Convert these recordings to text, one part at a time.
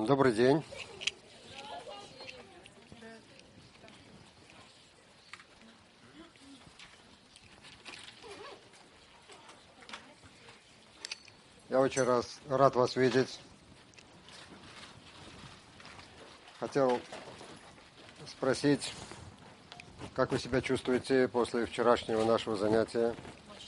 Добрый день. Я очень рад вас видеть. Хотел спросить, как вы себя чувствуете после вчерашнего нашего занятия?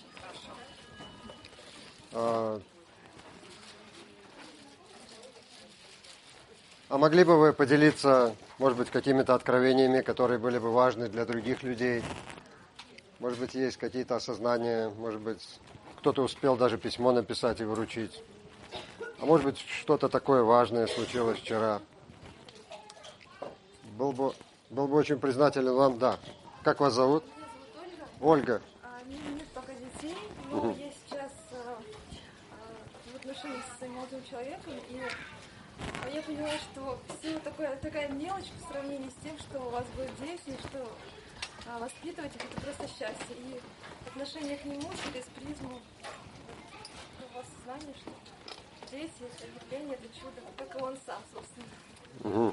А могли бы вы поделиться, может быть, какими-то откровениями, которые были бы важны для других людей? Может быть, есть какие-то осознания, может быть, кто-то успел даже письмо написать и вручить. А может быть, что-то такое важное случилось вчера. Был бы очень признателен вам, да. Как вас зовут? Меня зовут Ольга. Ольга. Нет пока детей, но я сейчас в отношениях со своим молодым человеком, и я поняла, что все такая мелочь по сравнению с тем, что у вас будет дети, и что воспитывать их это просто счастье. И отношение к нему через призму того осознания, что дети это явление, это чудо, как и он сам, собственно.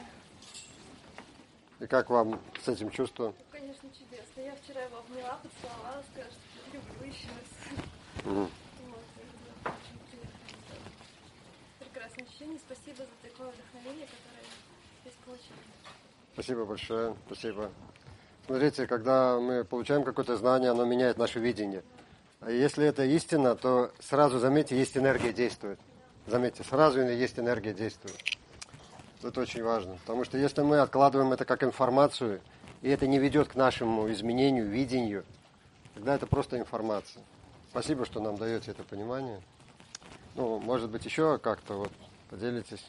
И как вам с этим чувством? Конечно, чудесно. Я вчера его обняла, поцеловала, сказала, что люблю еще раз. Очень приятно. Прекрасное ощущение. Спасибо за такое вдохновение, которое здесь получили. Спасибо большое. Спасибо. Смотрите, когда мы получаем какое-то знание, оно меняет наше видение. А если это истина, то сразу, заметьте, есть энергия действует. Заметьте, сразу есть энергия действует. Это очень важно. Потому что если мы откладываем это как информацию, и это не ведет к нашему изменению, видению, тогда это просто информация. Спасибо, что нам даете это понимание. Ну, может быть, еще как-то вот поделитесь.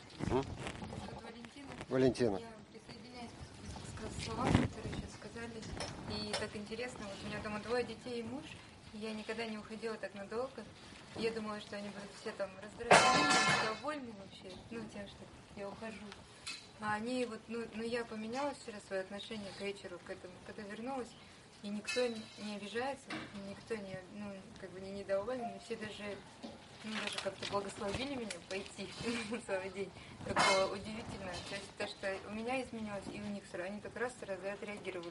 Валентина. Я присоединяюсь к словам, которые сейчас сказали. И так интересно, вот у меня дома 2 детей и муж, и я никогда не уходила так надолго. Я думала, что они будут все там раздражены, недовольны вообще, тем, что я ухожу. А они вот, я поменяла вчера свое отношение к вечеру, к этому, когда вернулась, и никто не обижается, никто не недоволен, и все даже как-то благословили меня пойти на целый день. Так было удивительно. То есть то, что у меня изменилось, и у них сразу, они так раз сразу отреагировали.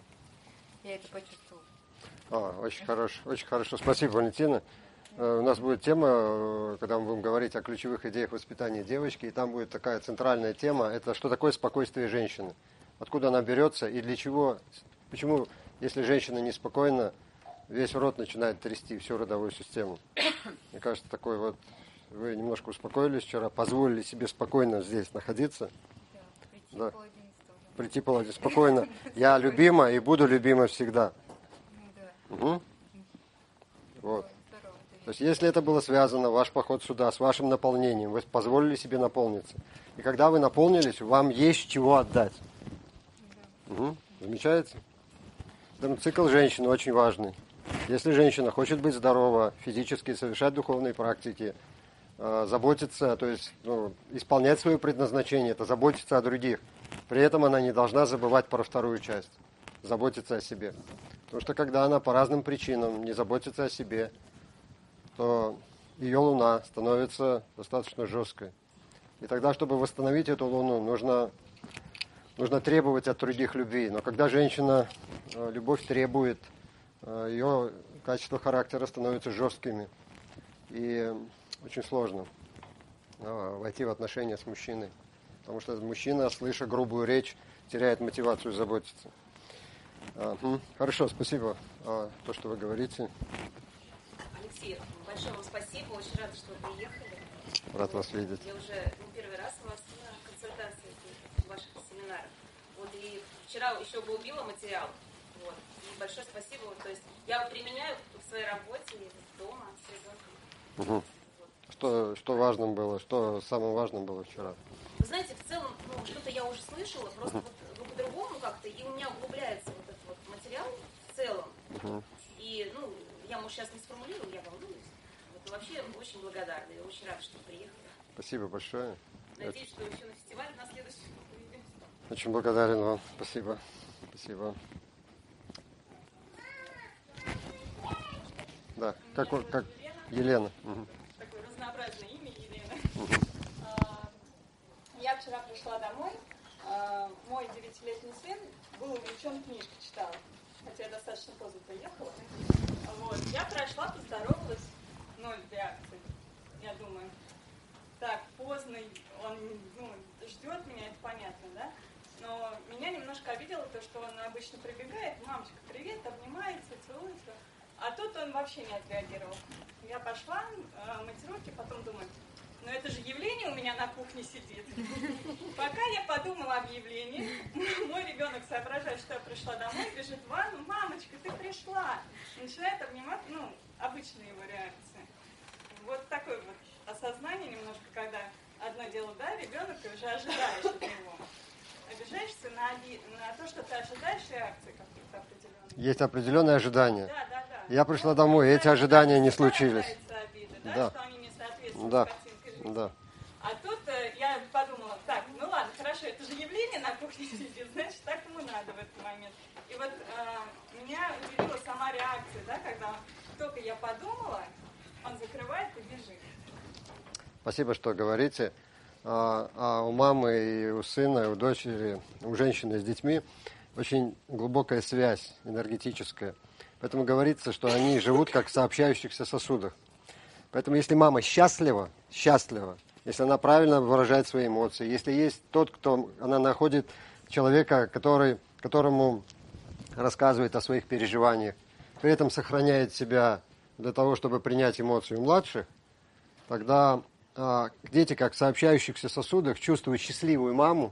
Я это почувствовала. Очень хорошо. Спасибо, Валентина. У нас будет тема, когда мы будем говорить о ключевых идеях воспитания девочки, и там будет такая центральная тема, это что такое спокойствие женщины. Откуда она берется и для чего, почему, если женщина неспокойна, весь род начинает трясти, всю родовую систему. Мне кажется, такой вот, вы немножко успокоились вчера, позволили себе спокойно здесь находиться. Да, прийти пол-11 спокойно. Я любима и буду любима всегда. Угу. Вот. То есть, если это было связано, ваш поход сюда, с вашим наполнением, вы позволили себе наполниться. И когда вы наполнились, вам есть чего отдать. Угу. Замечаете? Цикл женщины очень важный. Если женщина хочет быть здорова, физически совершать духовные практики, заботиться, то есть исполнять свое предназначение, это заботиться о других. При этом она не должна забывать про вторую часть, заботиться о себе. Потому что когда она по разным причинам не заботится о себе, то ее луна становится достаточно жесткой. И тогда, чтобы восстановить эту луну, нужно требовать от других любви. Но когда женщина любовь требует, ее качества характера становятся жесткими. И очень сложно войти в отношения с мужчиной. Потому что мужчина, слыша грубую речь, теряет мотивацию заботиться. Хорошо, спасибо за то, что вы говорите. Алексей, большое вам спасибо. Очень рада, что вы приехали. Рад вас видеть. Я уже не первый раз у вас на консультации, в ваших семинарах. И вчера еще бы убила материал. И большое спасибо. То есть я применяю в своей работе, дома, с ребенком. Что важным было? Что самым важным было вчера? Вы знаете, в целом, что-то я уже слышала, просто по-другому как-то, и у меня углубляется вот этот вот материал в целом. И, я, может, сейчас не сформулирую, я волнуюсь. Вообще очень благодарна и очень рада, что приехали. Спасибо большое. Надеюсь, что еще на фестивале на следующий увидимся. Очень благодарен вам. Спасибо. Спасибо. Да, как Елена. Такое разнообразное имя Елена. Я я вчера пришла домой, мой 9-летний сын был увлечен, книжку читал, хотя я достаточно поздно приехала. Вот. Я прошла, поздоровалась, 0 реакций. Я думаю, так, поздно, он ждет меня, это понятно, да? Но меня немножко обидело то, что он обычно прибегает, мамочка, привет, обнимается, целуется, а тут он вообще не отреагировал. Я пошла мыть руки, потом думаю, но это же явление у меня на кухне сидит. Пока я подумала об явлении, мой ребенок соображает, что я пришла домой, бежит в ванну, мамочка, ты пришла. Начинает обнимать, обычные его реакции. Вот такое вот осознание немножко, когда одно дело, да, ребенок, ты уже ожидаешь от него. Обижаешься на то, что ты ожидаешь реакции каких-то определенных. Есть определенные ожидания. Да. Я пришла домой, эти ожидания не случились. Обида, Да. Что они не соответствуют Да. картинке жизни. Да. А тут я подумала, так, ладно, хорошо, это же явление на кухне сидит, значит, так ему надо в этот момент. И вот меня удивила сама реакция, да, когда только я подумала, он закрывает и бежит. Спасибо, что говорите. А у мамы и у сына, и у дочери, у женщины с детьми очень глубокая связь энергетическая. Поэтому говорится, что они живут как в сообщающихся сосудах. Поэтому если мама счастлива, если она правильно выражает свои эмоции, если есть тот, кто она находит человека, которому рассказывает о своих переживаниях, при этом сохраняет себя для того, чтобы принять эмоции у младших, тогда дети, как в сообщающихся сосудах, чувствуют счастливую маму,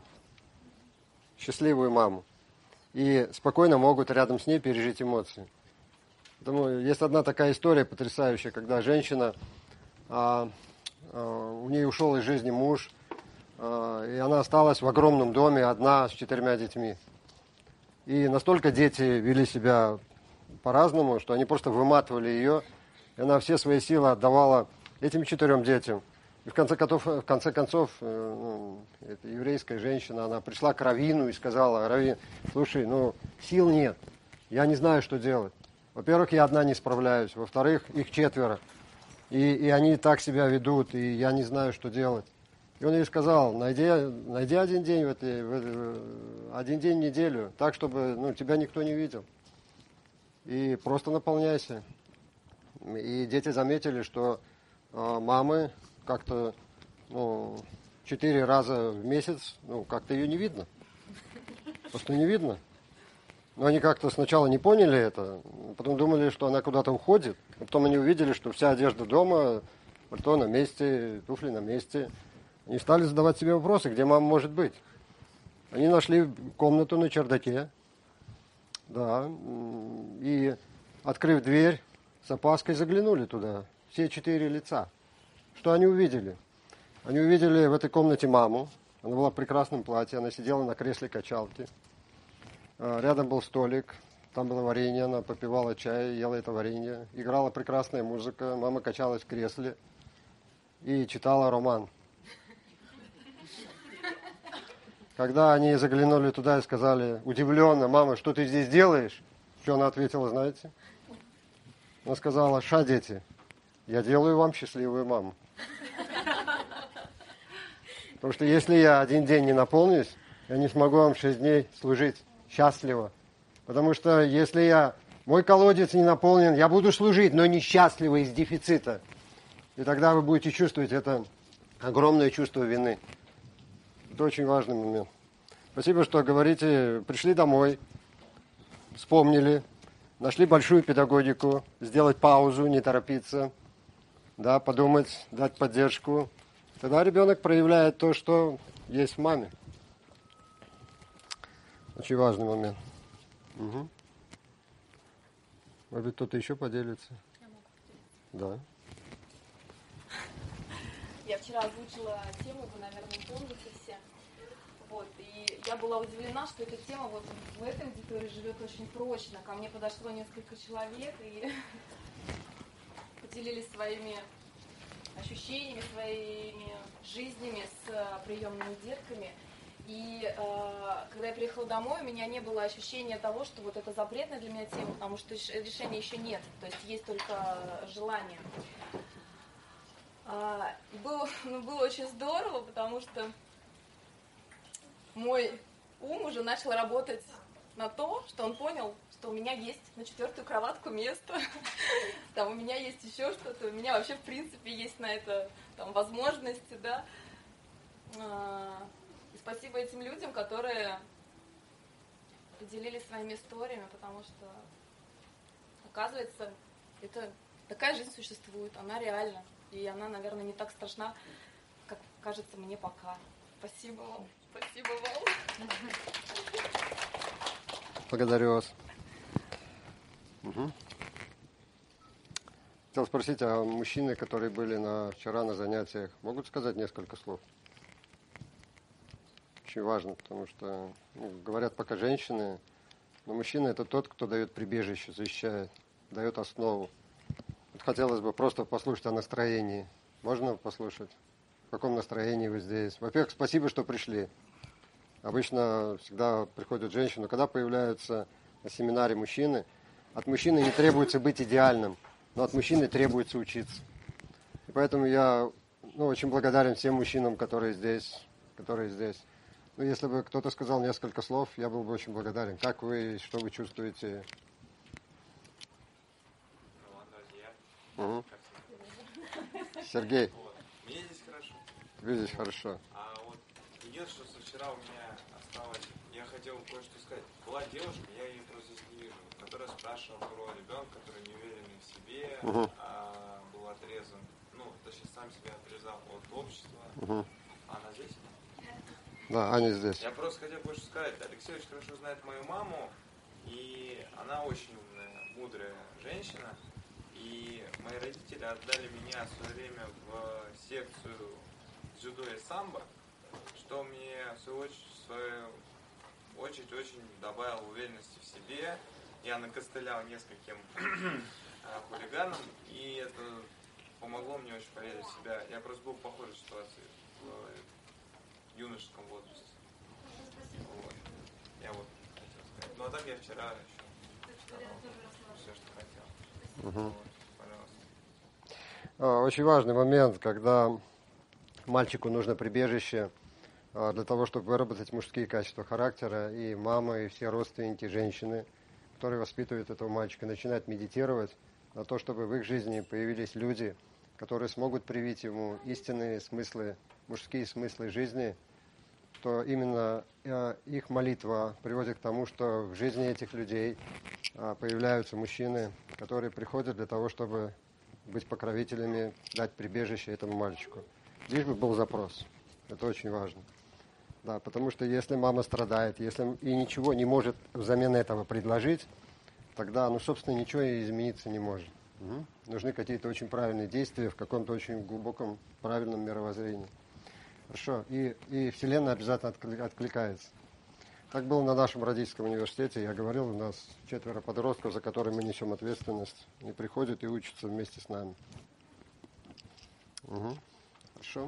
и спокойно могут рядом с ней пережить эмоции. Поэтому есть одна такая история потрясающая, когда женщина, у нее ушел из жизни муж, и она осталась в огромном доме одна с 4 детьми. И настолько дети вели себя по-разному, что они просто выматывали ее, и она все свои силы отдавала этим 4 детям. И в конце концов, эта еврейская женщина, она пришла к раввину и сказала: раввин, слушай, сил нет, я не знаю, что делать. Во-первых, я одна не справляюсь, во-вторых, их 4, и они так себя ведут, и я не знаю, что делать. И он ей сказал: найди один день, один день в неделю, так, чтобы тебя никто не видел. И просто наполняйся. И дети заметили, что мамы как-то 4 раза в месяц, как-то ее не видно. Просто не видно. Но они как-то сначала не поняли это, потом думали, что она куда-то уходит. А потом они увидели, что вся одежда дома, пальто на месте, туфли на месте. Они стали задавать себе вопросы, где мама может быть. Они нашли комнату на чердаке, да, и, открыв дверь, с опаской заглянули туда, все 4 лица. Что они увидели? Они увидели в этой комнате маму. Она была в прекрасном платье, она сидела на кресле качалки. Рядом был столик, там было варенье, она попивала чай, ела это варенье. Играла прекрасная музыка, мама качалась в кресле и читала роман. Когда они заглянули туда и сказали удивленно: мама, что ты здесь делаешь? Что она ответила, знаете? Она сказала: ша, дети, я делаю вам счастливую маму. Потому что если я один день не наполнюсь, я не смогу вам 6 дней служить счастливо. Потому что если мой колодец не наполнен, я буду служить, но несчастливо, из дефицита. И тогда вы будете чувствовать это огромное чувство вины. Это очень важный момент. Спасибо, что говорите, пришли домой, вспомнили, нашли большую педагогику, сделать паузу, не торопиться, да, подумать, дать поддержку. Тогда ребенок проявляет то, что есть в маме. Очень важный момент. Угу. Может быть, кто-то еще поделится? Я могу поделиться. Да. Я вчера озвучила тему, вы, наверное, помните все. Вот, и я была удивлена, что эта тема вот в этой аудитории живет очень прочно. Ко мне подошло несколько человек и поделились своими ощущениями, своими жизнями с приемными детками. И когда я приехала домой, у меня не было ощущения того, что вот это запретная для меня тема, потому что решения еще нет, то есть только желание. И было очень здорово, потому что мой ум уже начал работать на то, что он понял, что у меня есть на 4-ю кроватку место, там у меня есть еще что-то, у меня вообще в принципе есть на это там возможности, да. И спасибо этим людям, которые поделились своими историями, потому что, оказывается, это такая жизнь существует, она реальна, и она, наверное, не так страшна, как кажется мне пока. Спасибо вам. Спасибо вам. Благодарю вас. Угу. Хотел спросить, а мужчины, которые были вчера на занятиях, могут сказать несколько слов? Очень важно, потому что говорят пока женщины, но мужчина это тот, кто дает прибежище, защищает, дает основу. Вот хотелось бы просто послушать о настроении. Можно послушать? В каком настроении вы здесь? Во-первых, спасибо, что пришли. Обычно всегда приходят женщины, но когда появляются на семинаре мужчины, от мужчины не требуется быть идеальным, но от мужчины требуется учиться. И поэтому я очень благодарен всем мужчинам, которые здесь. Ну, если бы кто-то сказал несколько слов, я был бы очень благодарен. Как вы, что вы чувствуете? Угу. Сергей. Мне здесь хорошо. Тебе здесь хорошо. А вот единственное, что вчера у меня осталось, я хотел кое-что сказать. Была девушка, я ее просто здесь не вижу, которая спрашивала про ребенка, который не уверенный в себе, был отрезан, точнее сам себя отрезал от общества. Она здесь? Да, Аня здесь. Я просто хотел кое-что сказать. Алексей очень хорошо знает мою маму, и она очень умная, мудрая женщина. И мои родители отдали меня в свое время в секцию дзюдо и самбо, что мне в свою очередь очень добавило уверенности в себе. Я накостылял нескольким хулиганам, и это помогло мне очень поверить в себя. Я просто был в похожей ситуации в юношеском возрасте. Вот. Я вот хотел сказать. Ну а так я вчера еще все, что хотел. Вот, пожалуйста. Очень важный момент, когда мальчику нужно прибежище для того, чтобы выработать мужские качества характера, и мама, и все родственники, женщины, которые воспитывают этого мальчика, начинают медитировать на то, чтобы в их жизни появились люди, которые смогут привить ему истинные смыслы, мужские смыслы жизни, то именно их молитва приводит к тому, что в жизни этих людей появляются мужчины, которые приходят для того, чтобы быть покровителями, дать прибежище этому мальчику. Здесь бы был запрос. Это очень важно. Да, потому что если мама страдает, если и ничего не может взамен этого предложить, тогда, собственно, ничего и измениться не может. Нужны какие-то очень правильные действия в каком-то очень глубоком, правильном мировоззрении. Хорошо. И Вселенная обязательно откликается. Так было на нашем родительском университете. Я говорил, у нас 4 подростков, за которыми мы несем ответственность. Они приходят и учатся вместе с нами. Хорошо.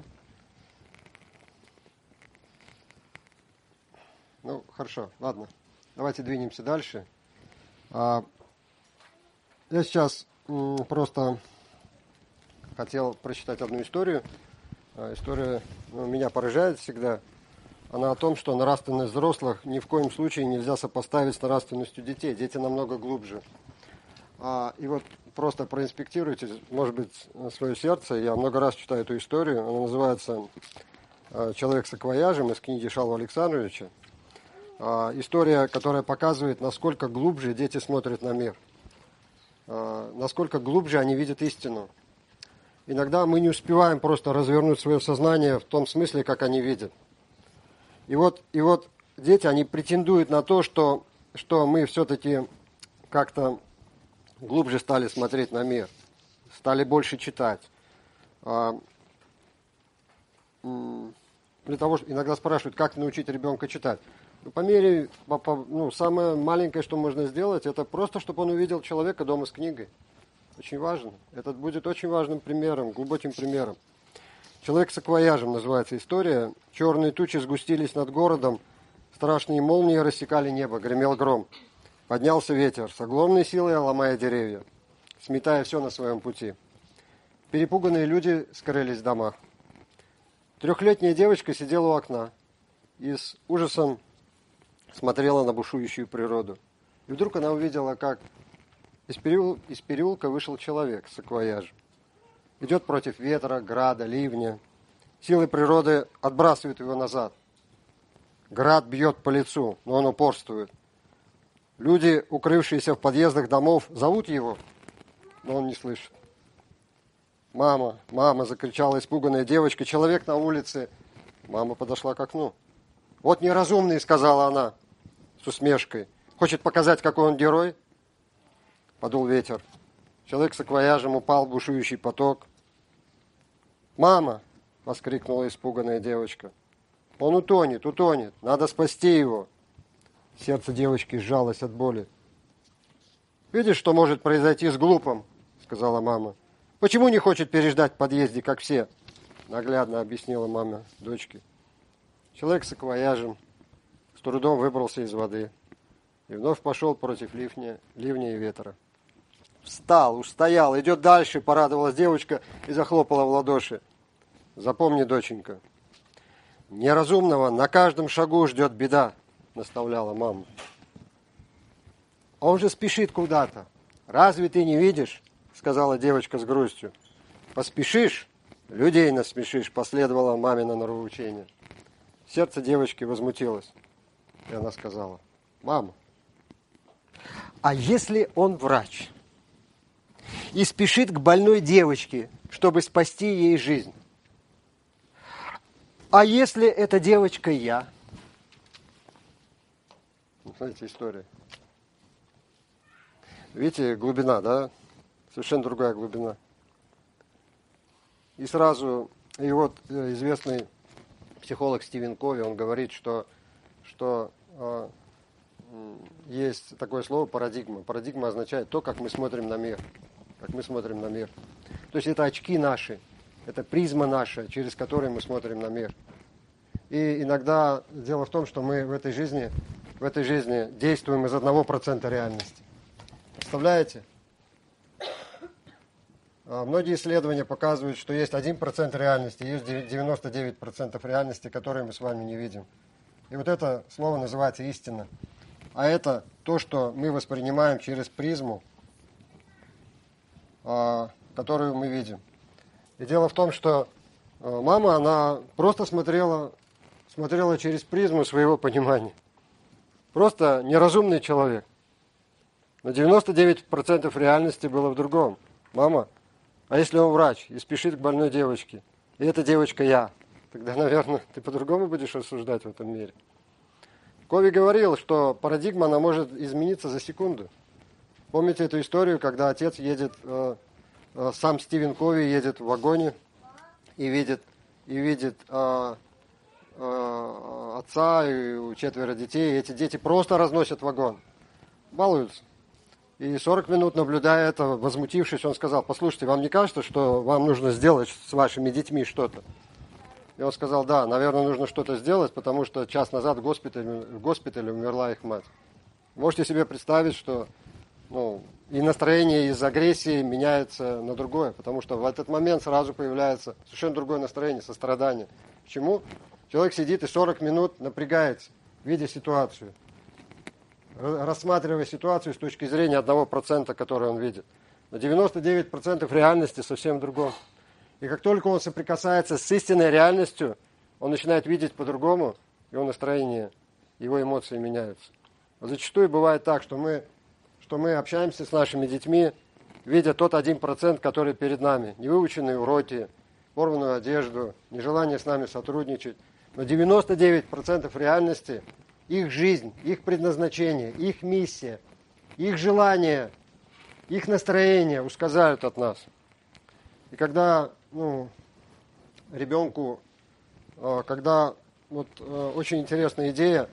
Хорошо. Ладно. Давайте двинемся дальше. Я сейчас просто хотел прочитать одну историю. История меня поражает всегда. Она о том, что нравственность взрослых ни в коем случае нельзя сопоставить с нравственностью детей. Дети намного глубже. И вот просто проинспектируйте, может быть, свое сердце. Я много раз читаю эту историю. Она называется «Человек с саквояжем» из книги Шалва Александровича. История, которая показывает, насколько глубже дети смотрят на мир. Насколько глубже они видят истину. Иногда мы не успеваем просто развернуть свое сознание в том смысле, как они видят. И вот дети, они претендуют на то, что мы все-таки как-то глубже стали смотреть на мир, стали больше читать. Для того, что иногда спрашивают, как научить ребенка читать. Самое маленькое, что можно сделать, это просто, чтобы он увидел человека дома с книгой. Очень важно. Это будет очень важным примером, глубоким примером. «Человек с саквояжем» называется история. Черные тучи сгустились над городом, страшные молнии рассекали небо, гремел гром. Поднялся ветер, с огромной силой ломая деревья, сметая все на своем пути. Перепуганные люди скрылись в домах. 3-летняя девочка сидела у окна. и с ужасом смотрела на бушующую природу. И вдруг она увидела, как из переулка вышел человек с саквояжем. Идет против ветра, града, ливня. Силы природы отбрасывают его назад. Град бьет по лицу, но он упорствует. Люди, укрывшиеся в подъездах домов, зовут его, но он не слышит. «Мама! Мама!» — закричала испуганная девочка. «Человек на улице!» Мама подошла к окну. «Вот неразумный!» — сказала она с усмешкой. «Хочет показать, какой он герой?» Подул ветер. Человек с саквояжем упал в бушующий поток. «Мама!» — воскликнула испуганная девочка. «Он утонет, утонет! Надо спасти его!» Сердце девочки сжалось от боли. «Видишь, что может произойти с глупым?» — сказала мама. «Почему не хочет переждать в подъезде, как все?» Наглядно объяснила мама дочке. Человек с саквояжем с трудом выбрался из воды и вновь пошел против ливня и ветра. «Встал, устоял, идет дальше!» — порадовалась девочка и захлопала в ладоши. «Запомни, доченька, неразумного на каждом шагу ждет беда», — наставляла мама. «Он же спешит куда-то. Разве ты не видишь?» — сказала девочка с грустью. «Поспешишь, людей насмешишь», — последовало мамино нравоучение. Сердце девочки возмутилось, и она сказала: «Мама, а если он врач и спешит к больной девочке, чтобы спасти ей жизнь? А если эта девочка я?» Смотрите, история. Видите, глубина, да? Совершенно другая глубина. И сразу, и вот известный психолог Стивен Кови, он говорит, что есть такое слово парадигма. Парадигма означает то, как мы смотрим на мир. Как мы смотрим на мир. То есть это очки наши, это призма наша, через которую мы смотрим на мир. И иногда дело в том, что мы в этой жизни действуем из 1% реальности. Представляете? Многие исследования показывают, что есть 1% реальности, есть 99% реальности, которые мы с вами не видим. И вот это слово называется истина. А это то, что мы воспринимаем через призму, которую мы видим. И дело в том, что мама, она просто смотрела через призму своего понимания. Просто неразумный человек. Но 99% реальности было в другом. «Мама, а если он врач и спешит к больной девочке, и эта девочка я, тогда, наверное, ты по-другому будешь рассуждать в этом мире». Кови говорил, что парадигма, она может измениться за секунду. Помните эту историю, когда отец едет, сам Стивен Кови едет в вагоне и видит отца и 4 детей, и эти дети просто разносят вагон, балуются. И 40 минут, наблюдая это, возмутившись, он сказал: «Послушайте, вам не кажется, что вам нужно сделать с вашими детьми что-то?» И он сказал: «Да, наверное, нужно что-то сделать, потому что час назад в госпитале умерла их мать». Можете себе представить, что и настроение из агрессии меняется на другое, потому что в этот момент сразу появляется совершенно другое настроение, сострадание. Почему? Человек сидит и 40 минут напрягается, видя ситуацию, рассматривая ситуацию с точки зрения 1%, который он видит. Но 99% реальности совсем в другом. И как только он соприкасается с истинной реальностью, он начинает видеть по-другому, его настроение, его эмоции меняются. А зачастую бывает так, что мы общаемся с нашими детьми, видя тот 1%, который перед нами. Невыученные уроки, порванную одежду, нежелание с нами сотрудничать. Но 99% реальности, их жизнь, их предназначение, их миссия, их желание, их настроение ускользают от нас. И когда ребенку, очень интересная идея,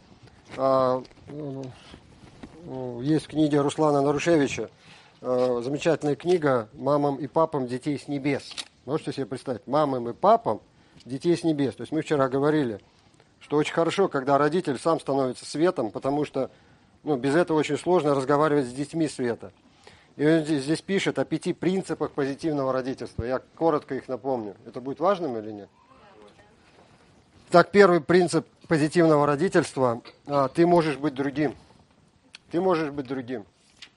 есть в книге Руслана Нарушевича, замечательная книга «Мамам и папам детей с небес». Можете себе представить? Мамам и папам детей с небес. То есть мы вчера говорили, что очень хорошо, когда родитель сам становится светом, потому что без этого очень сложно разговаривать с детьми света. И он здесь пишет о 5 принципах позитивного родительства. Я коротко их напомню. Это будет важным или нет? Так, первый принцип позитивного родительства, ты можешь быть другим. Ты можешь быть другим.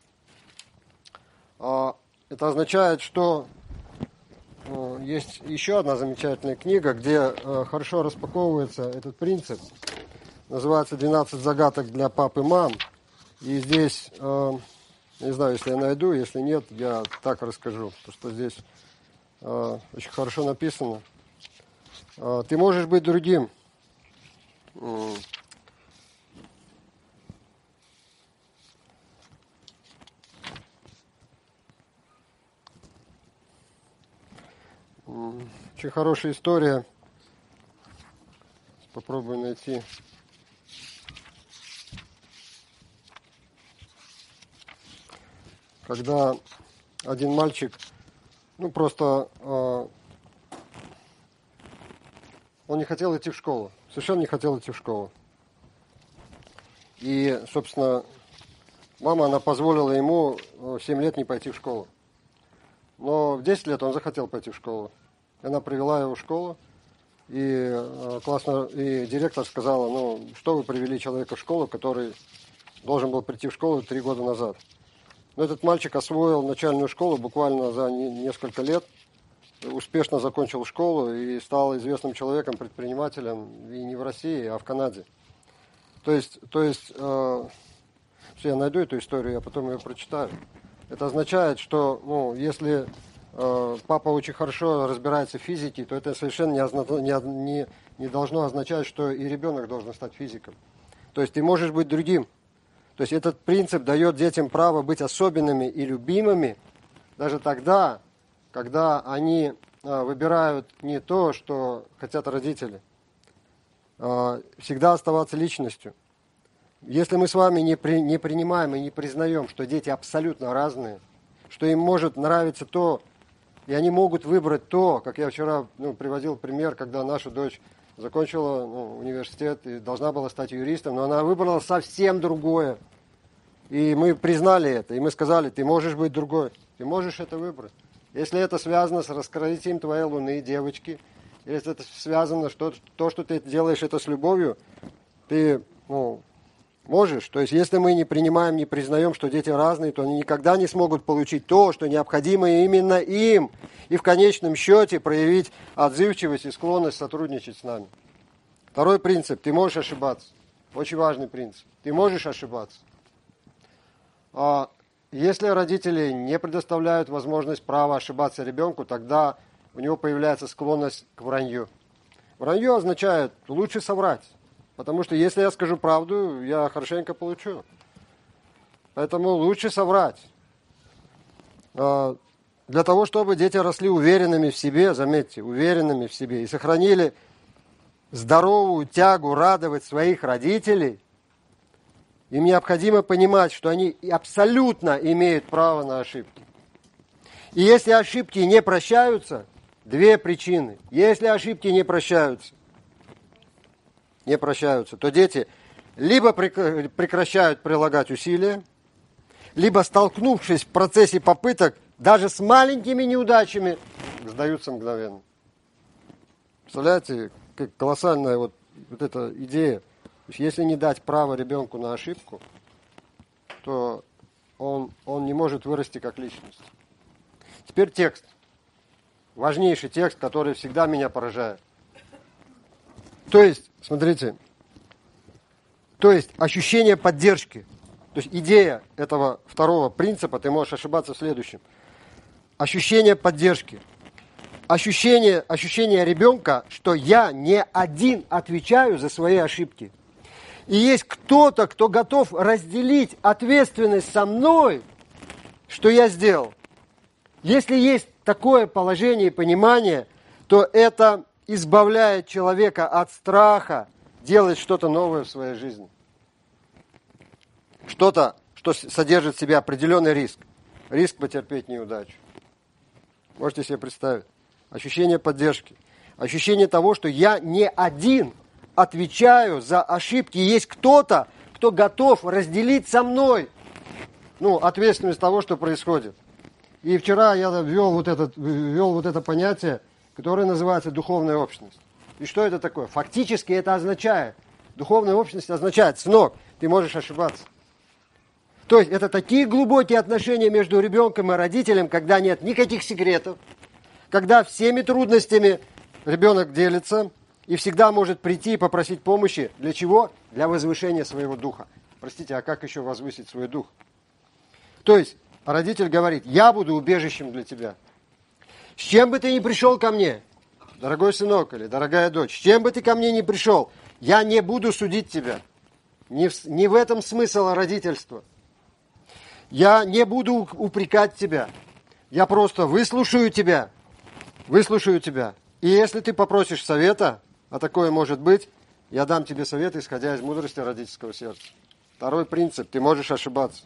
Это означает, что есть еще одна замечательная книга, где хорошо распаковывается этот принцип. Называется «12 загадок для пап и мам». И здесь, не знаю, если я найду, если нет, я так расскажу, потому что здесь очень хорошо написано. Ты можешь быть другим. Очень хорошая история. Попробую найти. Когда один мальчик, просто он не хотел идти в школу, совершенно не хотел идти в школу. И, собственно, мама, она позволила ему 7 лет не пойти в школу. Но в 10 лет он захотел пойти в школу. Она привела его в школу, и директор сказала, что вы привели человека в школу, который должен был прийти в школу 3 года назад. Но этот мальчик освоил начальную школу буквально за несколько лет, успешно закончил школу и стал известным человеком, предпринимателем и не в России, а в Канаде. То есть, я найду эту историю, я потом ее прочитаю. Это означает, что если папа очень хорошо разбирается в физике, то это совершенно не должно означать, что и ребенок должен стать физиком. То есть ты можешь быть другим. То есть этот принцип дает детям право быть особенными и любимыми даже тогда, когда они выбирают не то, что хотят родители. Всегда оставаться личностью. Если мы с вами не принимаем и не признаем, что дети абсолютно разные, что им может нравиться то, и они могут выбрать то, как я вчера приводил пример, когда наша дочь закончила университет и должна была стать юристом, но она выбрала совсем другое. И мы признали это, и мы сказали, ты можешь быть другой, ты можешь это выбрать. Если это связано с раскрытием твоей луны, девочки, если это связано, что ты делаешь это с любовью, ты можешь. То есть если мы не принимаем, не признаем, что дети разные, то они никогда не смогут получить то, что необходимо именно им. И в конечном счете проявить отзывчивость и склонность сотрудничать с нами. Второй принцип. Ты можешь ошибаться. Очень важный принцип. Ты можешь ошибаться. Если родители не предоставляют возможность права ошибаться ребенку, тогда у него появляется склонность к вранью. Вранье означает лучше соврать. Потому что если я скажу правду, я хорошенько получу. Поэтому лучше соврать. Для того, чтобы дети росли уверенными в себе, заметьте, уверенными в себе, и сохранили здоровую тягу радовать своих родителей, им необходимо понимать, что они абсолютно имеют право на ошибки. И если ошибки не прощаются, 2 причины. Если ошибки не прощаются, то дети либо прекращают прилагать усилия, либо, столкнувшись в процессе попыток, даже с маленькими неудачами, сдаются мгновенно. Представляете, как колоссальная вот эта идея. То есть, если не дать право ребенку на ошибку, то он не может вырасти как личность. Теперь текст. Важнейший текст, который всегда меня поражает. То есть, смотрите, ощущение поддержки. То есть идея этого второго принципа, ты можешь ошибаться в следующем. Ощущение поддержки. Ощущение ребенка, что я не один отвечаю за свои ошибки. И есть кто-то, кто готов разделить ответственность со мной, что я сделал. Если есть такое положение и понимание, то это избавляет человека от страха делать что-то новое в своей жизни. Что-то, что содержит в себе определенный риск. Риск потерпеть неудачу. Можете себе представить? Ощущение поддержки. Ощущение того, что я не один отвечаю за ошибки. И есть кто-то, кто готов разделить со мной ответственность того, что происходит. И вчера я ввел вот это понятие, которое называется духовная общность. И что это такое? Фактически это означает, Духовная общность означает, сынок, ты можешь ошибаться. То есть это такие глубокие отношения между ребенком и родителем, когда нет никаких секретов, когда всеми трудностями ребенок делится и всегда может прийти и попросить помощи. Для чего? Для возвышения своего духа. Простите, а как еще возвысить свой дух? То есть родитель говорит, я буду убежищем для тебя. С чем бы ты ни пришел ко мне, дорогой сынок или дорогая дочь, с чем бы ты ко мне ни пришел, я не буду судить тебя. Не в этом смысл родительства. Я не буду упрекать тебя. Я просто выслушаю тебя. И если ты попросишь совета, а такое может быть, я дам тебе совет, исходя из мудрости родительского сердца. Второй принцип. Ты можешь ошибаться.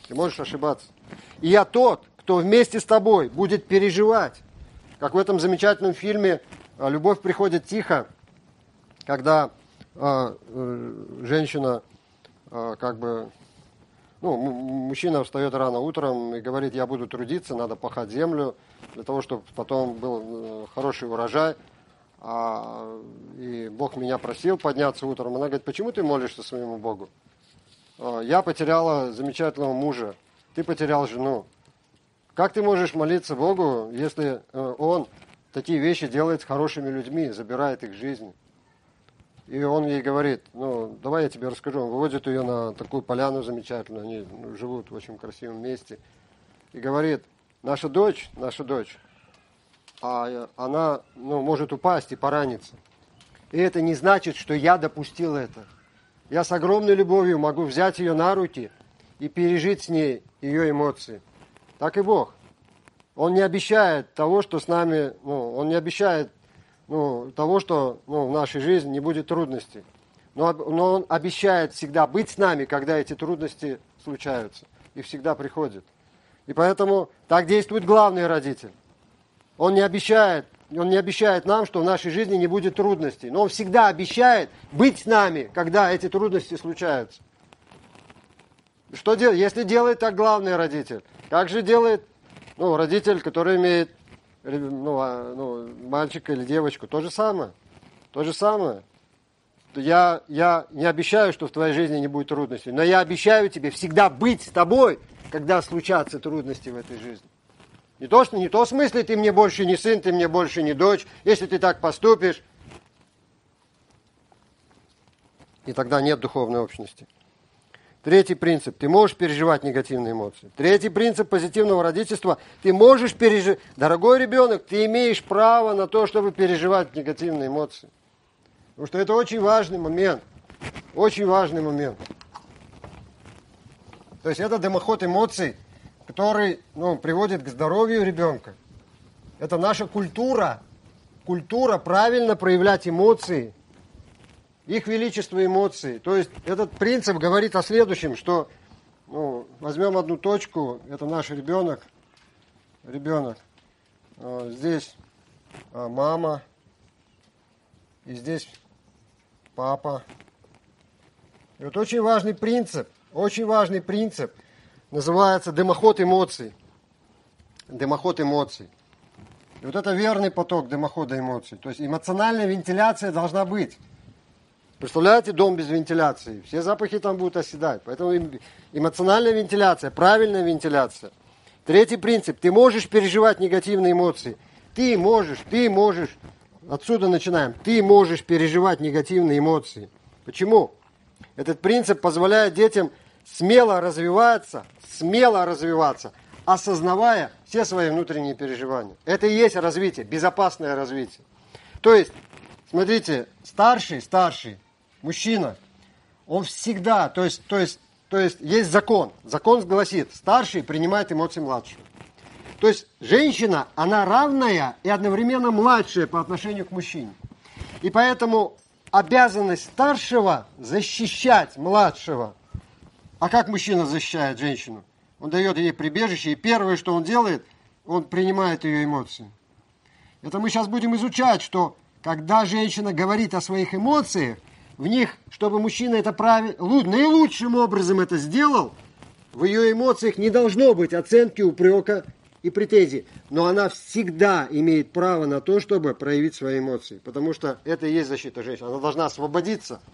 И я тот, кто вместе с тобой будет переживать. Как в этом замечательном фильме «Любовь приходит тихо», когда женщина мужчина встает рано утром и говорит, я буду трудиться, надо пахать землю, для того, чтобы потом был хороший урожай. И Бог меня просил подняться утром. Она говорит, почему ты молишься своему Богу? Я потеряла замечательного мужа, ты потерял жену. Как ты можешь молиться Богу, если Он такие вещи делает с хорошими людьми, забирает их жизнь? И он ей говорит, давай я тебе расскажу. Он выводит ее на такую поляну замечательную, они живут в очень красивом месте. И говорит, наша дочь, она может упасть и пораниться. И это не значит, что я допустил это. Я с огромной любовью могу взять ее на руки и пережить с ней ее эмоции. Так и Бог. Он не обещает того, что с нами, Он не обещает того, что в нашей жизни не будет трудностей. Но Он обещает всегда быть с нами, когда эти трудности случаются. И всегда приходят. И поэтому так действует главный родитель. Он не обещает нам, что в нашей жизни не будет трудностей. Но Он всегда обещает быть с нами, когда эти трудности случаются. Что делать? Если делает так главный родитель, как же делает родитель, который имеет мальчика или девочку? То же самое. Я не обещаю, что в твоей жизни не будет трудностей, но я обещаю тебе всегда быть с тобой, когда случатся трудности в этой жизни. Не то в смысле, ты мне больше не сын, ты мне больше не дочь, если ты так поступишь. И тогда нет духовной общности. Третий принцип. Ты можешь переживать негативные эмоции. Третий принцип позитивного родительства. Ты можешь переживать. Дорогой ребенок, ты имеешь право на то, чтобы переживать негативные эмоции. Потому что это очень важный момент. То есть это дымоход эмоций, который приводит к здоровью ребенка. Это наша культура. Культура правильно проявлять эмоции. Их величество эмоций. То есть этот принцип говорит о следующем, что возьмем одну точку, это наш ребенок. Здесь мама, и здесь папа. И вот очень важный принцип, называется дымоход эмоций. И вот это верный поток дымохода эмоций. То есть эмоциональная вентиляция должна быть. Представляете, дом без вентиляции? Все запахи там будут оседать. Поэтому эмоциональная вентиляция, правильная вентиляция. Третий принцип. Ты можешь переживать негативные эмоции. Ты можешь. Отсюда начинаем. Ты можешь переживать негативные эмоции. Почему? Этот принцип позволяет детям смело развиваться, осознавая все свои внутренние переживания. Это и есть развитие, безопасное развитие. То есть, смотрите, старший мужчина, он всегда, то есть есть закон. Закон гласит, старший принимает эмоции младшего. То есть женщина, она равная и одновременно младшая по отношению к мужчине. И поэтому обязанность старшего защищать младшего. А как мужчина защищает женщину? Он дает ей прибежище, и первое, что он делает, он принимает ее эмоции. Это мы сейчас будем изучать, что когда женщина говорит о своих эмоциях, в них, чтобы мужчина это наилучшим образом это сделал, в ее эмоциях не должно быть оценки, упрека и претензий. Но она всегда имеет право на то, чтобы проявить свои эмоции. Потому что это и есть защита женщины. Она должна освободиться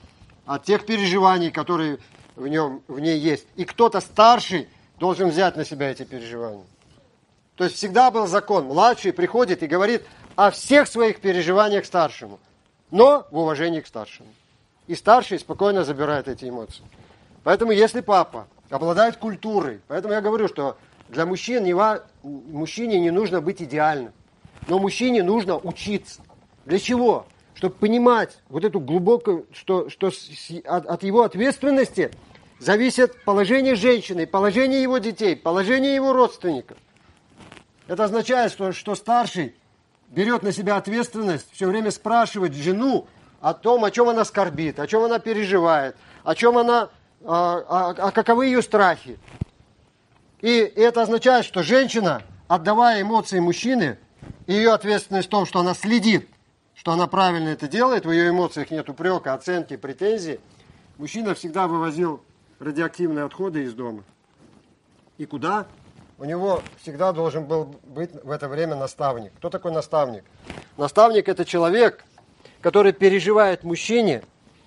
от тех переживаний, которые в ней есть. И кто-то старший должен взять на себя эти переживания. То есть всегда был закон. Младший приходит и говорит о всех своих переживаниях старшему, но в уважении к старшему. И старший спокойно забирает эти эмоции. Поэтому если папа обладает культурой, поэтому я говорю, что для мужчине не нужно быть идеальным, но мужчине нужно учиться. Для чего? Чтобы понимать вот эту глубокую, что от его ответственности зависит положение женщины, положение его детей, положение его родственников. Это означает, что старший берет на себя ответственность все время спрашивать жену о том, о чем она скорбит, о чем она переживает, о чем она, каковы ее страхи. И это означает, что женщина, отдавая эмоции мужчины, ее ответственность в том, что она следит, что она правильно это делает, в ее эмоциях нет упрека, оценки, претензий, мужчина всегда вывозил радиоактивные отходы из дома. И куда? У него всегда должен был быть в это время наставник. Кто такой наставник? Наставник – это человек, который переживает мужчине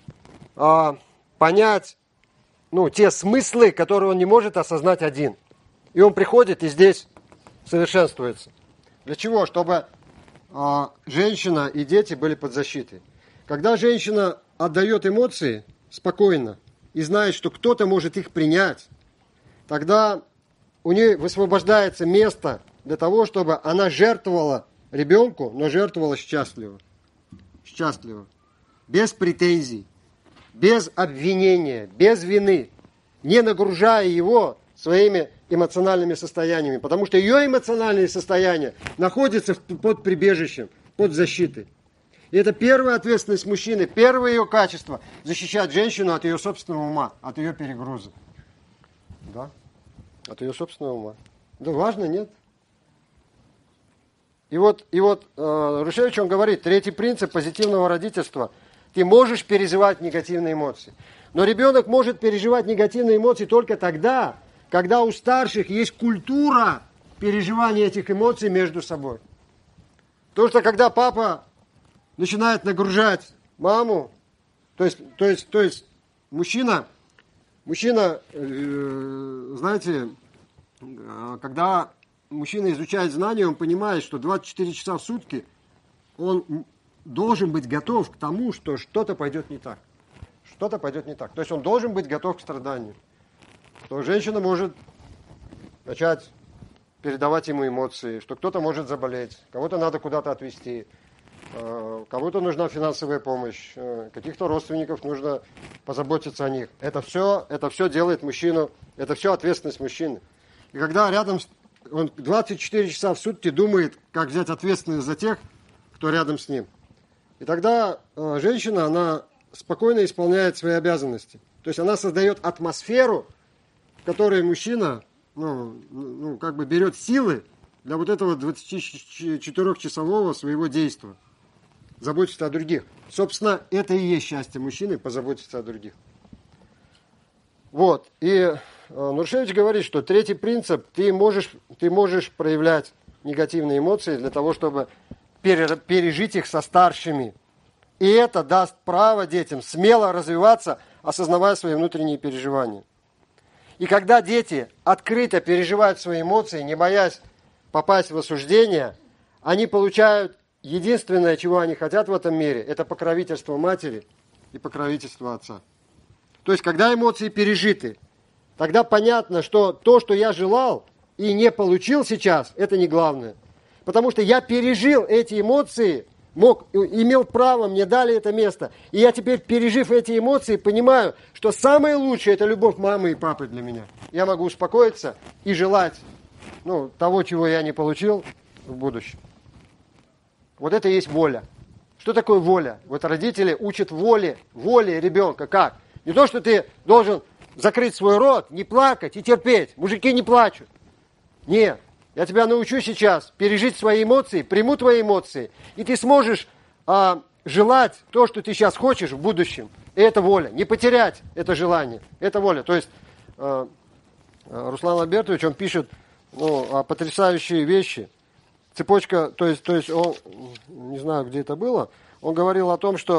понять те смыслы, которые он не может осознать один. И он приходит и здесь совершенствуется. Для чего? Чтобы женщина и дети были под защитой. Когда женщина отдает эмоции спокойно и знает, что кто-то может их принять, тогда у нее высвобождается место для того, чтобы она жертвовала ребенку, но жертвовала счастливо. Счастливо. Без претензий, без обвинения, без вины, не нагружая его своими эмоциональными состояниями, потому что ее эмоциональные состояния находятся под прибежищем, под защитой. И это первая ответственность мужчины, первое ее качество – защищать женщину от ее собственного ума, от ее перегруза. Да? От ее собственного ума. Да важно, нет? И вот Рушевич, он говорит, третий принцип позитивного родительства. Ты можешь переживать негативные эмоции. Но ребенок может переживать негативные эмоции только тогда, когда у старших есть культура переживания этих эмоций между собой. Потому что когда папа начинает нагружать маму, то есть мужчина, знаете, когда мужчина изучает знания, он понимает, что 24 часа в сутки он должен быть готов к тому, что что-то пойдет не так. Что-то пойдет не так. То есть он должен быть готов к страданию. Что женщина может начать передавать ему эмоции, что кто-то может заболеть, кого-то надо куда-то отвезти, кому-то нужна финансовая помощь, каких-то родственников нужно позаботиться о них. Это все делает мужчину, это все ответственность мужчины. И когда рядом он 24 часа в сутки думает, как взять ответственность за тех, кто рядом с ним. И тогда женщина, она спокойно исполняет свои обязанности. То есть она создает атмосферу, в которой мужчина берет силы для вот этого 24-часового своего действия. Заботиться о других. Собственно, это и есть счастье мужчины, позаботиться о других. Вот. И Нуршевич говорит, что третий принцип, ты можешь проявлять негативные эмоции для того, чтобы пережить их со старшими. И это даст право детям смело развиваться, осознавая свои внутренние переживания. И когда дети открыто переживают свои эмоции, не боясь попасть в осуждение, они получают единственное, чего они хотят в этом мире, это покровительство матери и покровительство отца. То есть, когда эмоции пережиты, тогда понятно, что то, что я желал и не получил сейчас, это не главное. Потому что я пережил эти эмоции, имел право, мне дали это место. И я теперь, пережив эти эмоции, понимаю, что самое лучшее – это любовь мамы и папы для меня. Я могу успокоиться и желать того, чего я не получил в будущем. Вот это и есть воля. Что такое воля? Вот родители учат воле ребенка. Как? Не то, что ты должен закрыть свой рот, не плакать и терпеть. Мужики не плачут. Нет. Я тебя научу сейчас пережить свои эмоции, приму твои эмоции, и ты сможешь желать то, что ты сейчас хочешь в будущем. И это воля. Не потерять это желание. Это воля. То есть Руслан Альбертович, он пишет потрясающие вещи. Цепочка, то есть он, не знаю, где это было, он говорил о том, что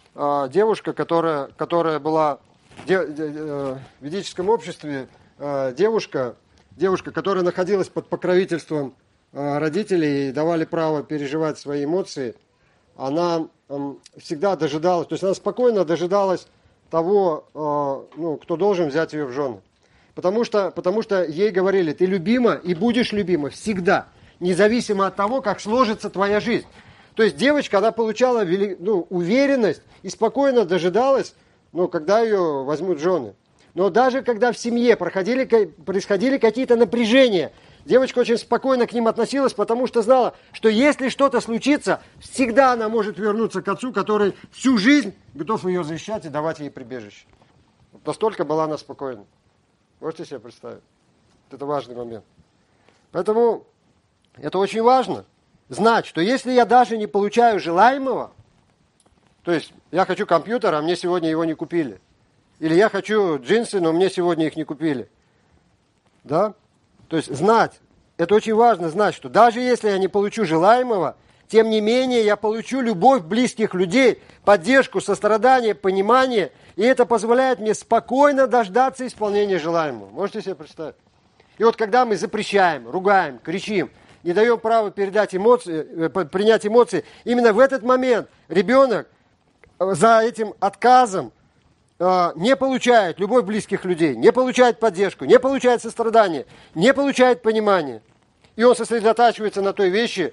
девушка, которая была в ведическом обществе, девушка, которая находилась под покровительством родителей и давали право переживать свои эмоции, она всегда дожидалась, то есть она спокойно дожидалась того, кто должен взять ее в жены. Потому что ей говорили, ты любима и будешь любима всегда, независимо от того, как сложится твоя жизнь. То есть девочка, она получала уверенность и спокойно дожидалась, когда ее возьмут в жены. Но даже когда в семье происходили какие-то напряжения, девочка очень спокойно к ним относилась, потому что знала, что если что-то случится, всегда она может вернуться к отцу, который всю жизнь готов ее защищать и давать ей прибежище. Вот настолько была она спокойна. Можете себе представить? Это важный момент. Поэтому это очень важно знать, что если я даже не получаю желаемого, то есть я хочу компьютер, а мне сегодня его не купили. Или я хочу джинсы, но мне сегодня их не купили. Да? То есть знать, это очень важно знать, что даже если я не получу желаемого, тем не менее я получу любовь близких людей, поддержку, сострадание, понимание, и это позволяет мне спокойно дождаться исполнения желаемого. Можете себе представить? И вот когда мы запрещаем, ругаем, кричим, не даем права принять эмоции, именно в этот момент ребенок за этим отказом не получает любовь близких людей, не получает поддержку, не получает сострадание, не получает понимания. И он сосредотачивается на той вещи,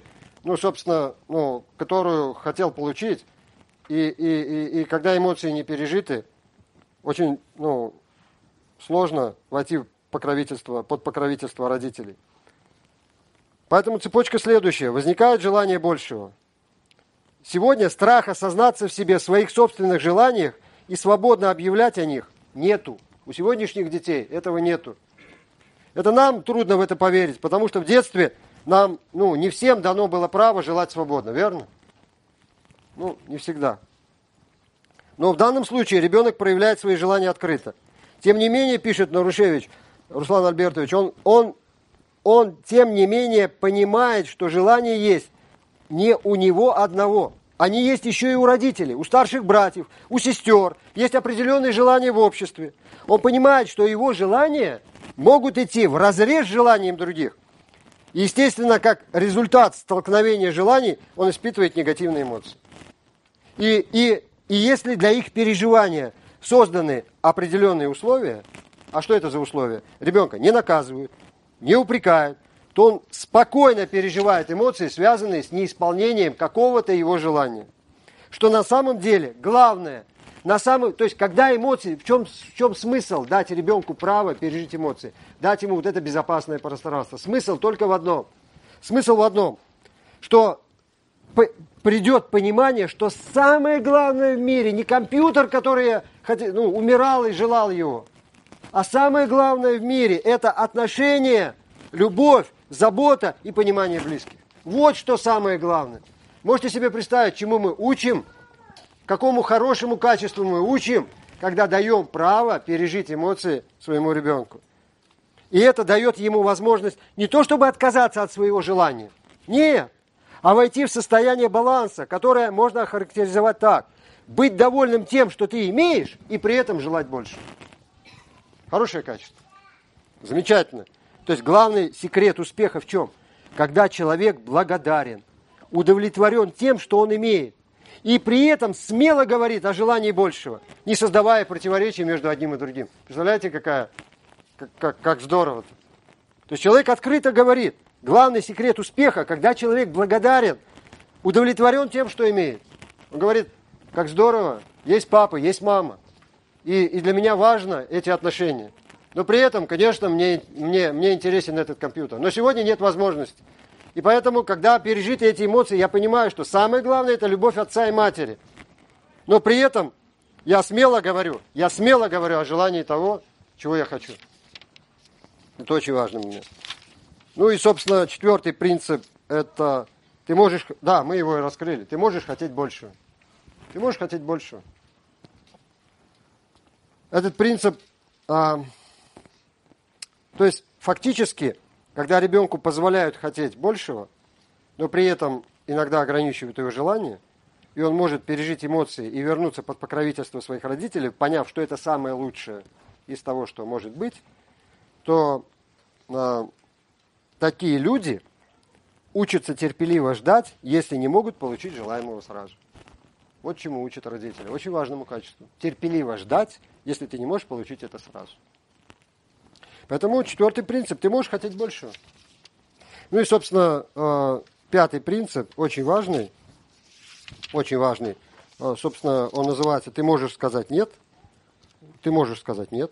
которую хотел получить. И когда эмоции не пережиты, очень сложно войти под покровительство родителей. Поэтому цепочка следующая. Возникает желание большего. Сегодня страх осознаться в себе, в своих собственных желаниях и свободно объявлять о них нету. У сегодняшних детей этого нету. Это нам трудно в это поверить, потому что в детстве нам, не всем дано было право желать свободно, верно? Не всегда. Но в данном случае ребенок проявляет свои желания открыто. Тем не менее, пишет Нарушевич, Руслан Альбертович, он тем не менее понимает, что желания есть не у него одного. Они есть еще и у родителей, у старших братьев, у сестер. Есть определенные желания в обществе. Он понимает, что его желания могут идти вразрез с желанием других. И, естественно, как результат столкновения желаний, он испытывает негативные эмоции. И если для их переживания созданы определенные условия, а что это за условия? Ребенка не наказывают, не упрекают, то он спокойно переживает эмоции, связанные с неисполнением какого-то его желания. Что на самом деле главное, то есть когда эмоции, в чем смысл дать ребенку право пережить эмоции? Дать ему вот это безопасное пространство. Смысл только в одном. Смысл в одном, что придет понимание, что самое главное в мире не компьютер, который умирал и желал его, а самое главное в мире это отношения, любовь, забота и понимание близких. Вот что самое главное. Можете себе представить, чему мы учим, какому хорошему качеству мы учим, когда даем право пережить эмоции своему ребенку. И это дает ему возможность не то, чтобы отказаться от своего желания, нет, а войти в состояние баланса, которое можно охарактеризовать так. Быть довольным тем, что ты имеешь, и при этом желать больше. Хорошее качество. Замечательно. То есть главный секрет успеха в чем? Когда человек благодарен, удовлетворен тем, что он имеет, и при этом смело говорит о желании большего, не создавая противоречий между одним и другим. Представляете, как здорово-то? То есть человек открыто говорит, главный секрет успеха, когда человек благодарен, удовлетворен тем, что имеет. Он говорит, как здорово, есть папа, есть мама, и для меня важно эти отношения. Но при этом, конечно, мне интересен этот компьютер. Но сегодня нет возможности. И поэтому, когда пережиты эти эмоции, я понимаю, что самое главное – это любовь отца и матери. Но при этом я смело говорю о желании того, чего я хочу. Это очень важно мне. И, собственно, четвертый принцип – это ты можешь, мы его и раскрыли, ты можешь хотеть большего. Ты можешь хотеть большего. Этот принцип, то есть фактически, когда ребенку позволяют хотеть большего, но при этом иногда ограничивают его желание, и он может пережить эмоции и вернуться под покровительство своих родителей, поняв, что это самое лучшее из того, что может быть, то такие люди учатся терпеливо ждать, если не могут получить желаемого сразу. Вот чему учат родители. Очень важному качеству. Терпеливо ждать, если ты не можешь получить это сразу. Поэтому 4-й принцип. Ты можешь хотеть большего. Ну и, собственно, 5-й принцип, очень важный. Очень важный. Собственно, он называется «Ты можешь сказать нет». Ты можешь сказать нет.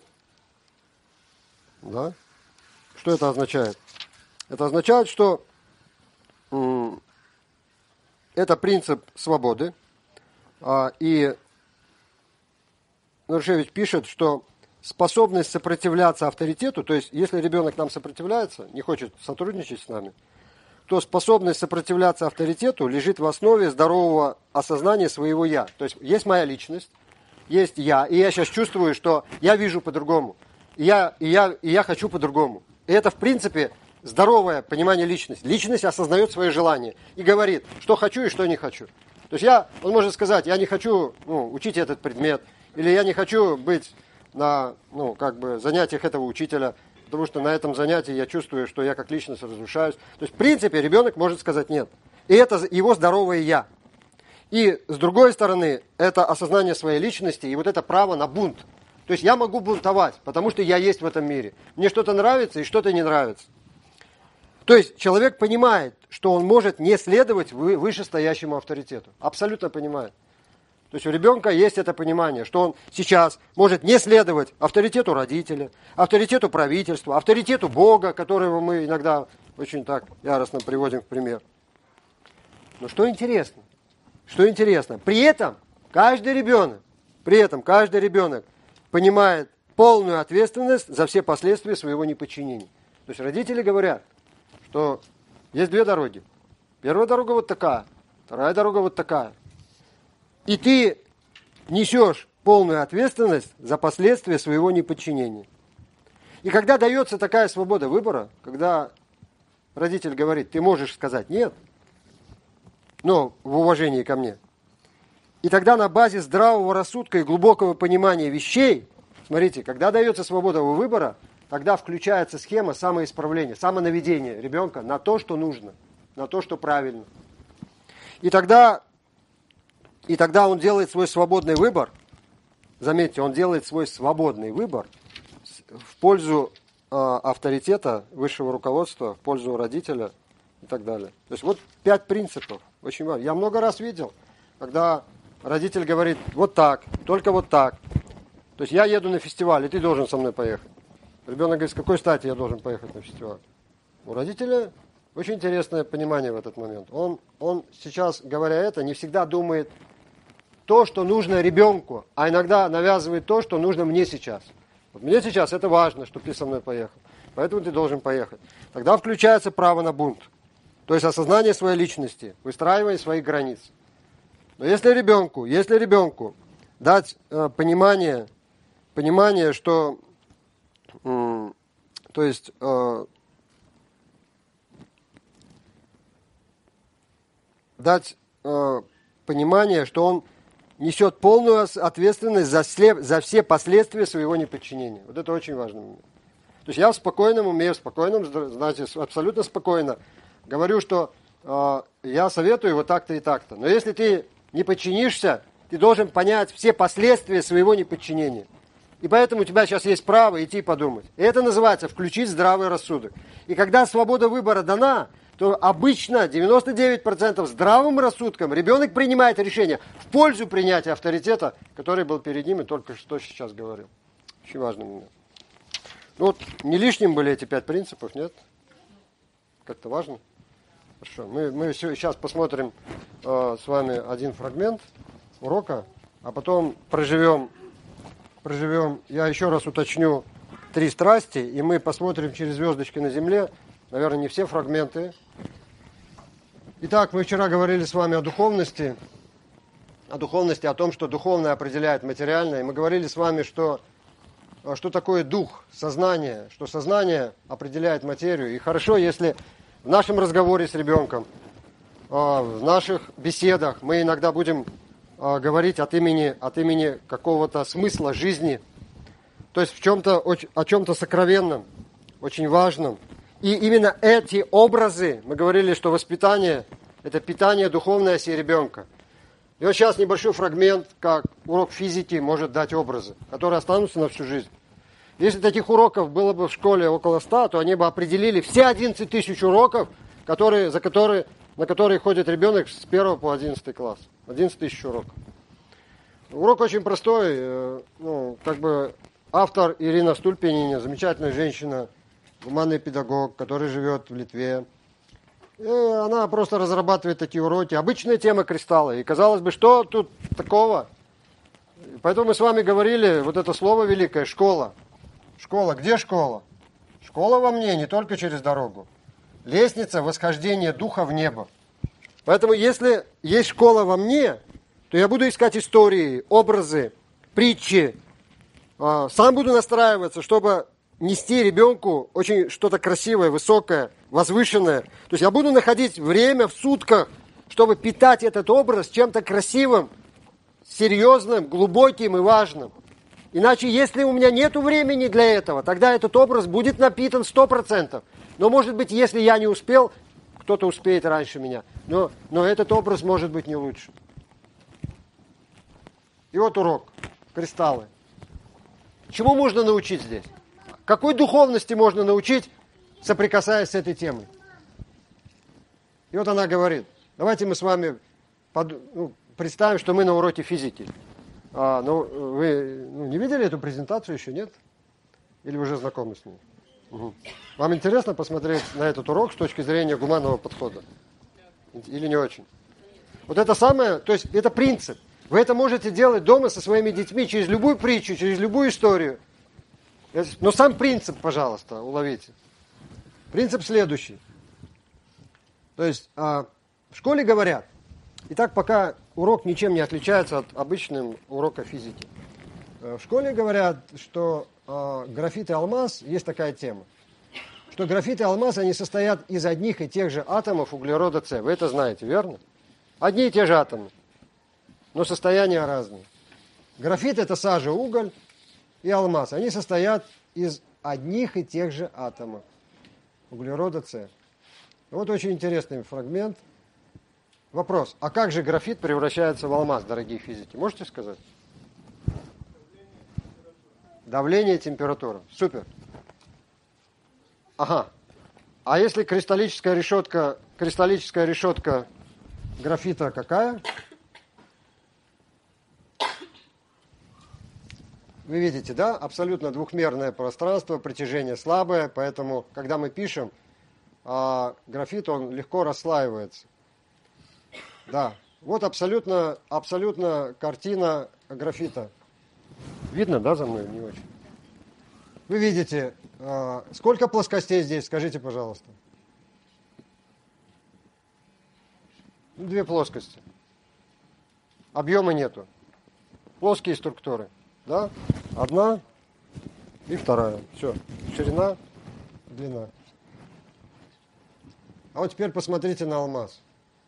Да? Что это означает? Это означает, что это принцип свободы. И Нарушевич пишет, что способность сопротивляться авторитету, то есть если ребенок нам сопротивляется, не хочет сотрудничать с нами, то способность сопротивляться авторитету лежит в основе здорового осознания своего «я». То есть моя личность, есть я, и я сейчас чувствую, что я вижу по-другому, и я хочу по-другому. И это, в принципе, здоровое понимание личности. Личность осознает свои желания и говорит, что хочу и что не хочу. То есть он может сказать, я не хочу учить этот предмет, или я не хочу быть на занятиях этого учителя, потому что на этом занятии я чувствую, что я как личность разрушаюсь. То есть, в принципе, ребенок может сказать нет. И это его здоровое «я». И, с другой стороны, это осознание своей личности и вот это право на бунт. То есть я могу бунтовать, потому что я есть в этом мире. Мне что-то нравится и что-то не нравится. То есть человек понимает, что он может не следовать вышестоящему авторитету. Абсолютно понимает. То есть у ребенка есть это понимание, что он сейчас может не следовать авторитету родителя, авторитету правительства, авторитету Бога, которого мы иногда очень так яростно приводим в пример. Но что интересно? При этом каждый ребенок понимает полную ответственность за все последствия своего неподчинения. То есть родители говорят, что есть 2 дороги. Первая дорога вот такая, вторая дорога вот такая. И ты несешь полную ответственность за последствия своего неподчинения. И когда дается такая свобода выбора, когда родитель говорит, ты можешь сказать нет, но в уважении ко мне, и тогда на базе здравого рассудка и глубокого понимания вещей, смотрите, когда дается свобода выбора, тогда включается схема самоисправления, самонаведения ребенка на то, что нужно, на то, что правильно. И тогда он делает свой свободный выбор, заметьте, он делает свой свободный выбор в пользу авторитета высшего руководства, в пользу родителя и так далее. То есть вот 5 принципов, очень важно. Я много раз видел, когда родитель говорит, вот так, только вот так. То есть я еду на фестиваль, и ты должен со мной поехать. Ребенок говорит, с какой стати я должен поехать на фестиваль? У родителя очень интересное понимание в этот момент. Он сейчас, говоря это, не всегда думает то, что нужно ребенку, а иногда навязывает то, что нужно мне сейчас. Вот мне сейчас это важно, чтобы ты со мной поехал. Поэтому ты должен поехать. Тогда включается право на бунт. То есть осознание своей личности, выстраивание своих границ. Но если ребенку дать понимание, что дать понимание, что он несет полную ответственность за все последствия своего неподчинения. Вот это очень важный момент. То есть я в спокойном уме, абсолютно спокойно говорю, что я советую вот так-то и так-то. Но если ты не подчинишься, ты должен понять все последствия своего неподчинения. И поэтому у тебя сейчас есть право идти подумать. И это называется включить здравый рассудок. И когда свобода выбора дана, то обычно 99% здравым рассудком ребенок принимает решение в пользу принятия авторитета, который был перед ним и только что сейчас говорил. Очень важный момент. Ну вот, не лишним были эти 5 принципов, нет? Как-то важно? Хорошо. Мы сейчас посмотрим с вами один фрагмент урока, а потом проживем, я еще раз уточню 3 страсти, и мы посмотрим через звездочки на земле, наверное, не все фрагменты. Итак, мы вчера говорили с вами о духовности, о том, что духовное определяет материальное. И мы говорили с вами, что такое дух, сознание, что сознание определяет материю. И хорошо, если в нашем разговоре с ребенком в наших беседах мы иногда будем говорить от имени какого-то смысла жизни, то есть о чем-то сокровенном, очень важном. И именно эти образы, мы говорили, что воспитание – это питание духовной оси ребенка. И вот сейчас небольшой фрагмент, как урок физики может дать образы, которые останутся на всю жизнь. Если таких уроков было бы в школе около 100, то они бы определили все 11 тысяч уроков, на которые ходит ребенок с 1 по 11 класс. 11 тысяч уроков. Урок очень простой. Автор Ирина Стульпинина, замечательная женщина, гуманный педагог, который живет в Литве. И она просто разрабатывает такие уроки. Обычная тема кристалла. И казалось бы, что тут такого? Поэтому мы с вами говорили, вот это слово великое, школа. Школа. Где школа? Школа во мне, не только через дорогу. Лестница восхождения духа в небо. Поэтому если есть школа во мне, то я буду искать истории, образы, притчи. Сам буду настраиваться, чтобы нести ребенку очень что-то красивое, высокое, возвышенное. То есть я буду находить время в сутках, чтобы питать этот образ чем-то красивым, серьезным, глубоким и важным. Иначе, если у меня нет времени для этого, тогда этот образ будет напитан 100%. Но, может быть, если я не успел, кто-то успеет раньше меня. Но этот образ может быть не лучше. И вот урок. Кристаллы. Чему можно научить здесь? Какой духовности можно научить, соприкасаясь с этой темой? И вот она говорит, давайте мы с вами представим, что мы на уроке физики. Вы не видели эту презентацию еще, нет? Или вы уже знакомы с ней? Угу. Вам интересно посмотреть на этот урок с точки зрения гуманного подхода? Или не очень? Вот это самое, то есть это принцип. Вы это можете делать дома со своими детьми через любую притчу, через любую историю. Но сам принцип, пожалуйста, уловите. Принцип следующий. То есть в школе говорят, итак, пока урок ничем не отличается от обычного урока физики. В школе говорят, что графит и алмаз, есть такая тема, что графит и алмаз, они состоят из одних и тех же атомов углерода С. Вы это знаете, верно? Одни и те же атомы, но состояния разные. Графит – это сажа, уголь и алмаз. Они состоят из одних и тех же атомов углерода С. Вот очень интересный фрагмент. Вопрос, а как же графит превращается в алмаз, дорогие физики? Можете сказать? Давление и температура. Супер. Ага. А если кристаллическая решетка графита какая? Вы видите, да? Абсолютно двухмерное пространство, притяжение слабое, поэтому, когда мы пишем, графит, он легко расслаивается. Да. Вот абсолютно картина графита. Видно, да, за мной? Не очень. Вы видите, сколько плоскостей здесь, скажите, пожалуйста. 2 плоскости. Объема нету. Плоские структуры. Да? Одна и вторая. Все. Ширина, длина. А вот теперь посмотрите на алмаз.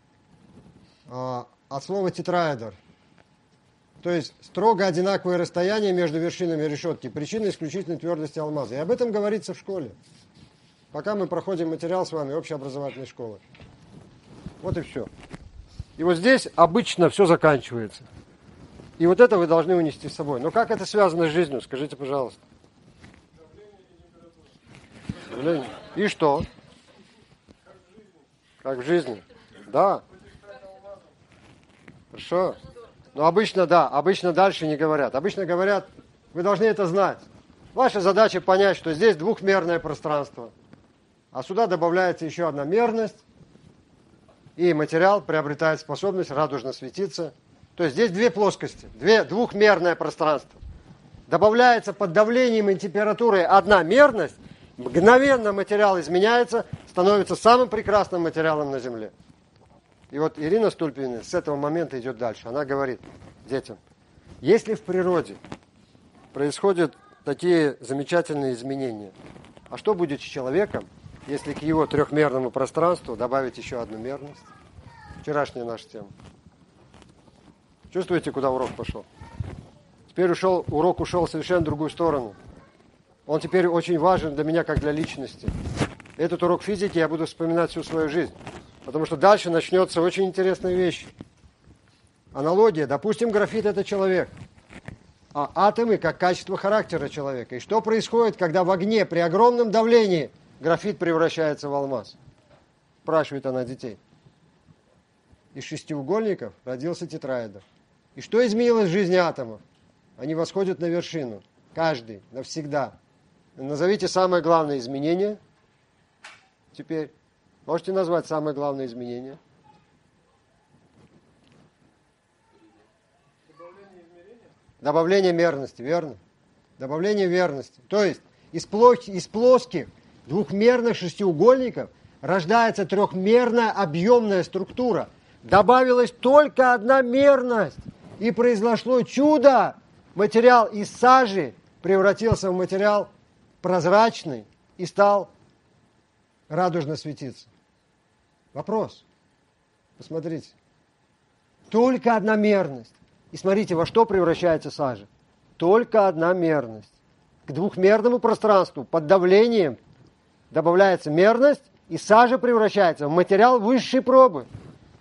От слова тетраэдр. То есть строго одинаковое расстояние между вершинами решетки. Причина исключительной твердости алмаза. И об этом говорится в школе. Пока мы проходим материал с вами общеобразовательной школы. Вот и все. И вот здесь обычно все заканчивается. И вот это вы должны унести с собой. Но как это связано с жизнью? Скажите, пожалуйста. Давление. И что? Как в жизни. Да. Хорошо. Но обычно дальше не говорят. Обычно говорят, вы должны это знать. Ваша задача понять, что здесь двухмерное пространство. А сюда добавляется еще одна мерность. И материал приобретает способность радужно светиться. То есть здесь 2 плоскости, двухмерное пространство. Добавляется под давлением и температурой одна мерность, мгновенно материал изменяется, становится самым прекрасным материалом на Земле. И вот Ирина Стульпинина с этого момента идет дальше. Она говорит детям, если в природе происходят такие замечательные изменения, а что будет с человеком, если к его трехмерному пространству добавить еще одну мерность? Вчерашняя наша тема. Чувствуете, куда урок пошел? Теперь урок ушел в совершенно другую сторону. Он теперь очень важен для меня, как для личности. Этот урок физики я буду вспоминать всю свою жизнь. Потому что дальше начнется очень интересная вещь. Аналогия. Допустим, графит – это человек. А атомы – как качество характера человека. И что происходит, когда в огне при огромном давлении графит превращается в алмаз? Спрашивает она детей. Из шестиугольников родился тетраэдр. И что изменилось в жизни атомов? Они восходят на вершину. Каждый, навсегда. Назовите самое главное изменение. Теперь. Можете назвать самое главное изменение? Добавление мерности, верно? Добавление верности. То есть из плоских двухмерных шестиугольников рождается трехмерная объемная структура. Добавилась только одна мерность. И произошло чудо. Материал из сажи превратился в материал прозрачный и стал радужно светиться. Вопрос. Посмотрите. Только одна мерность. И смотрите, во что превращается сажа. Только одна мерность. К двухмерному пространству под давлением добавляется мерность, и сажа превращается в материал высшей пробы.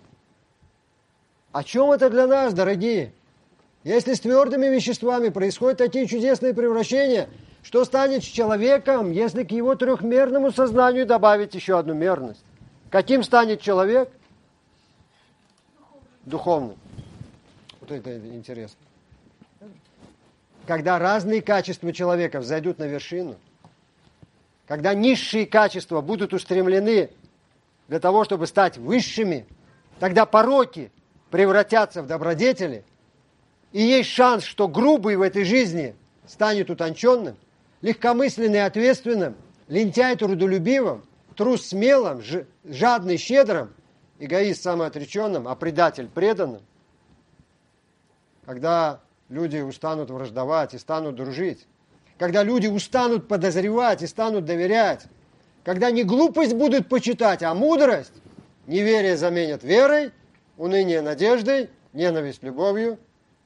О чем это для нас, дорогие? Если с твердыми веществами происходят такие чудесные превращения, что станет с человеком, если к его трехмерному сознанию добавить еще одну мерность? Каким станет человек? Духовным. Вот это интересно. Когда разные качества человека взойдут на вершину, когда низшие качества будут устремлены для того, чтобы стать высшими, тогда пороки превратятся в добродетели, и есть шанс, что грубый в этой жизни станет утонченным, легкомысленный ответственным, лентяй трудолюбивым, трус смелым, жадный щедрым, эгоист самоотреченным, а предатель преданным. Когда люди устанут враждовать и станут дружить, когда люди устанут подозревать и станут доверять, когда не глупость будут почитать, а мудрость, неверие заменят верой, уныние надеждой, ненависть любовью,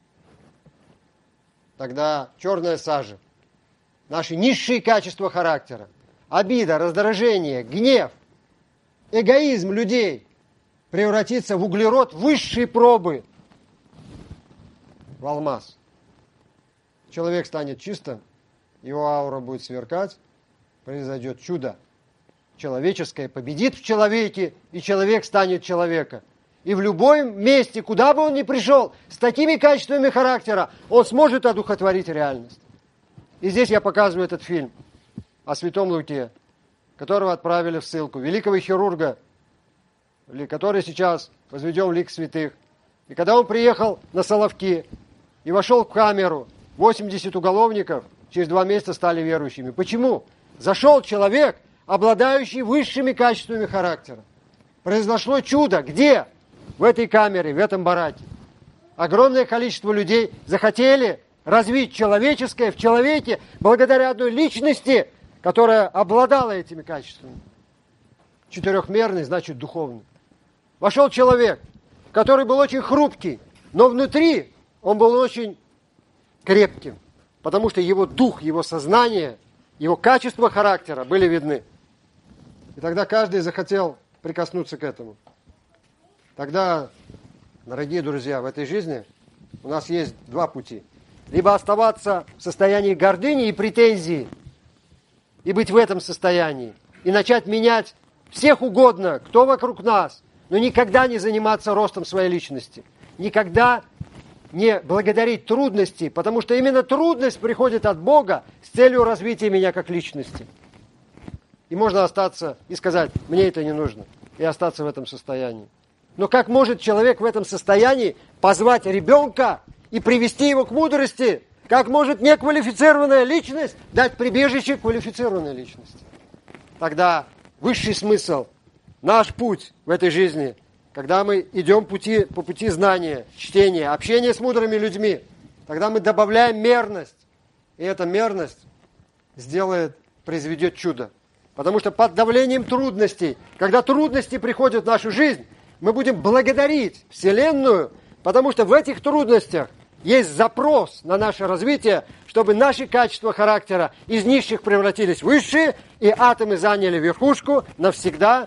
тогда черная сажа, наши низшие качества характера, обида, раздражение, гнев, эгоизм людей превратится в углерод высшей пробы, в алмаз. Человек станет чистым, его аура будет сверкать, произойдет чудо. Человеческое победит в человеке, и человек станет человека. И в любом месте, куда бы он ни пришел, с такими качествами характера, он сможет одухотворить реальность. И здесь я показываю этот фильм о святом Луке, которого отправили в ссылку, великого хирурга, который сейчас возведен в лик святых. И когда он приехал на Соловки и вошел в камеру, 80 уголовников через 2 месяца стали верующими. Почему? Зашел человек, обладающий высшими качествами характера. Произошло чудо. Где? В этой камере, в этом бараке. Огромное количество людей захотели развить человеческое в человеке благодаря одной личности, которая обладала этими качествами. Четырехмерный, значит духовный. Вошел человек, который был очень хрупкий, но внутри он был очень крепким, потому что его дух, его сознание, его качества характера были видны. И тогда каждый захотел прикоснуться к этому. Тогда, дорогие друзья, в этой жизни у нас есть 2 пути. Либо оставаться в состоянии гордыни и претензий, и быть в этом состоянии, и начать менять всех угодно, кто вокруг нас, но никогда не заниматься ростом своей личности, никогда не благодарить трудности, потому что именно трудность приходит от Бога с целью развития меня как личности. И можно остаться и сказать, мне это не нужно, и остаться в этом состоянии. Но как может человек в этом состоянии позвать ребенка и привести его к мудрости? Как может неквалифицированная личность дать прибежище квалифицированной личности? Тогда высший смысл, наш путь в этой жизни, когда мы идем по пути знания, чтения, общения с мудрыми людьми, тогда мы добавляем мерность. И эта мерность произведет чудо. Потому что под давлением трудностей, когда трудности приходят в нашу жизнь, мы будем благодарить Вселенную, потому что в этих трудностях есть запрос на наше развитие, чтобы наши качества характера из низших превратились в высшие, и атомы заняли верхушку навсегда,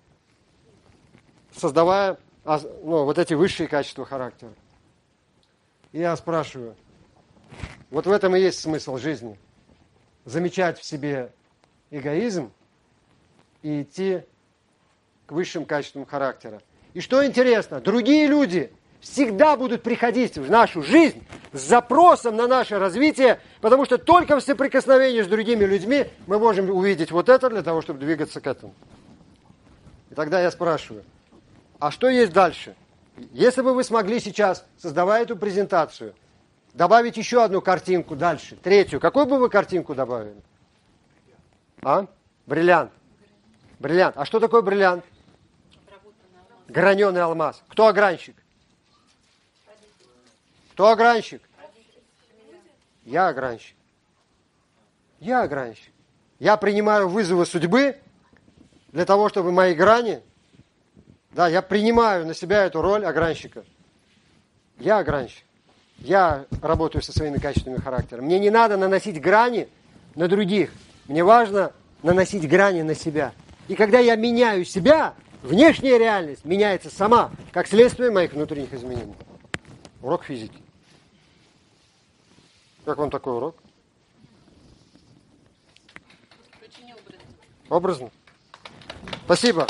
создавая вот эти высшие качества характера. И я спрашиваю, вот в этом и есть смысл жизни. Замечать в себе эгоизм и идти к высшим качествам характера. И что интересно, другие люди всегда будут приходить в нашу жизнь с запросом на наше развитие, потому что только в соприкосновении с другими людьми мы можем увидеть вот это для того, чтобы двигаться к этому. И тогда я спрашиваю, а что есть дальше? Если бы вы смогли сейчас, создавая эту презентацию, добавить еще одну картинку дальше, третью, какую бы вы картинку добавили? Бриллиант. Бриллиант. А что такое бриллиант? Граненый алмаз. Кто огранщик? Кто огранщик? Я огранщик. Я огранщик. Я принимаю вызовы судьбы для того, чтобы мои грани... Да, я принимаю на себя эту роль огранщика. Я огранщик. Я работаю со своими качествами характера. Мне не надо наносить грани на других. Мне важно наносить грани на себя. И когда я меняю себя, внешняя реальность меняется сама, как следствие моих внутренних изменений. Урок физики. Как вам такой урок? Очень образно. Образно? Спасибо.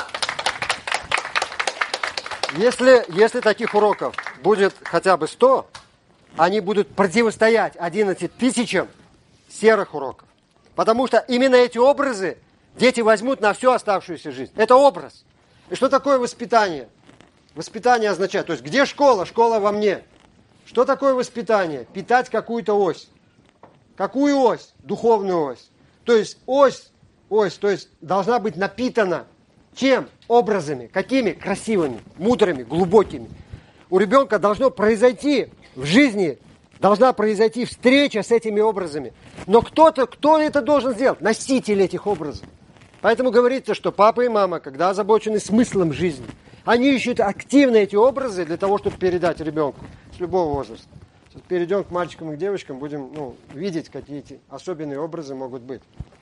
Если таких уроков будет хотя бы 100, они будут противостоять 11 тысячам серых уроков. Потому что именно эти образы дети возьмут на всю оставшуюся жизнь. Это образ. И что такое воспитание? Воспитание означает, то есть где школа? Школа во мне. Что такое воспитание? Питать какую-то ось. Какую ось? Духовную ось. То есть ось, то есть должна быть напитана чем? Образами. Какими? Красивыми, мудрыми, глубокими. У ребенка должно произойти в жизни, должна произойти встреча с этими образами. Но кто это должен сделать? Носитель этих образов. Поэтому говорится, что папа и мама, когда озабочены смыслом жизни, они ищут активно эти образы для того, чтобы передать ребенку с любого возраста. Сейчас перейдем к мальчикам и к девочкам, будем видеть, какие эти особенные образы могут быть.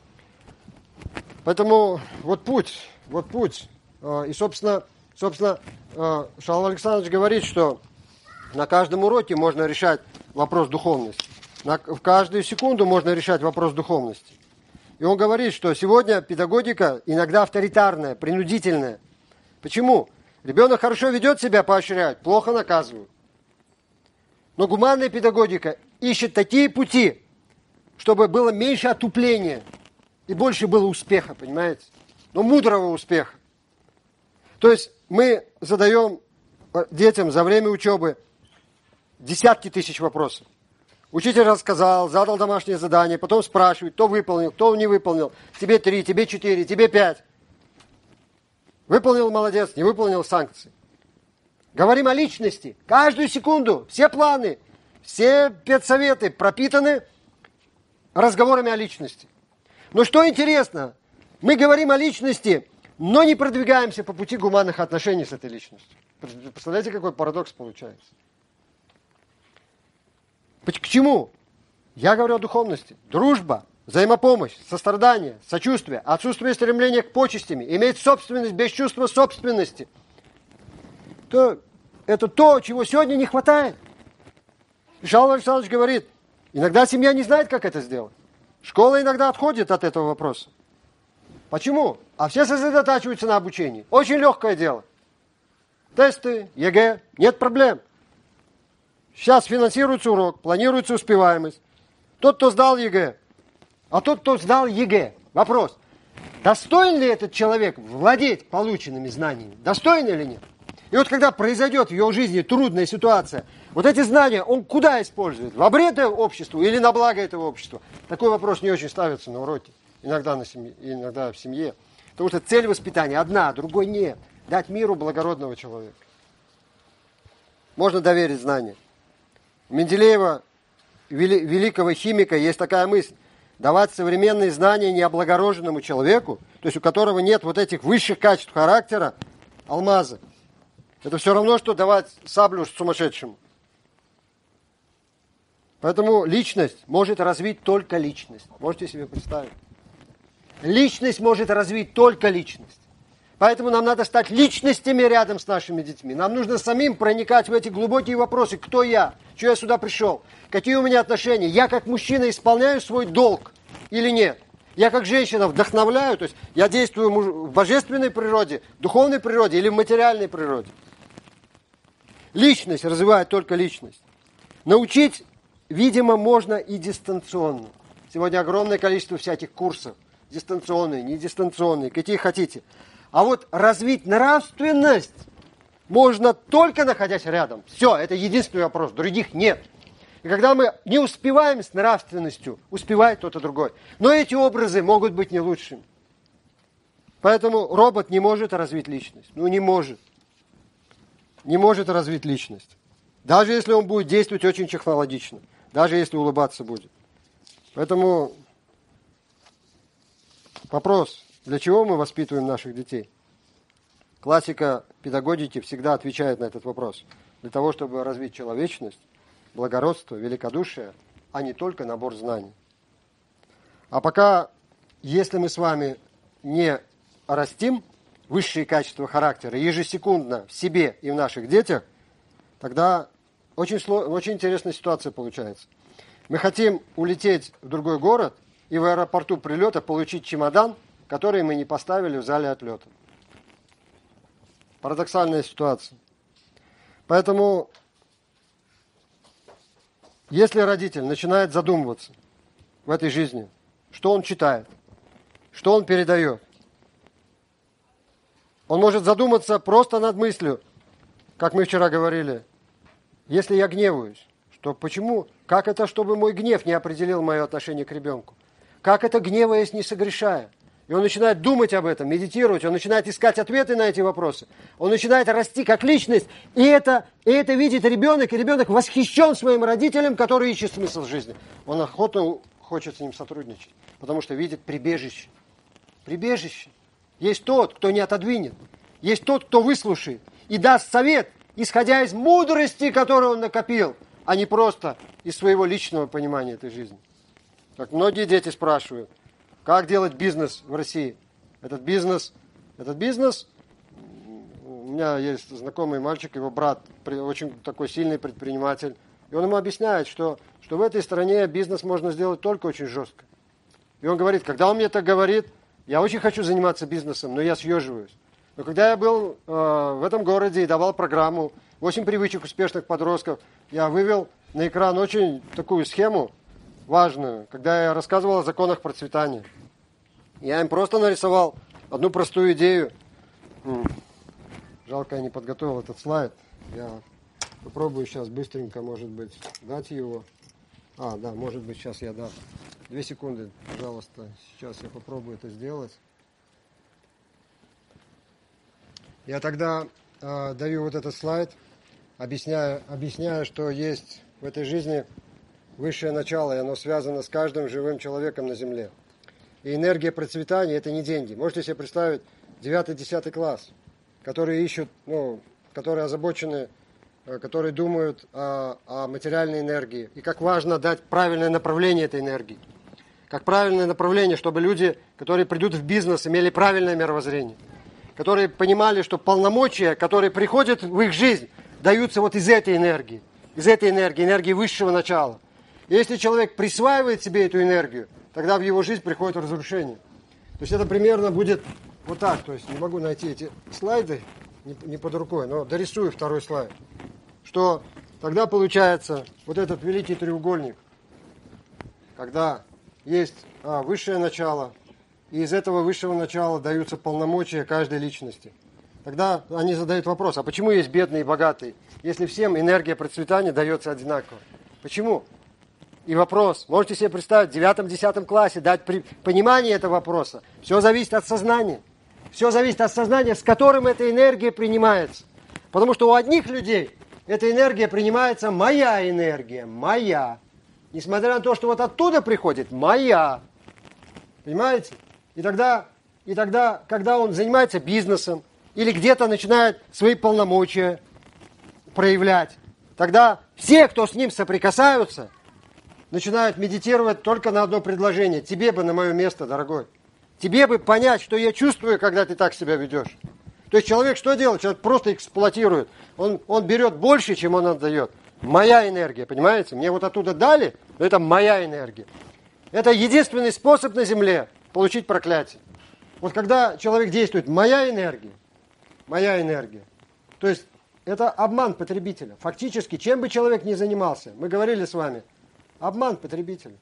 Поэтому вот путь. И, собственно, Шалом Александрович говорит, что на каждом уроке можно решать вопрос духовности. В каждую секунду можно решать вопрос духовности. И он говорит, что сегодня педагогика иногда авторитарная, принудительная. Почему? Ребенок хорошо ведет себя, поощряют, плохо наказывают. Но гуманная педагогика ищет такие пути, чтобы было меньше отупления и больше было успеха, понимаете? Но мудрого успеха. То есть мы задаем детям за время учебы десятки тысяч вопросов. Учитель рассказал, задал домашнее задание, потом спрашивает, кто выполнил, кто не выполнил. Тебе 3, тебе 4, тебе 5. Выполнил, молодец, не выполнил, санкции. Говорим о личности. Каждую секунду все планы, все педсоветы пропитаны разговорами о личности. Но что интересно, мы говорим о личности, но не продвигаемся по пути гуманных отношений с этой личностью. Представляете, какой парадокс получается? К чему? Я говорю о духовности. Дружба, взаимопомощь, сострадание, сочувствие, отсутствие стремления к почестям, иметь собственность без чувства собственности. Это то, чего сегодня не хватает. И Шалом Александрович говорит, иногда семья не знает, как это сделать. Школа иногда отходит от этого вопроса. Почему? А все сосредотачиваются на обучении. Очень легкое дело. Тесты, ЕГЭ, нет проблем. Сейчас финансируется урок, планируется успеваемость. Тот, кто сдал ЕГЭ, а тот, кто сдал ЕГЭ. Вопрос, достоин ли этот человек владеть полученными знаниями? Достоин или нет? И вот когда произойдет в его жизни трудная ситуация, вот эти знания он куда использует? Во вред обществу или на благо этого общества? Такой вопрос не очень ставится на уроке. Иногда в семье. Потому что цель воспитания одна, другой нет. Дать миру благородного человека. Можно доверить знания. У Менделеева, великого химика, есть такая мысль. Давать современные знания необлагороженному человеку, то есть у которого нет вот этих высших качеств характера, алмаза, Это все равно, что давать саблю сумасшедшему. Поэтому личность может развить только личность. Можете себе представить? Личность может развить только личность. Поэтому нам надо стать личностями рядом с нашими детьми. Нам нужно самим проникать в эти глубокие вопросы. Кто я? Чего я сюда пришел? Какие у меня отношения? Я как мужчина исполняю свой долг или нет? Я как женщина вдохновляю? То есть я действую в божественной природе, духовной природе или в материальной природе? Личность развивает только личность. Научить, видимо, можно и дистанционно. Сегодня огромное количество всяких курсов. Дистанционные, недистанционные, какие хотите. А вот развить нравственность можно только находясь рядом. Все, это единственный вопрос, других нет. И когда мы не успеваем с нравственностью, успевает кто-то другой. Но эти образы могут быть не лучшими. Поэтому робот не может развить личность. Ну, не может. Не может развить личность. Даже если он будет действовать очень технологично. Даже если улыбаться будет. Поэтому вопрос, для чего мы воспитываем наших детей? Классика педагогики всегда отвечает на этот вопрос. Для того, чтобы развить человечность, благородство, великодушие, а не только набор знаний. А пока, если мы с вами не растим высшие качества характера ежесекундно в себе и в наших детях, тогда очень интересная ситуация получается. Мы хотим улететь в другой город и в аэропорту прилета получить чемодан, который мы не поставили в зале отлета. Парадоксальная ситуация. Поэтому, если родитель начинает задумываться в этой жизни, что он читает, что он передает, он может задуматься просто над мыслью, как мы вчера говорили, если я гневаюсь, что почему, как это, чтобы мой гнев не определил мое отношение к ребенку? Как это, гневаясь, не согрешая? И он начинает думать об этом, медитировать, он начинает искать ответы на эти вопросы. Он начинает расти как личность, и это видит ребенок, и ребенок восхищен своим родителем, который ищет смысл в жизни. Он охотно хочет с ним сотрудничать, потому что видит прибежище. Прибежище. Есть тот, кто не отодвинет, есть тот, кто выслушает и даст совет, исходя из мудрости, которую он накопил, а не просто из своего личного понимания этой жизни. Как многие дети спрашивают, как делать бизнес в России? Этот бизнес, у меня есть знакомый мальчик, его брат, очень такой сильный предприниматель, и он ему объясняет, что в этой стране бизнес можно сделать только очень жестко. И он говорит, когда он мне так говорит, я очень хочу заниматься бизнесом, но я съеживаюсь. Но когда я был в этом городе и давал программу «8 привычек успешных подростков», я вывел на экран очень такую схему важную, когда я рассказывал о законах процветания. Я им просто нарисовал одну простую идею. Жалко, я не подготовил этот слайд. Я попробую сейчас быстренько, может быть, дать его. Да, может быть, сейчас я дам. 2 секунды, пожалуйста. Сейчас я попробую это сделать. Я тогда даю вот этот слайд, объясняю, что есть в этой жизни высшее начало, и оно связано с каждым живым человеком на Земле. И энергия процветания – это не деньги. Можете себе представить 9-10 класс, которые ищут, которые озабочены, которые думают о материальной энергии. И как важно дать правильное направление этой энергии. Как правильное направление, чтобы люди, которые придут в бизнес, имели правильное мировоззрение. Которые понимали, что полномочия, которые приходят в их жизнь, даются вот из этой энергии. Из этой энергии высшего начала. И если человек присваивает себе эту энергию, тогда в его жизнь приходит разрушение. То есть это примерно будет вот так. То есть не могу найти эти слайды, не под рукой, но дорисую второй слайд. Что тогда получается вот этот великий треугольник, когда есть высшее начало, и из этого высшего начала даются полномочия каждой личности. Тогда они задают вопрос, а почему есть бедные и богатые, если всем энергия процветания дается одинаково? Почему? И вопрос, можете себе представить, в 9-10 классе дать понимание этого вопроса. Все зависит от сознания. Все зависит от сознания, с которым эта энергия принимается. Потому что у одних людей эта энергия принимается моя энергия, моя. Несмотря на то, что вот оттуда приходит моя. Понимаете? И тогда, когда он занимается бизнесом, или где-то начинает свои полномочия проявлять, тогда все, кто с ним соприкасаются, начинают медитировать только на одно предложение. Тебе бы на мое место, дорогой. Тебе бы понять, что я чувствую, когда ты так себя ведешь. То есть человек что делает? Человек просто эксплуатирует. Он берет больше, чем он отдает. Моя энергия, понимаете? Мне вот оттуда дали, но это моя энергия. Это единственный способ на Земле получить проклятие. Вот когда человек действует, моя энергия, то есть это обман потребителя. Фактически, чем бы человек ни занимался, мы говорили с вами, обман потребителя.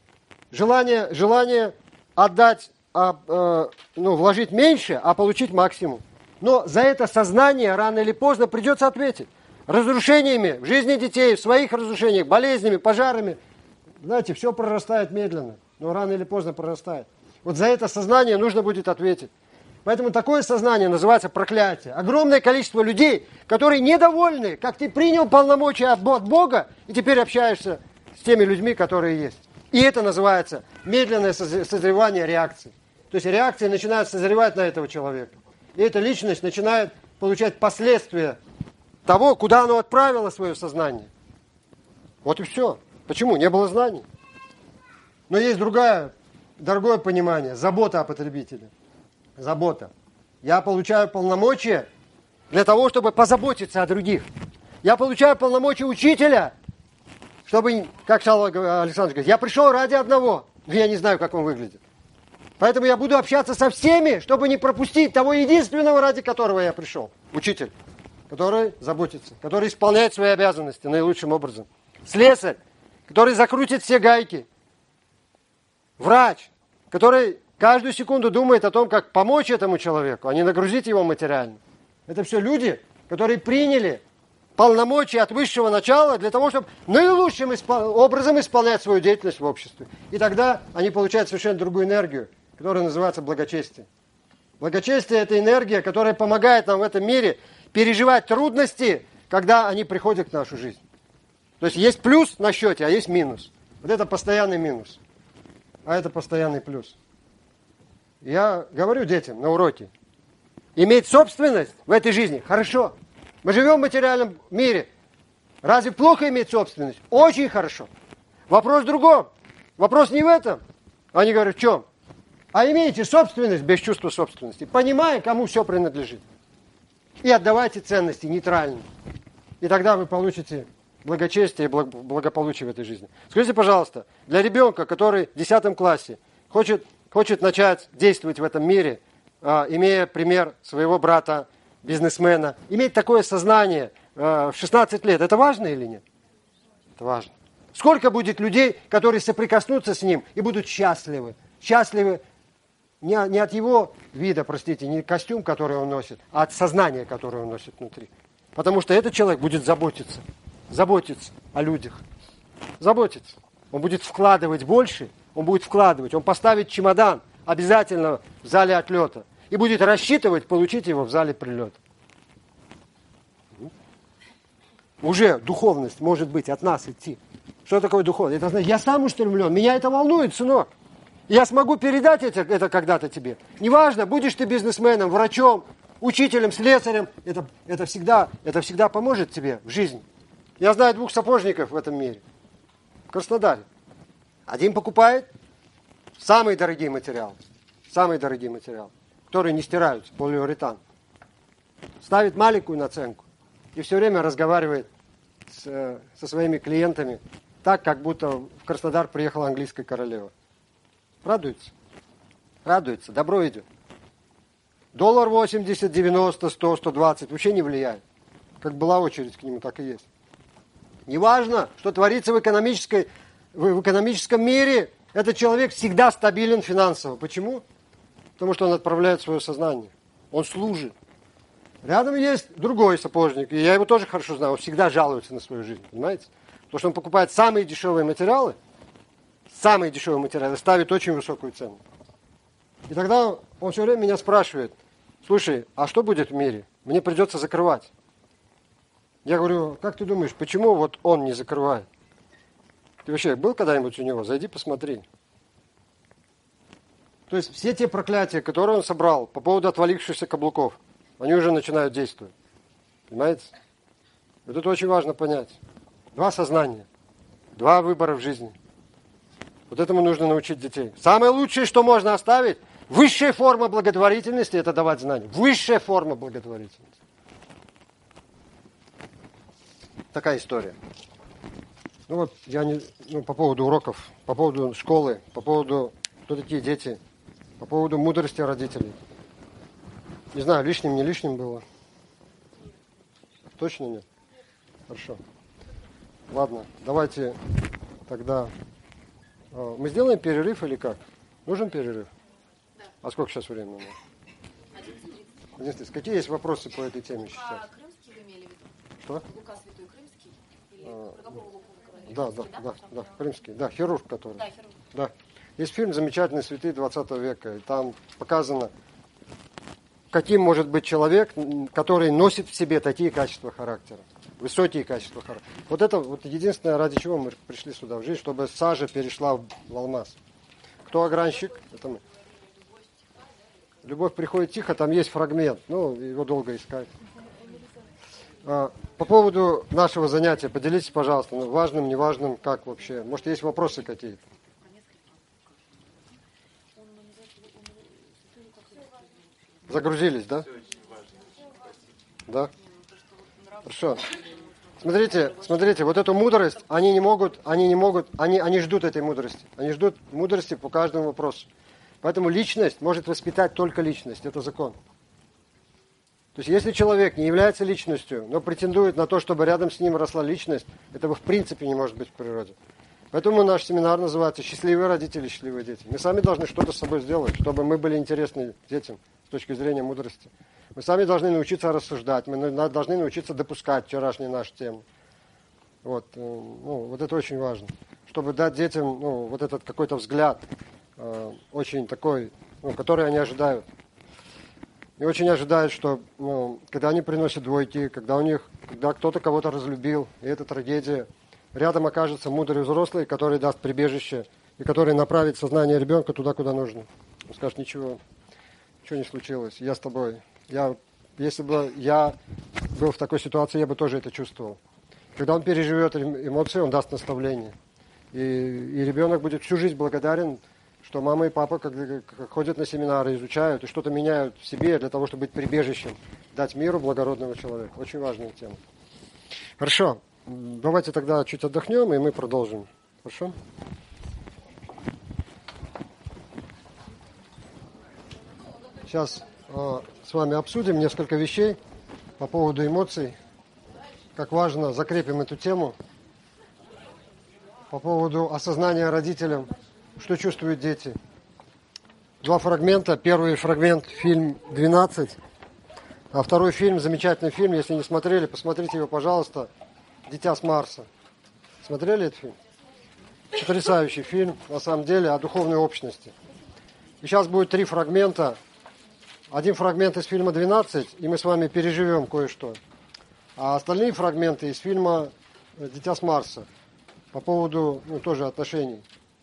Желание отдать, вложить меньше, а получить максимум. Но за это сознание рано или поздно придется ответить. Разрушениями в жизни детей, в своих разрушениях, болезнями, пожарами. Знаете, все прорастает медленно, но рано или поздно прорастает. Вот за это сознание нужно будет ответить. Поэтому такое сознание называется проклятие. Огромное количество людей, которые недовольны, как ты принял полномочия от Бога, и теперь общаешься с теми людьми, которые есть. И это называется медленное созревание реакции. То есть реакция начинает созревать на этого человека. И эта личность начинает получать последствия того, куда оно отправило свое сознание. Вот и все. Почему? Не было знаний. Но есть другое понимание. Забота о потребителе. Забота. Я получаю полномочия для того, чтобы позаботиться о других. Я получаю полномочия учителя, чтобы, как Александр говорит, я пришел ради одного, но я не знаю, как он выглядит. Поэтому я буду общаться со всеми, чтобы не пропустить того единственного, ради которого я пришел. Учитель, который заботится, который исполняет свои обязанности наилучшим образом. Слесарь, который закрутит все гайки. Врач, который каждую секунду думает о том, как помочь этому человеку, а не нагрузить его материально. Это все люди, которые приняли полномочия от высшего начала для того, чтобы наилучшим образом исполнять свою деятельность в обществе. И тогда они получают совершенно другую энергию, которая называется благочестие. Благочестие – это энергия, которая помогает нам в этом мире переживать трудности, когда они приходят в нашу жизнь. То есть есть плюс на счете, а есть минус. Вот это постоянный минус, а это постоянный плюс. Я говорю детям на уроке, иметь собственность в этой жизни – хорошо. Мы живем в материальном мире. Разве плохо иметь собственность? Очень хорошо. Вопрос в другом. Вопрос не в этом. Они говорят, в чем? А имейте собственность без чувства собственности, понимая, кому все принадлежит. И отдавайте ценности нейтрально. И тогда вы получите благочестие и благополучие в этой жизни. Скажите, пожалуйста, для ребенка, который в 10 классе хочет начать действовать в этом мире, имея пример своего брата, бизнесмена, иметь такое сознание в 16 лет, это важно или нет? Это важно. Сколько будет людей, которые соприкоснутся с ним и будут счастливы? Счастливы не от его вида, простите, не костюм, который он носит, а от сознания, которое он носит внутри. Потому что этот человек будет заботиться о людях. Заботиться. Он будет вкладывать больше, он поставит чемодан обязательно в зале отлета и будет рассчитывать получить его в зале прилета. Уже духовность может быть от нас идти. Что такое духовность? Это значит, я сам устремлен, меня это волнует, сынок. Я смогу передать это когда-то тебе. Неважно, будешь ты бизнесменом, врачом, учителем, слесарем, это всегда поможет тебе в жизни. Я знаю 2 сапожников в этом мире. В Краснодаре. Один покупает самые дорогие материалы, которые не стираются, полиуретан. Ставит маленькую наценку и все время разговаривает со своими клиентами так, как будто в Краснодар приехала английская королева. Радуется, добро идет. $80, 90, 100, 120 вообще не влияет. Как была очередь к нему, так и есть. Неважно, что творится в экономическом мире, этот человек всегда стабилен финансово. Почему? Потому что он отправляет свое сознание. Он служит. Рядом есть другой сапожник, и я его тоже хорошо знаю, он всегда жалуется на свою жизнь, понимаете? Потому что он покупает самые дешевые материалы, ставит очень высокую цену. И тогда он все время меня спрашивает, слушай, а что будет в мире? Мне придется закрывать. Я говорю, как ты думаешь, почему вот он не закрывает? Ты вообще был когда-нибудь у него? Зайди, посмотри. То есть все те проклятия, которые он собрал по поводу отвалившихся каблуков, они уже начинают действовать. Понимаете? Вот это очень важно понять. 2 сознания, 2 выбора в жизни. Вот этому нужно научить детей. Самое лучшее, что можно оставить, высшая форма благотворительности – это давать знания. Высшая форма благотворительности. Такая история. Ну вот, по поводу уроков, по поводу школы, по поводу, кто такие дети, по поводу мудрости родителей. Не знаю, лишним, не лишним было. Точно нет? Хорошо. Ладно, давайте тогда... Мы сделаем перерыв или как? Нужен перерыв? Да. А сколько сейчас времени? 11:30. 11:30. Какие есть вопросы по этой теме сейчас? А крымский вы имели в виду? Что? Лука Святой Крымский? Или про какого Луку вы говорите? Да, крымский. Да, хирург который. Да, хирург. Да. Есть фильм «Замечательные святые 20 века». И там показано, каким может быть человек, который носит в себе такие качества характера. Высокие качества характера. Вот это вот единственное, ради чего мы пришли сюда в жизнь, чтобы сажа перешла в алмаз. Кто огранщик? Это мы. Любовь приходит тихо, там есть фрагмент. Ну, его долго искать. По поводу нашего занятия, поделитесь, пожалуйста, важным, неважным, как вообще. Может, есть вопросы какие-то? Загрузились, да? Да? Хорошо. Смотрите, вот эту мудрость, они ждут этой мудрости. Они ждут мудрости по каждому вопросу. Поэтому личность может воспитать только личность. Это закон. То есть, если человек не является личностью, но претендует на то, чтобы рядом с ним росла личность, этого в принципе не может быть в природе. Поэтому наш семинар называется «Счастливые родители, счастливые дети». Мы сами должны что-то с собой сделать, чтобы мы были интересны детям с точки зрения мудрости. Мы сами должны научиться рассуждать, мы должны научиться допускать вчерашние наши темы. Вот это очень важно. Чтобы дать детям вот этот какой-то взгляд, очень такой, который они ожидают. И очень ожидают, что когда они приносят двойки, когда кто-то кого-то разлюбил, и это трагедия, рядом окажется мудрый взрослый, который даст прибежище, и который направит сознание ребенка туда, куда нужно. Он скажет: ничего не случилось, я с тобой. Если бы я был в такой ситуации, я бы тоже это чувствовал. Когда он переживет эмоции, он даст наставление. И ребенок будет всю жизнь благодарен, что мама и папа ходят на семинары, изучают и что-то меняют в себе для того, чтобы быть прибежищем, дать миру благородного человека. Очень важная тема. Хорошо. Давайте тогда чуть отдохнем, и мы продолжим. Хорошо? Сейчас с вами обсудим несколько вещей по поводу эмоций. Как важно, закрепим эту тему. По поводу осознания родителям, что чувствуют дети. 2 фрагмента. Первый фрагмент — фильм «12». А второй фильм, замечательный фильм, если не смотрели, посмотрите его, пожалуйста, «Дитя с Марса». Смотрели этот фильм? Потрясающий фильм, на самом деле, о духовной общности. И сейчас будет 3 фрагмента. Один фрагмент из фильма «12», и мы с вами переживем кое-что. А остальные фрагменты из фильма «Дитя с Марса» по поводу, тоже отношений.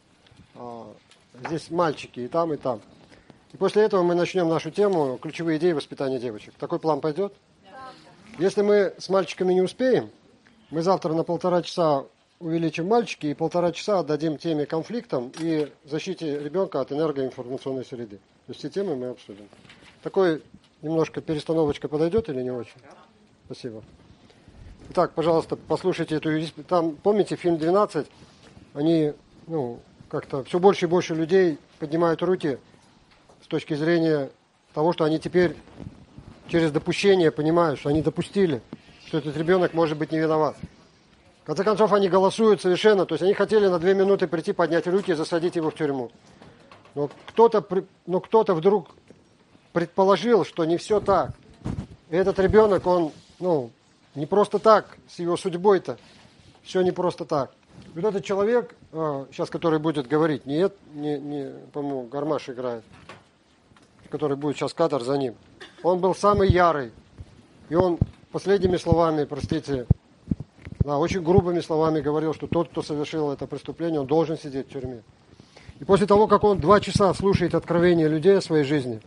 Здесь мальчики и там, и там. И после этого мы начнем нашу тему «Ключевые идеи воспитания девочек». Такой план пойдет? Да. Если мы с мальчиками не успеем, мы завтра на 1,5 часа увеличим мальчики и 1,5 часа отдадим теме конфликтам и защите ребенка от энергоинформационной среды. То есть все темы мы обсудим. Такой немножко перестановочка подойдет или не очень? Спасибо. Итак, пожалуйста, послушайте эту... Там, помните, фильм «12», они, как-то все больше и больше людей поднимают руки с точки зрения того, что они теперь через допущение понимают, что они допустили, что этот ребенок может быть не виноват. В конце концов, они голосуют совершенно, то есть они хотели на 2 минуты прийти, поднять руки и засадить его в тюрьму. Но кто-то вдруг предположил, что не все так. И этот ребенок, он, не просто так, с его судьбой-то, все не просто так. Вот этот человек, сейчас который будет говорить, по-моему, Гармаш играет, который будет сейчас кадр за ним, он был самый ярый. И он последними словами, очень грубыми словами говорил, что тот, кто совершил это преступление, он должен сидеть в тюрьме. И после того, как он 2 часа слушает откровения людей о своей жизни,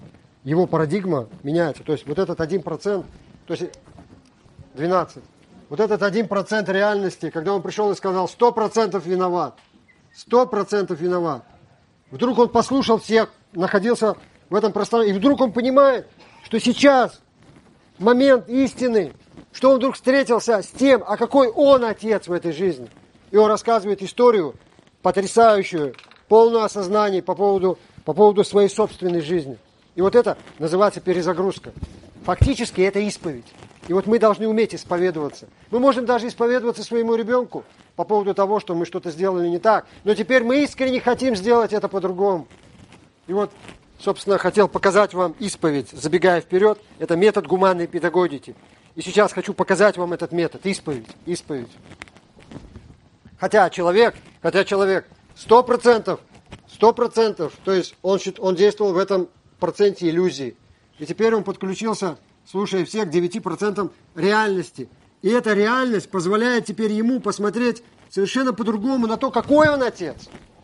его парадигма меняется. То есть вот этот 1%, то есть 12%. Вот этот 1% реальности, когда он пришел и сказал 100% виноват, 100% виноват. Вдруг он послушал всех, находился в этом пространстве, и вдруг он понимает, что сейчас момент истины, что он вдруг встретился с тем, а какой он отец в этой жизни. И он рассказывает историю потрясающую, полное осознание по поводу своей собственной жизни. И вот это называется перезагрузка. Фактически это исповедь. И вот мы должны уметь исповедоваться. Мы можем даже исповедоваться своему ребенку по поводу того, что мы что-то сделали не так. Но теперь мы искренне хотим сделать это по-другому. И вот, собственно, хотел показать вам исповедь, забегая вперед. Это метод гуманной педагогики. И сейчас хочу показать вам этот метод. Исповедь. Хотя человек 100%, то есть он действовал в этом проценте иллюзии. И теперь он подключился, слушая всех, к 9% реальности. И эта реальность позволяет теперь ему посмотреть совершенно по-другому на то, какой он отец.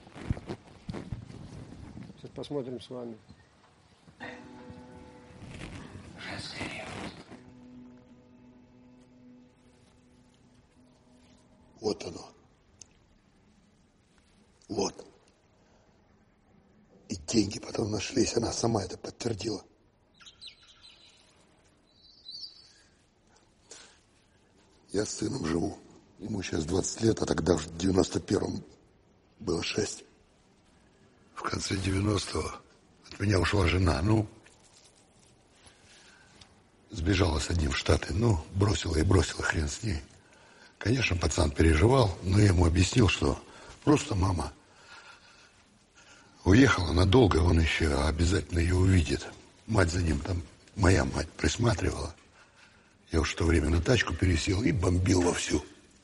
Сейчас посмотрим с вами. Вот оно. Вот. И деньги потом нашлись, она сама это подтвердила. Я с сыном живу. Ему сейчас 20 лет, а тогда в 91-м было 6. В конце 90-го от меня ушла жена. Сбежала с одним в Штаты. Бросила хрен с ней. Конечно, пацан переживал, но я ему объяснил, что просто мама уехала надолго, он еще обязательно ее увидит. Мать за ним там, моя мать присматривала. Я уж в то время на тачку пересел и бомбил вовсю.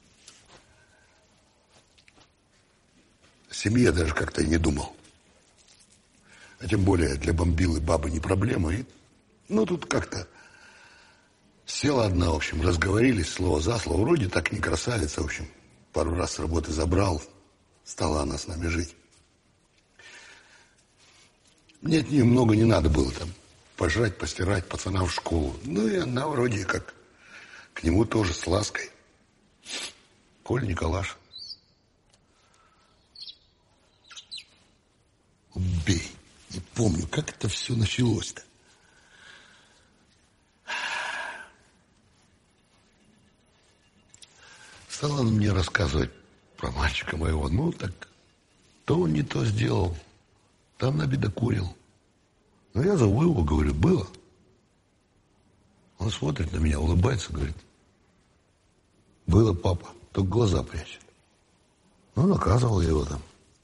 О семье даже как-то и не думал. А тем более для бомбилы бабы не проблема. И, тут как-то села одна, в общем, разговорились слово за слово. Вроде так не красавица, в общем. Пару раз с работы забрал, стала она с нами жить. Мне от нее много не надо было там. Пожрать, постирать, пацана в школу. И она вроде как к нему тоже с лаской. Коля Николаш. Убей. Не помню, как это все началось-то. Стала она мне рассказывать про мальчика моего. То он не то сделал, там набедокурил. Но я зову его, говорю, было. Он смотрит на меня, улыбается, говорит, было, папа, только глаза прячет. Наказывал я его там.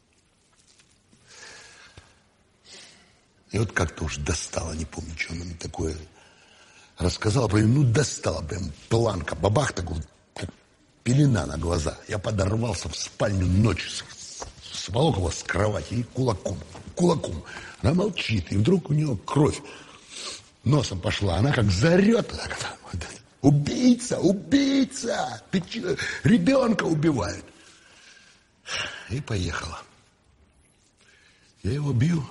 И вот как-то уж достало, не помню, что он мне такое рассказал. Достало прям планка, бабах такой, как пелена на глаза. Я подорвался в спальню ночью, сволок его с кровати и кулаком. Она молчит, и вдруг у нее кровь носом пошла. Она как заорет. Убийца! Ребенка убивают. И поехала. Я его бью.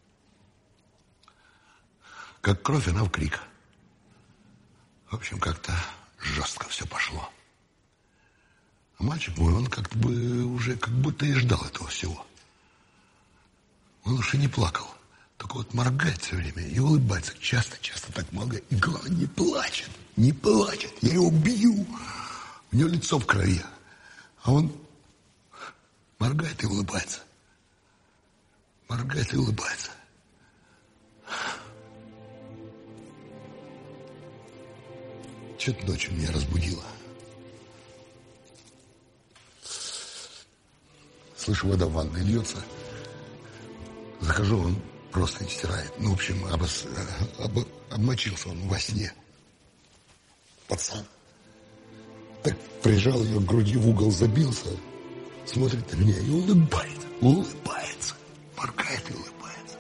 Как кровь, она в крик. В общем, как-то жестко все пошло. А мальчик мой, он как бы уже как будто и ждал этого всего. Он уж и не плакал. Только вот моргает все время и улыбается. Часто так моргает. И главное, не плачет. Я его бью. У него лицо в крови. А он моргает и улыбается. Что-то ночью меня разбудило. Слышу, вода в ванной льется. Захожу, он просто не стирает. В общем, обмочился он во сне. Пацан. Так прижал ее к груди, в угол забился, смотрит на меня и улыбается. Моргает и улыбается.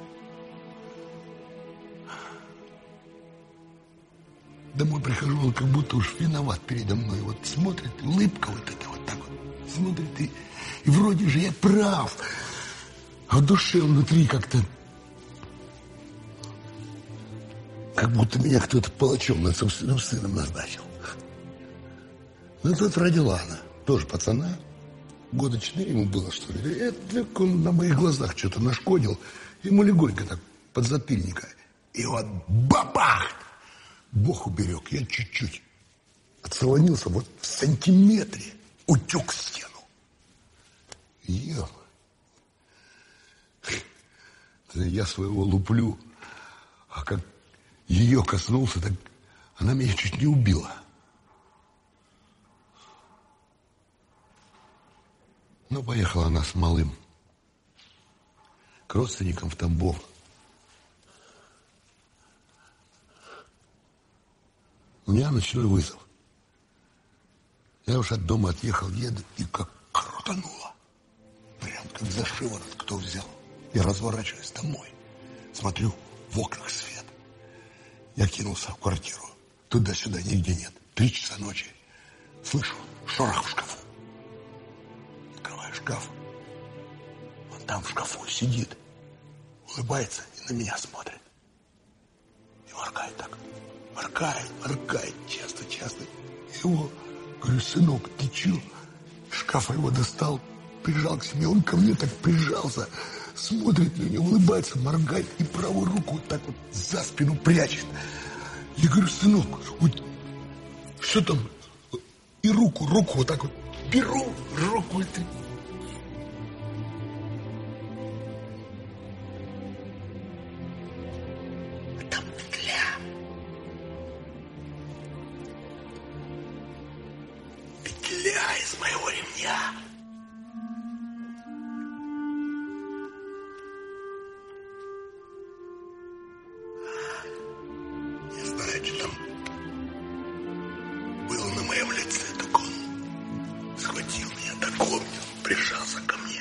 Домой прихожу, он как будто уж виноват передо мной. Вот смотрит, улыбка вот эта вот так вот. Смотрит и вроде же я прав. А в душе внутри как-то как будто меня кто-то палачом над собственным сыном назначил. Ну, тут родила она, тоже пацана. Года 4 ему было, что ли. Это он на моих глазах что-то нашкодил. Ему легонько так подзатыльника. И вот бабах! Бог уберег, я чуть-чуть отсолонился, вот в сантиметре утек в стену. Я своего луплю, а как ее коснулся, так она меня чуть не убила. Ну, поехала она с малым к родственникам в Тамбов. У меня ночной вызов. Я уж от дома отъехал, еду, и как крутануло. Прям как за шиворот кто взял. Я разворачиваюсь домой. Смотрю, в окнах свет. Я кинулся в квартиру. Туда-сюда нигде нет. 3 часа ночи. Слышу шорох в шкафу. Открываю шкаф. Он там в шкафу сидит. Улыбается и на меня смотрит. И моргает так. Моргает. Часто. Его, говорю, сынок, ты чё? Из шкафа его достал, прижал к себе. Он ко мне так прижался. Смотрит на меня, улыбается, моргает. И правую руку вот так вот за спину прячет. Я говорю, сынок, вот что там? И руку вот так вот беру, руку это. Там петля. Петля из моего ремня. Не знаю, что там было на моем лице, так он схватил меня, так обнял, прижался ко мне.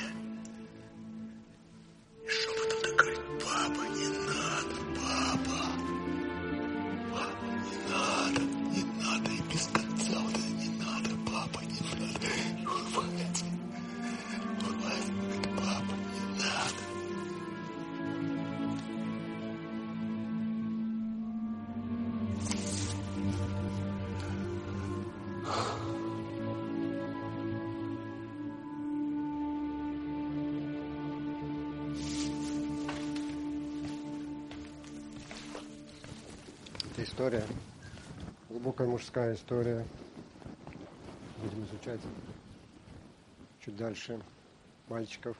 И шепотом так говорит: папа, не надо, папа. Папа, не надо, и без конца вот это не надо, папа, не надо. И улыбается, говорит: папа, не надо. Это история, глубокая мужская история. Будем изучать чуть дальше мальчиков.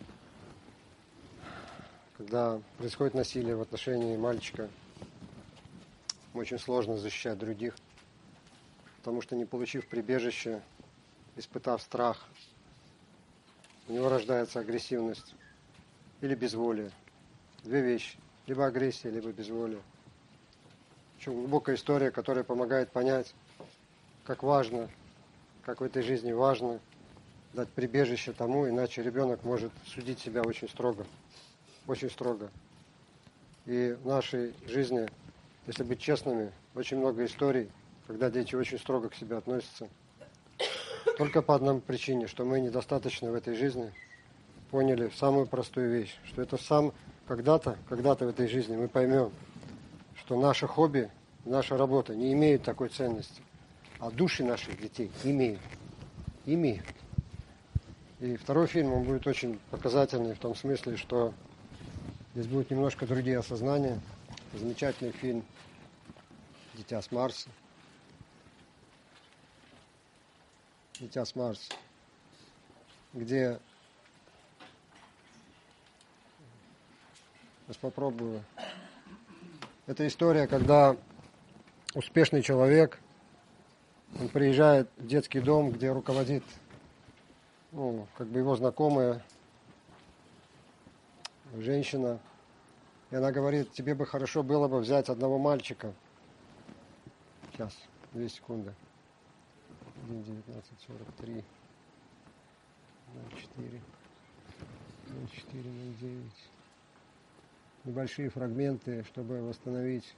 Когда происходит насилие в отношении мальчика, очень сложно защищать других, потому что, не получив прибежище, испытав страх, у него рождается агрессивность или безволие. 2 вещи: либо агрессия, либо безволие. Очень глубокая история, которая помогает понять, как важно, как в этой жизни важно дать прибежище тому, иначе ребенок может судить себя очень строго. Очень строго. И в нашей жизни, если быть честными, очень много историй, когда дети очень строго к себе относятся. Только по одной причине, что мы недостаточно в этой жизни поняли самую простую вещь, что это когда-то в этой жизни мы поймем, что наше хобби, наша работа не имеют такой ценности, а души наших детей имеют. И второй фильм, он будет очень показательный в том смысле, что здесь будут немножко другие осознания. Замечательный фильм «Дитя с Марса». «Дитя с Марса», где... Сейчас попробую. Это история, когда успешный человек, он приезжает в детский дом, где руководит, его знакомая женщина, и она говорит: тебе бы хорошо было бы взять одного мальчика. Сейчас, 2 секунды. 1:19:43. 04. 04:09. Небольшие фрагменты, чтобы восстановить.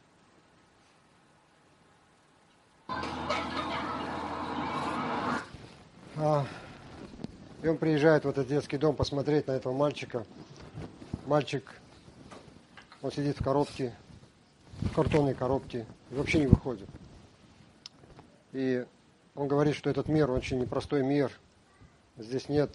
И он приезжает в этот детский дом посмотреть на этого мальчика. Мальчик, он сидит в коробке, в картонной коробке, и вообще не выходит. И он говорит, что этот мир очень непростой мир. Здесь нет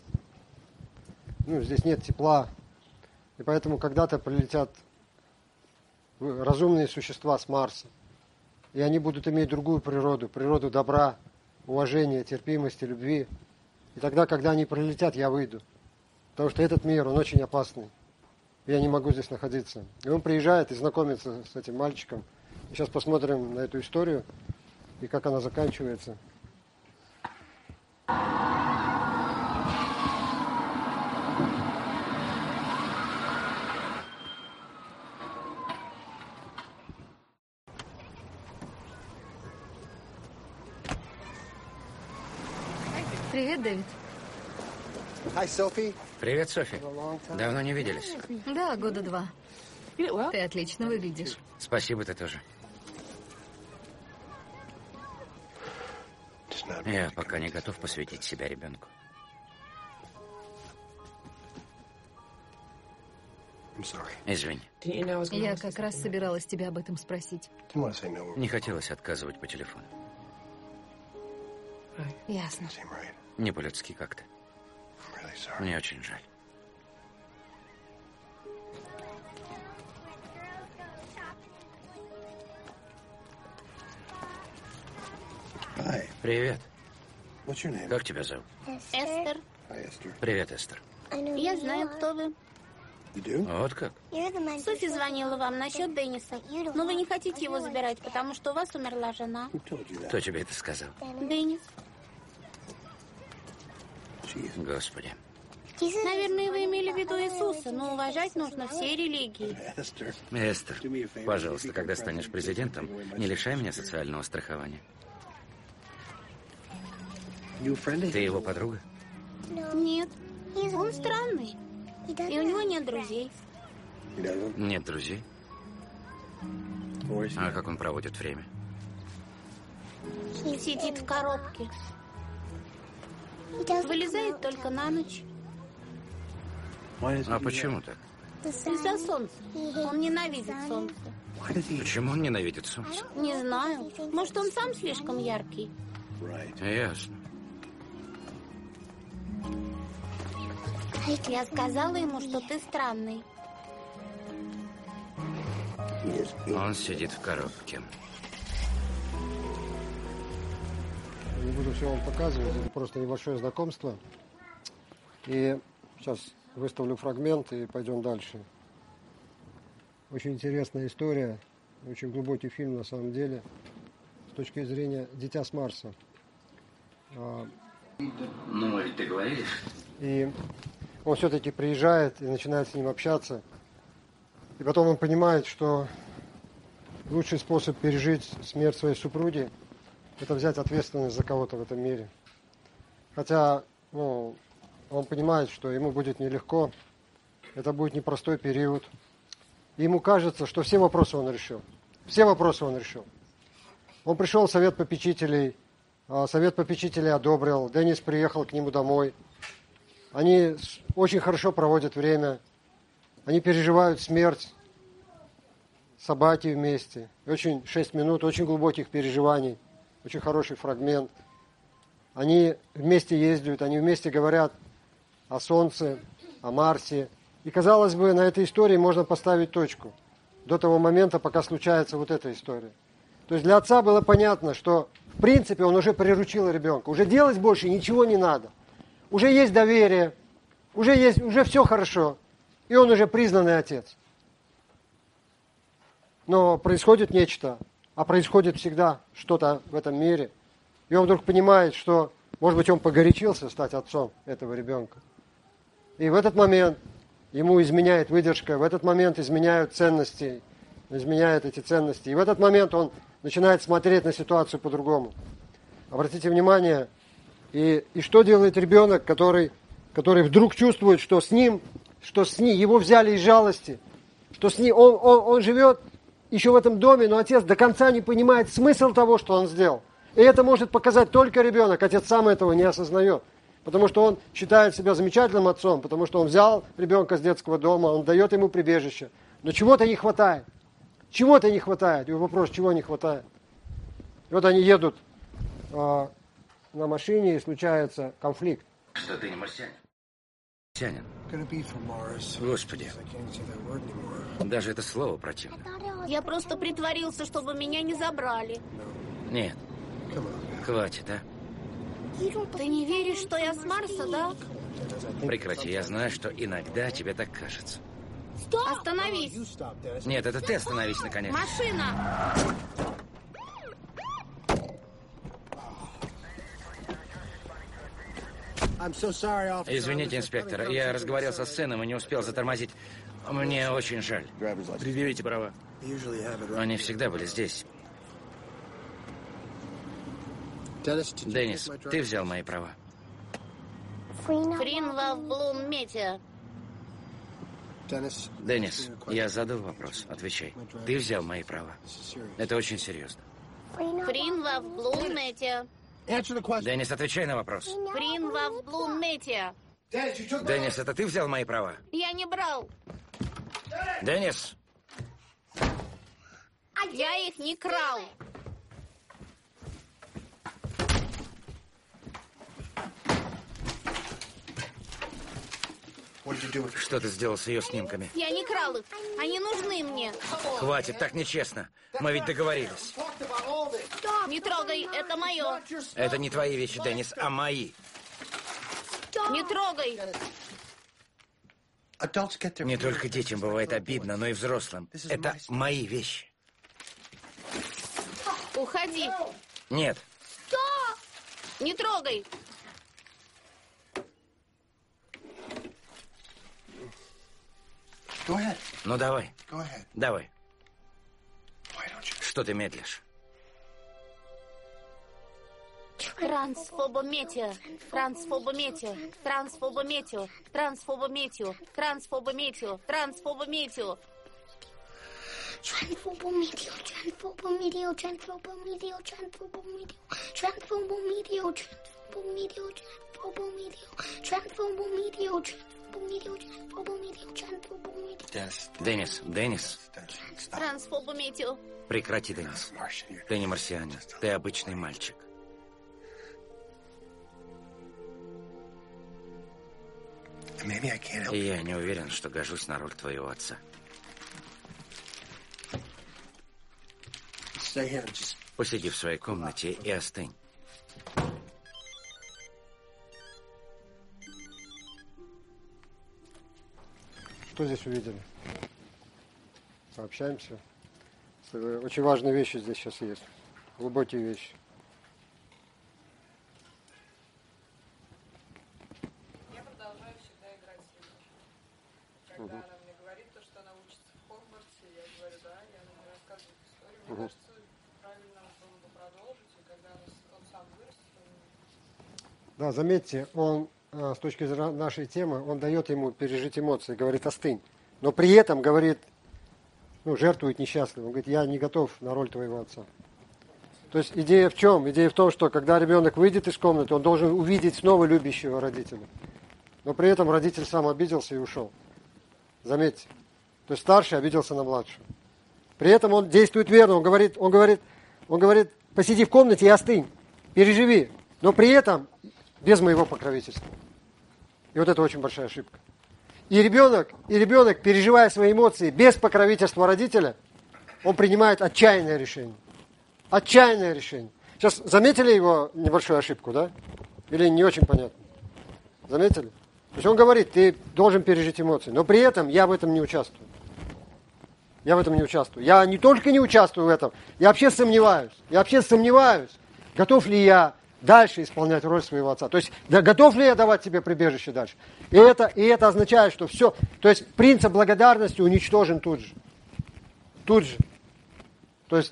тепла. И поэтому когда-то прилетят разумные существа с Марса. И они будут иметь другую природу, природу добра, уважения, терпимости, любви. И тогда, когда они прилетят, я выйду. Потому что этот мир, он очень опасный. Я не могу здесь находиться. И он приезжает и знакомится с этим мальчиком. И сейчас посмотрим на эту историю и как она заканчивается. Привет, Дэвид. Привет, Софи. Давно не виделись. Да, года 2. Ты отлично выглядишь. Спасибо, ты тоже. Я пока не готов посвятить себя ребенку. Извини. Я как раз собиралась тебя об этом спросить. Не хотелось отказывать по телефону. Ясно. Не по-людски как-то. Мне очень жаль. Привет. Как тебя зовут? Эстер, Привет, Эстер. я знаю, кто вы. Вот как? Софи звонила вам насчет Денниса, но вы не хотите его забирать, потому что у вас умерла жена. Кто тебе это сказал? Деннис. Господи. Наверное, вы имели в виду Иисуса, но уважать нужно все религии. Эстер, пожалуйста, когда станешь президентом, не лишай меня социального страхования. Ты его подруга? Нет, он странный, и у него нет друзей. Нет друзей? А как он проводит время? Сидит в коробке. Вылезает только на ночь. А почему так? Из-за солнца. Он ненавидит солнце. Почему он ненавидит солнце? Не знаю. Может, он сам слишком яркий. Ясно. Я сказала ему, что ты странный. Он сидит в коробке. Не буду все вам показывать, это просто небольшое знакомство. И сейчас выставлю фрагмент и пойдем дальше. Очень интересная история, очень глубокий фильм на самом деле, с точки зрения «Дитя с Марса». Ну, ведь договорились? И он все-таки приезжает и начинает с ним общаться. И потом он понимает, что лучший способ пережить смерть своей супруги – это взять ответственность за кого-то в этом мире. Хотя, он понимает, что ему будет нелегко, это будет непростой период. И ему кажется, что все вопросы он решил. Все вопросы он решил. Он пришел в совет попечителей одобрил, Деннис приехал к нему домой. Они очень хорошо проводят время, они переживают смерть собаки вместе. Очень 6 минут, очень глубоких переживаний, очень хороший фрагмент. Они вместе ездят, они вместе говорят о Солнце, о Марсе. И, казалось бы, на этой истории можно поставить точку до того момента, пока случается вот эта история. То есть для отца было понятно, что в принципе он уже приручил ребенка. Уже делать больше ничего не надо. Уже есть доверие, уже все хорошо. И он уже признанный отец. Но происходит нечто, а происходит всегда что-то в этом мире. И он вдруг понимает, что, может быть, он погорячился стать отцом этого ребенка. И в этот момент ему изменяет выдержка, в этот момент изменяют ценности, изменяют эти ценности. И в этот момент он начинает смотреть на ситуацию по-другому. Обратите внимание, и что делает ребенок, который вдруг чувствует, что с ним, его взяли из жалости, что с ним, он живет еще в этом доме, но отец до конца не понимает смысл того, что он сделал. И это может показать только ребенок, отец сам этого не осознает. Потому что он считает себя замечательным отцом, потому что он взял ребенка с детского дома, он дает ему прибежище. Но чего-то не хватает. чего-то не хватает. И вопрос, чего не хватает. И вот они едут на машине, и случается конфликт. Что ты не марсианин? Марсианин. Господи. Даже это слово противно. Я просто притворился, чтобы меня не забрали. Нет. Хватит, а? Ты не веришь, что я с Марса, да? Прекрати, я знаю, что иногда тебе так кажется. Остановись. Нет, это ты остановись, наконец. Машина! Извините, инспектор, я разговаривал с сыном и не успел затормозить. Мне очень жаль. Предъявите права. Они всегда были здесь. Деннис, ты взял мои права. Фрин Лав Блум Метео. Деннис, я задал вопрос. Отвечай. Ты взял мои права. Это очень серьезно. Фрин Лав Блум Метео. Деннис, отвечай на вопрос. Фрин Лав Блум Метео. Деннис, это ты взял мои права? Я не брал. Деннис! Я их не крал. Что ты сделал с ее снимками? Я не крал их. Они нужны мне. Хватит, так нечестно. Мы ведь договорились. Не трогай, это мое. Это не твои вещи, Деннис, а мои. Не трогай. Не только детям бывает обидно, но и взрослым. Это мои вещи. Уходи. Нет. Не трогай. Ну давай. Давай. Что ты медлишь? Трансфобометия. Трансфобометия. Трансфобометио. Трансфобометио. Трансфобометио. Трансфобометио. Transfobometio, transfobometio, transfobometio, transfobometio, transfobometio, transfobometio, transfobometio, transfobometio, transfobometio, transfobometio. Деннис. Трансфобометио. Прекрати, Деннис. Ты не марсианин, ты обычный мальчик. И я не уверен, что гожусь на роль твоего отца. Посиди в своей комнате и остынь. Что здесь увидели? Пообщаемся. Очень важные вещи здесь сейчас есть. Глубокие вещи. Я продолжаю всегда играть с ней. Когда она мне говорит то, что она учится в Хогвартсе, я говорю, да, я мне рассказываю историю. Мне кажется, правильно было бы продолжить, и когда он сам вырастет, Да, заметьте, он с точки зрения нашей темы, он дает ему пережить эмоции, говорит, остынь. Но при этом говорит, жертвует несчастным. Он говорит, я не готов на роль твоего отца. То есть идея в чем? Идея в том, что когда ребенок выйдет из комнаты, он должен увидеть снова любящего родителя. Но при этом родитель сам обиделся и ушел. Заметьте. То есть старший обиделся на младшего. При этом он действует верно. Он говорит, посиди в комнате и остынь. Переживи. Но при этом без моего покровительства. И вот это очень большая ошибка. И ребенок, переживая свои эмоции без покровительства родителя, он принимает отчаянное решение. Отчаянное решение. Сейчас заметили его небольшую ошибку, да? Или не очень понятно? Заметили? То есть он говорит, ты должен пережить эмоции, но при этом я в этом не участвую. Я в этом не участвую. Я не только не участвую в этом, я вообще сомневаюсь, готов ли я дальше исполнять роль своего отца. То есть, готов ли я давать тебе прибежище дальше? И это означает, что все, то есть принцип благодарности уничтожен тут же. Тут же. То есть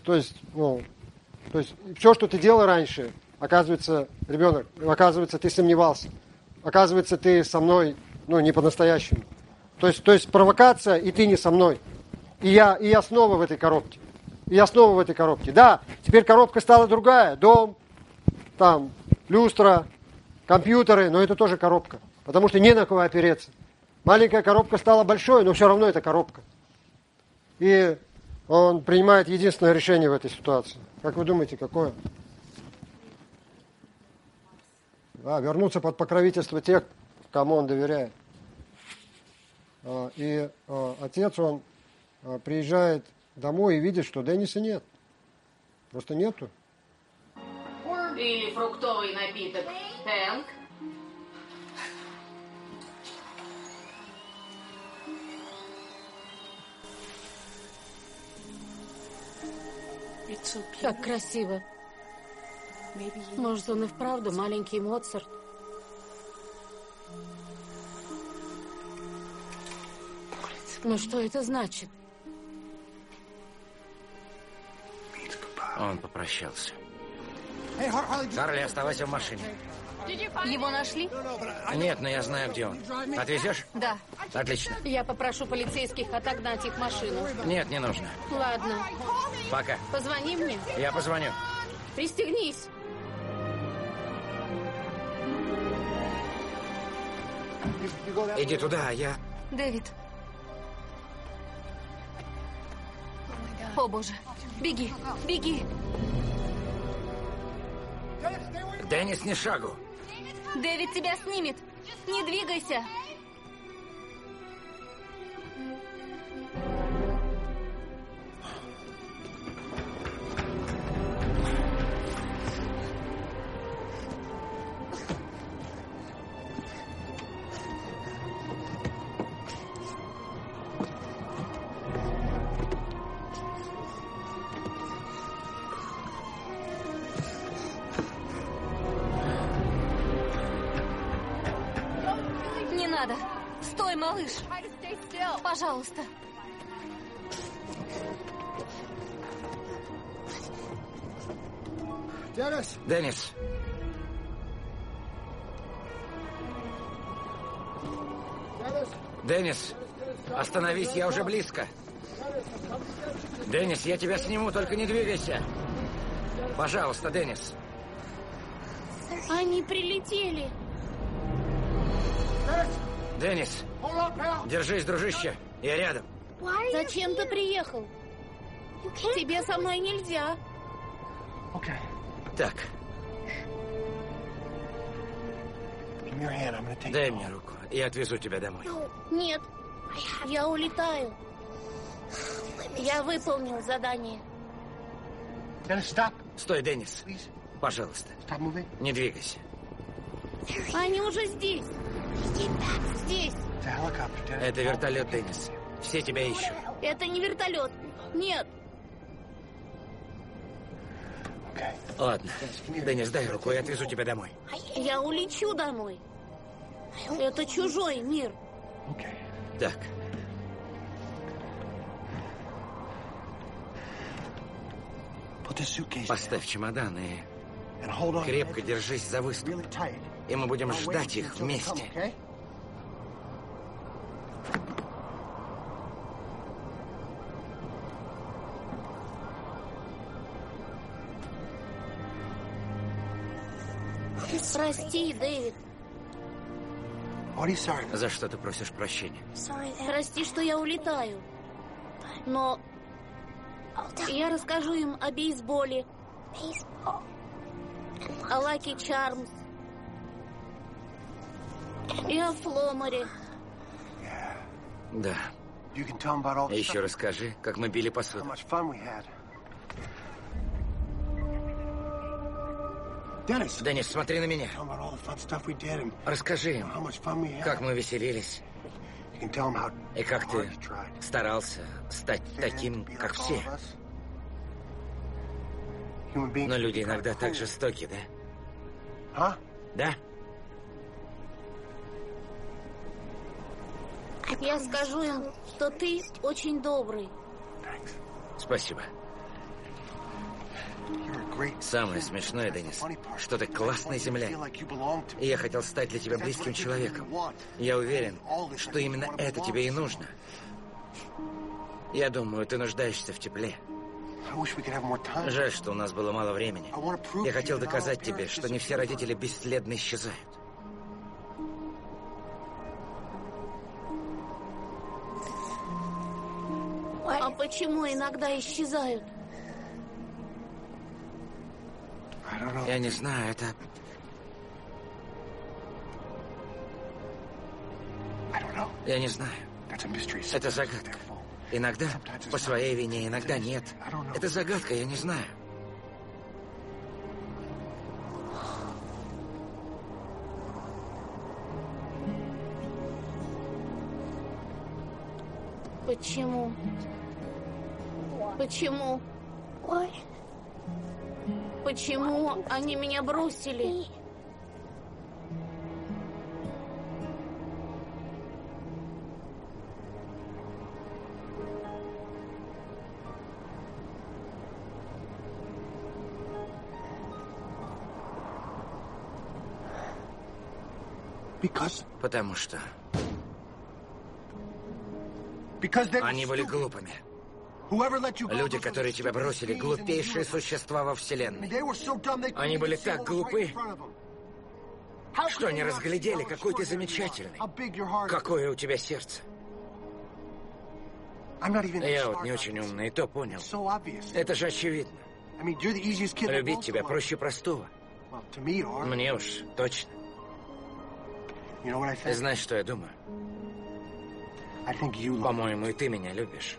все, что ты делал раньше, оказывается, ребенок, ты сомневался. Оказывается, ты со мной, не по-настоящему. То есть провокация, и ты не со мной. И я снова в этой коробке. Да, теперь коробка стала другая. Дом, там, люстра, компьютеры, но это тоже коробка. Потому что не на кого опереться. Маленькая коробка стала большой, но все равно это коробка. И он принимает единственное решение в этой ситуации. Как вы думаете, какое? Да, вернуться под покровительство тех, кому он доверяет. И отец, он приезжает домой и видит, что Денниса нет. Просто нету. Или фруктовый напиток Хэнк. Как красиво. Может, он и вправду маленький Моцарт. Но что это значит? Он попрощался. Харли, оставайся в машине. Его нашли? Нет, но я знаю, где он. Отвезешь? Да. Отлично. Я попрошу полицейских отогнать их машину. Нет, не нужно. Ладно. Пока. Позвони мне. Я позвоню. Пристегнись. Иди туда, а я... Дэвид. О, боже. Беги, беги. Деннис, ни шагу. Дэвид тебя снимет. Не двигайся. Не надо. Стой, малыш. Пожалуйста. Деннис. Деннис, остановись, я уже близко. Деннис, я тебя сниму, только не двигайся. Пожалуйста, Деннис. Они прилетели. Деннис, держись, дружище. Я рядом. Зачем ты приехал? Тебе со мной нельзя. Так. Дай мне руку, я отвезу тебя домой. Нет, я улетаю. Я выполнил задание. Стой, Деннис. Пожалуйста, не двигайся. Они уже здесь. Здесь. Это вертолет, Деннис. Все тебя ищут. Это не вертолет. Нет. Ладно. Деннис, дай руку, я отвезу тебя домой. Я улечу домой. Это чужой мир. Так. Поставь чемодан и крепко держись за выступ. И мы будем ждать их вместе. Прости, Дэвид. За что ты просишь прощения? Прости, что я улетаю. Но я расскажу им о бейсболе, о Лаки Чармс и о Фломаре. Да. Еще расскажи, как мы били посуду. Деннис, смотри на меня. Расскажи им, как мы веселились. И как ты старался стать таким, как все. Но люди иногда так жестоки, да? Да? Я скажу им, что ты очень добрый. Спасибо. Самое смешное, Деннис, что ты классный земляк. И я хотел стать для тебя близким человеком. Я уверен, что именно это тебе и нужно. Я думаю, ты нуждаешься в тепле. Жаль, что у нас было мало времени. Я хотел доказать тебе, что не все родители бесследно исчезают. А Почему иногда исчезают? Я не знаю, Я не знаю. Это загадка. Иногда по своей вине, иногда нет. Это загадка, я не знаю. Почему? Почему? Ой. Почему они меня бросили? Потому что они были глупыми. Люди, которые тебя бросили, глупейшие существа во Вселенной. Они были так глупы, что не разглядели, какой ты замечательный, какое у тебя сердце. Я вот не очень умный, и то понял. Это же очевидно. Любить тебя проще простого. Мне уж точно. Знаешь, что я думаю? По-моему, и ты меня любишь.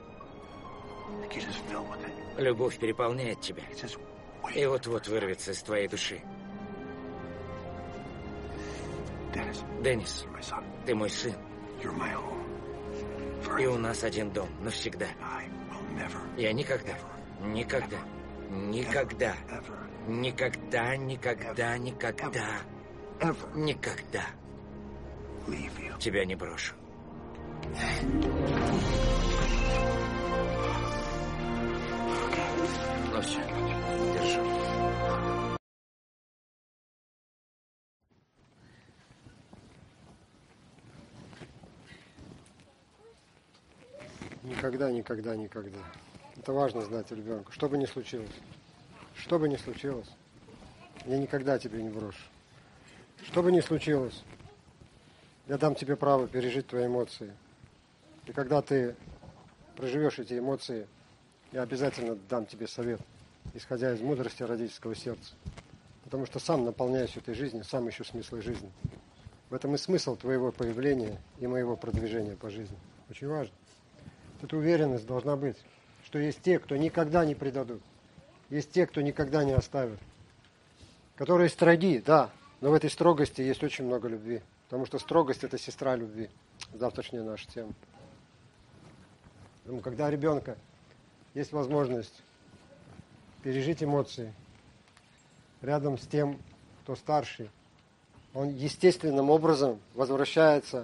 Любовь переполняет тебя. И вот-вот вырвется из твоей души. Деннис, ты мой сын. И у нас один дом навсегда. Я никогда, никогда, никогда, никогда, никогда, никогда, никогда тебя не брошу. Ну все, держу. Никогда, никогда, никогда. Это важно знать ребенку. Что бы ни случилось. Что бы ни случилось. Я никогда тебя не брошу. Что бы ни случилось. Я дам тебе право пережить твои эмоции. И когда ты проживешь эти эмоции, я обязательно дам тебе совет, исходя из мудрости родительского сердца. Потому что сам наполняюсь этой жизнью, сам ищу смысл жизни. В этом и смысл твоего появления и моего продвижения по жизни. Очень важно. Эта уверенность должна быть, что есть те, кто никогда не предадут. Есть те, кто никогда не оставит. Которые строги, да, но в этой строгости есть очень много любви. Потому что строгость – это сестра любви. Завтрашняя наша тема. Поэтому, когда у ребенка есть возможность пережить эмоции рядом с тем, кто старший, он естественным образом возвращается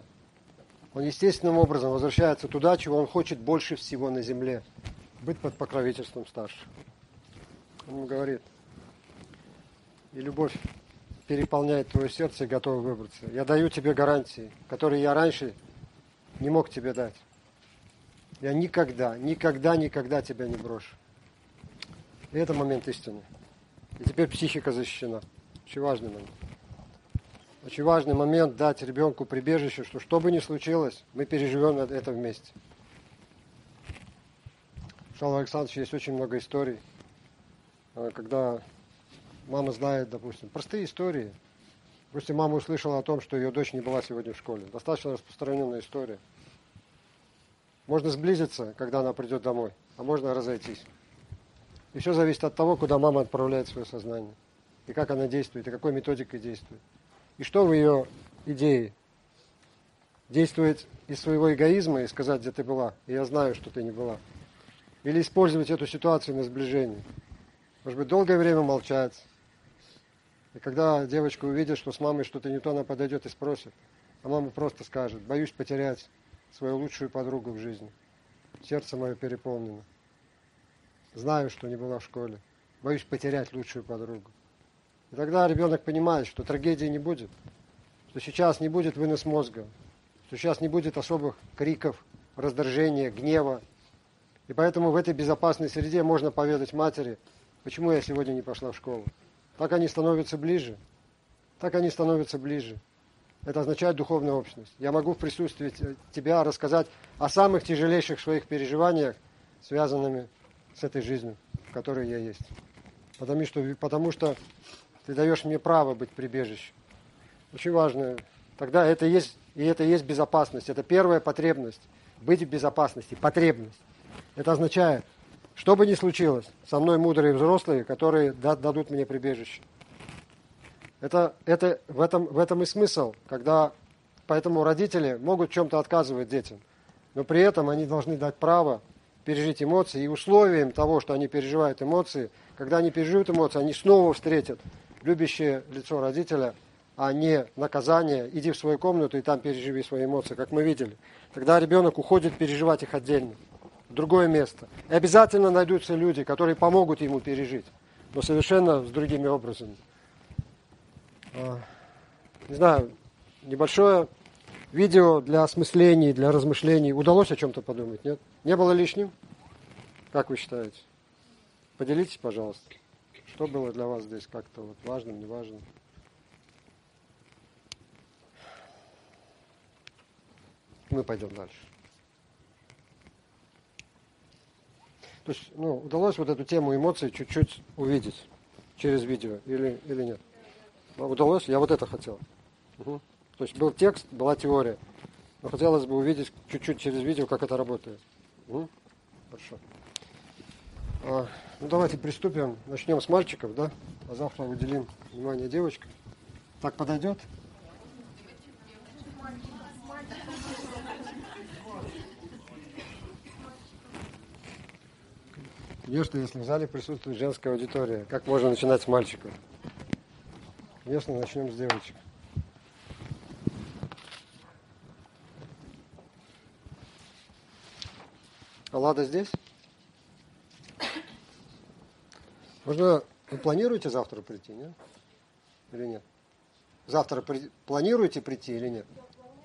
туда, чего он хочет больше всего на земле. Быть под покровительством старших. Он ему говорит, и любовь переполняет твое сердце и готова выбраться. Я даю тебе гарантии, которые я раньше не мог тебе дать. Я никогда, никогда, никогда тебя не брошу. И это момент истины. И теперь психика защищена. Очень важный момент. Очень важный момент дать ребенку прибежище, что бы ни случилось, мы переживем это вместе. У Шалва Александровича есть очень много историй, когда мама знает, допустим, простые истории. Допустим, мама услышала о том, что ее дочь не была сегодня в школе. Достаточно распространенная история. Можно сблизиться, когда она придет домой, а можно разойтись. И все зависит от того, куда мама отправляет свое сознание. И как она действует, и какой методикой действует. И что в ее идее? Действовать из своего эгоизма и сказать, где ты была, и я знаю, что ты не была. Или использовать эту ситуацию на сближение. Может быть, долгое время молчать. И когда девочка увидит, что с мамой что-то не то, она подойдет и спросит. А мама просто скажет, боюсь потерять свою лучшую подругу в жизни. Сердце мое переполнено. Знаю, что не была в школе. Боюсь потерять лучшую подругу. И тогда ребенок понимает, что трагедии не будет. Что сейчас не будет вынос мозга. Что сейчас не будет особых криков, раздражения, гнева. И поэтому в этой безопасной среде можно поведать матери, почему я сегодня не пошла в школу. Так они становятся ближе. Так они становятся ближе. Это означает духовная общность. Я могу в присутствии тебя рассказать о самых тяжелейших своих переживаниях связанными с этой жизнью, в которой я есть. Потому что ты даешь мне право быть прибежищем. Очень важно. Тогда это есть, и это есть безопасность. Это первая потребность. Быть в безопасности. Потребность. Это означает, что бы ни случилось, со мной мудрые взрослые, которые дадут мне прибежище. Это в этом и смысл, когда поэтому родители могут в чем-то отказывать детям, но при этом они должны дать право пережить эмоции, и условием того, что они переживают эмоции, когда они переживают эмоции, они снова встретят любящее лицо родителя, а не наказание. Иди в свою комнату и там переживи свои эмоции, как мы видели. Тогда ребенок уходит переживать их отдельно, в другое место. И обязательно найдутся люди, которые помогут ему пережить, но совершенно с другими образами. Не знаю, небольшое видео для осмыслений, для размышлений. Удалось о чем-то подумать, нет? Не было лишним? Как вы считаете? Поделитесь, пожалуйста. Что было для вас здесь как-то вот важным, неважным? Мы пойдем дальше. То есть, удалось вот эту тему эмоций чуть-чуть увидеть через видео или нет? Удалось? Я вот это хотел. Угу. То есть был текст, была теория. Но хотелось бы увидеть чуть-чуть через видео, как это работает. Угу. Хорошо. Давайте приступим. Начнем с мальчиков, да? А завтра уделим внимание девочкам. Так подойдет? Конечно, если в зале присутствует женская аудитория, как можно начинать с мальчиков? Конечно, начнем с девочек. А Лада здесь? Вы планируете завтра прийти, нет? Или нет? Завтра планируете прийти или нет?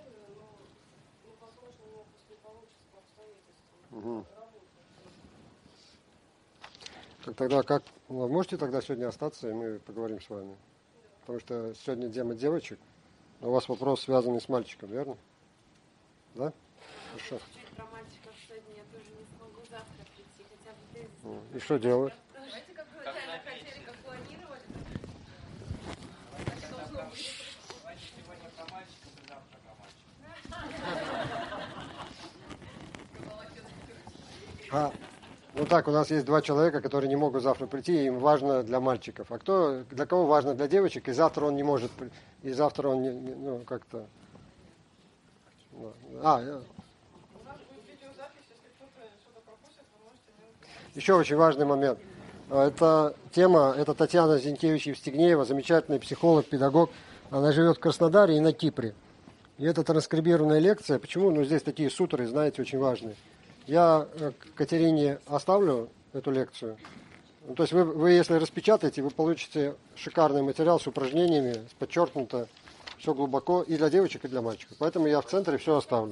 Угу. Вы можете тогда сегодня остаться, и мы поговорим с вами? Потому что сегодня тема девочек, но у вас вопрос связанный с мальчиком, верно? Да? Хорошо. Про мальчиков сегодня я тоже не смогу завтра прийти, хотя бы без... И что делать? Знаете, как вы реально хотели, как планировали? Сегодня про мальчиков и завтра про мальчиков. У нас есть два человека, которые не могут завтра прийти, и им важно для мальчиков. А для кого важно для девочек, и завтра он не может, и завтра он как-то... Еще очень важный момент. Эта тема, это Татьяна Зинкевич-Евстигнеева, замечательный психолог, педагог. Она живет в Краснодаре и на Кипре. И это транскрибированная лекция. Почему? Здесь такие сутры, знаете, очень важные. Я Катерине оставлю эту лекцию. То есть вы, если распечатаете, вы получите шикарный материал с упражнениями, подчеркнуто, все глубоко и для девочек, и для мальчиков. Поэтому я в центре все оставлю.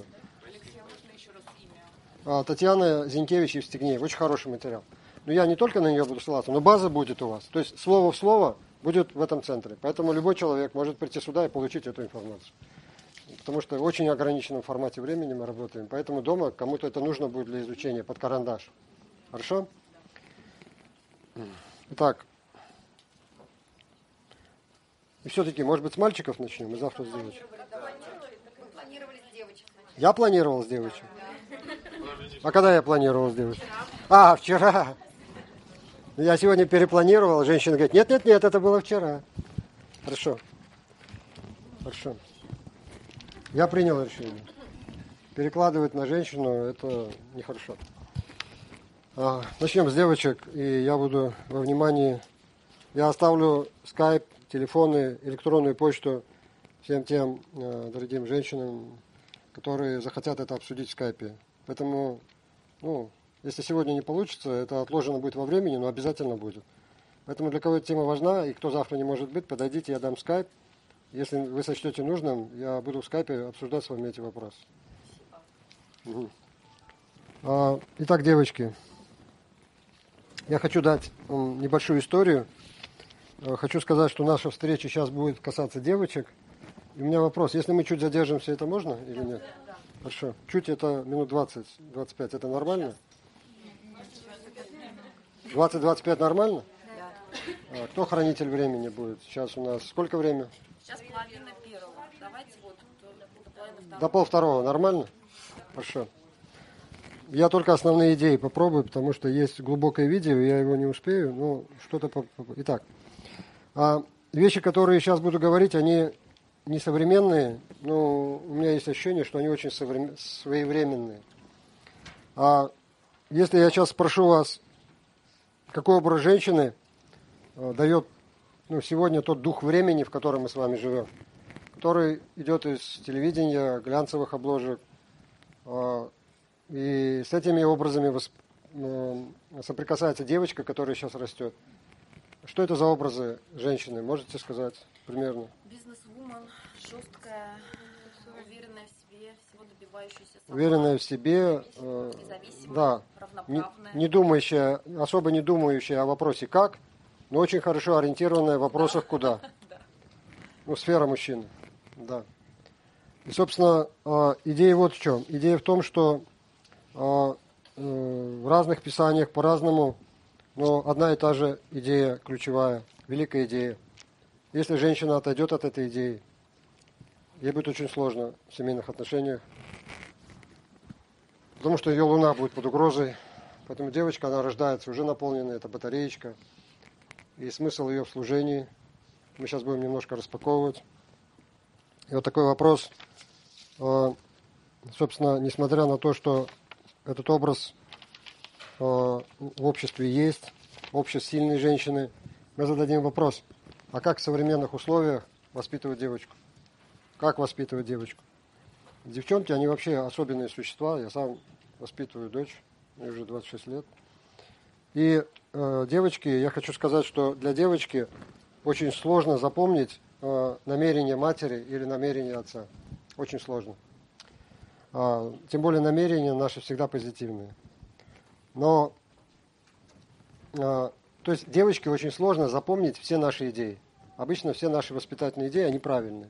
Татьяна Зинкевич-Евстигнеева. Очень хороший материал. Но я не только на нее буду ссылаться, но база будет у вас. То есть слово в слово будет в этом центре. Поэтому любой человек может прийти сюда и получить эту информацию. Потому что в очень ограниченном формате времени мы работаем. Поэтому дома кому-то это нужно будет для изучения под карандаш. Хорошо? Итак. И все-таки, может быть, с мальчиков начнем, и завтра с девочек. Я планировал с девочек. А когда я планировал с девочек? Вчера. Я сегодня перепланировал. Женщина говорит, нет, это было вчера. Хорошо. Я принял решение. Перекладывать на женщину – это нехорошо. Начнем с девочек, и я буду во внимании. Я оставлю скайп, телефоны, электронную почту всем тем дорогим женщинам, которые захотят это обсудить в скайпе. Поэтому, если сегодня не получится, это отложено будет во времени, но обязательно будет. Поэтому для кого эта тема важна, и кто завтра не может быть, подойдите, я дам скайп. Если вы сочтете нужным, я буду в скайпе обсуждать с вами эти вопросы. Угу. Итак, девочки, я хочу дать небольшую историю. Хочу сказать, что наша встреча сейчас будет касаться девочек. И у меня вопрос, если мы чуть задержимся, это можно или нет? Хорошо. Чуть это минут 20-25, это нормально? 20-25 нормально? Да. Кто хранитель времени будет? Сейчас у нас сколько времени? Сейчас половина первого. Давайте вот до половины второго. До полвторого. Нормально? Хорошо. Я только основные идеи попробую, потому что есть глубокое видео, я его не успею. Но что-то... Итак. Вещи, которые сейчас буду говорить, они не современные, но у меня есть ощущение, что они очень своевременные. Если я сейчас спрошу вас, какой образ женщины дает сегодня тот дух времени, в котором мы с вами живем, который идет из телевидения, глянцевых обложек, и с этими образами соприкасается девочка, которая сейчас растет. Что это за образы женщины? Можете сказать примерно? Бизнес-вумен, жесткая, уверенная в себе, всего добивающаяся. Уверенная в себе, да, не думающая, особо не думающая о вопросе как, но очень хорошо ориентированная в вопросах куда. Сфера мужчины. Да. И, собственно, идея вот в чем. Идея в том, что в разных писаниях по-разному, но одна и та же идея ключевая, великая идея. Если женщина отойдет от этой идеи, ей будет очень сложно в семейных отношениях, потому что ее луна будет под угрозой. Поэтому девочка, она рождается уже наполненная, это батареечка. И смысл ее в служении мы сейчас будем немножко распаковывать. И вот такой вопрос, собственно, несмотря на то, что этот образ в обществе есть, общество сильной женщины, мы зададим вопрос, а как в современных условиях воспитывать девочку? Как воспитывать девочку? Девчонки, они вообще особенные существа, я сам воспитываю дочь, мне уже 26 лет. И девочки, я хочу сказать, что для девочки очень сложно запомнить намерение матери или намерение отца. Очень сложно. Тем более намерения наши всегда позитивные. Но, то есть девочке очень сложно запомнить все наши идеи. Обычно все наши воспитательные идеи, они правильные.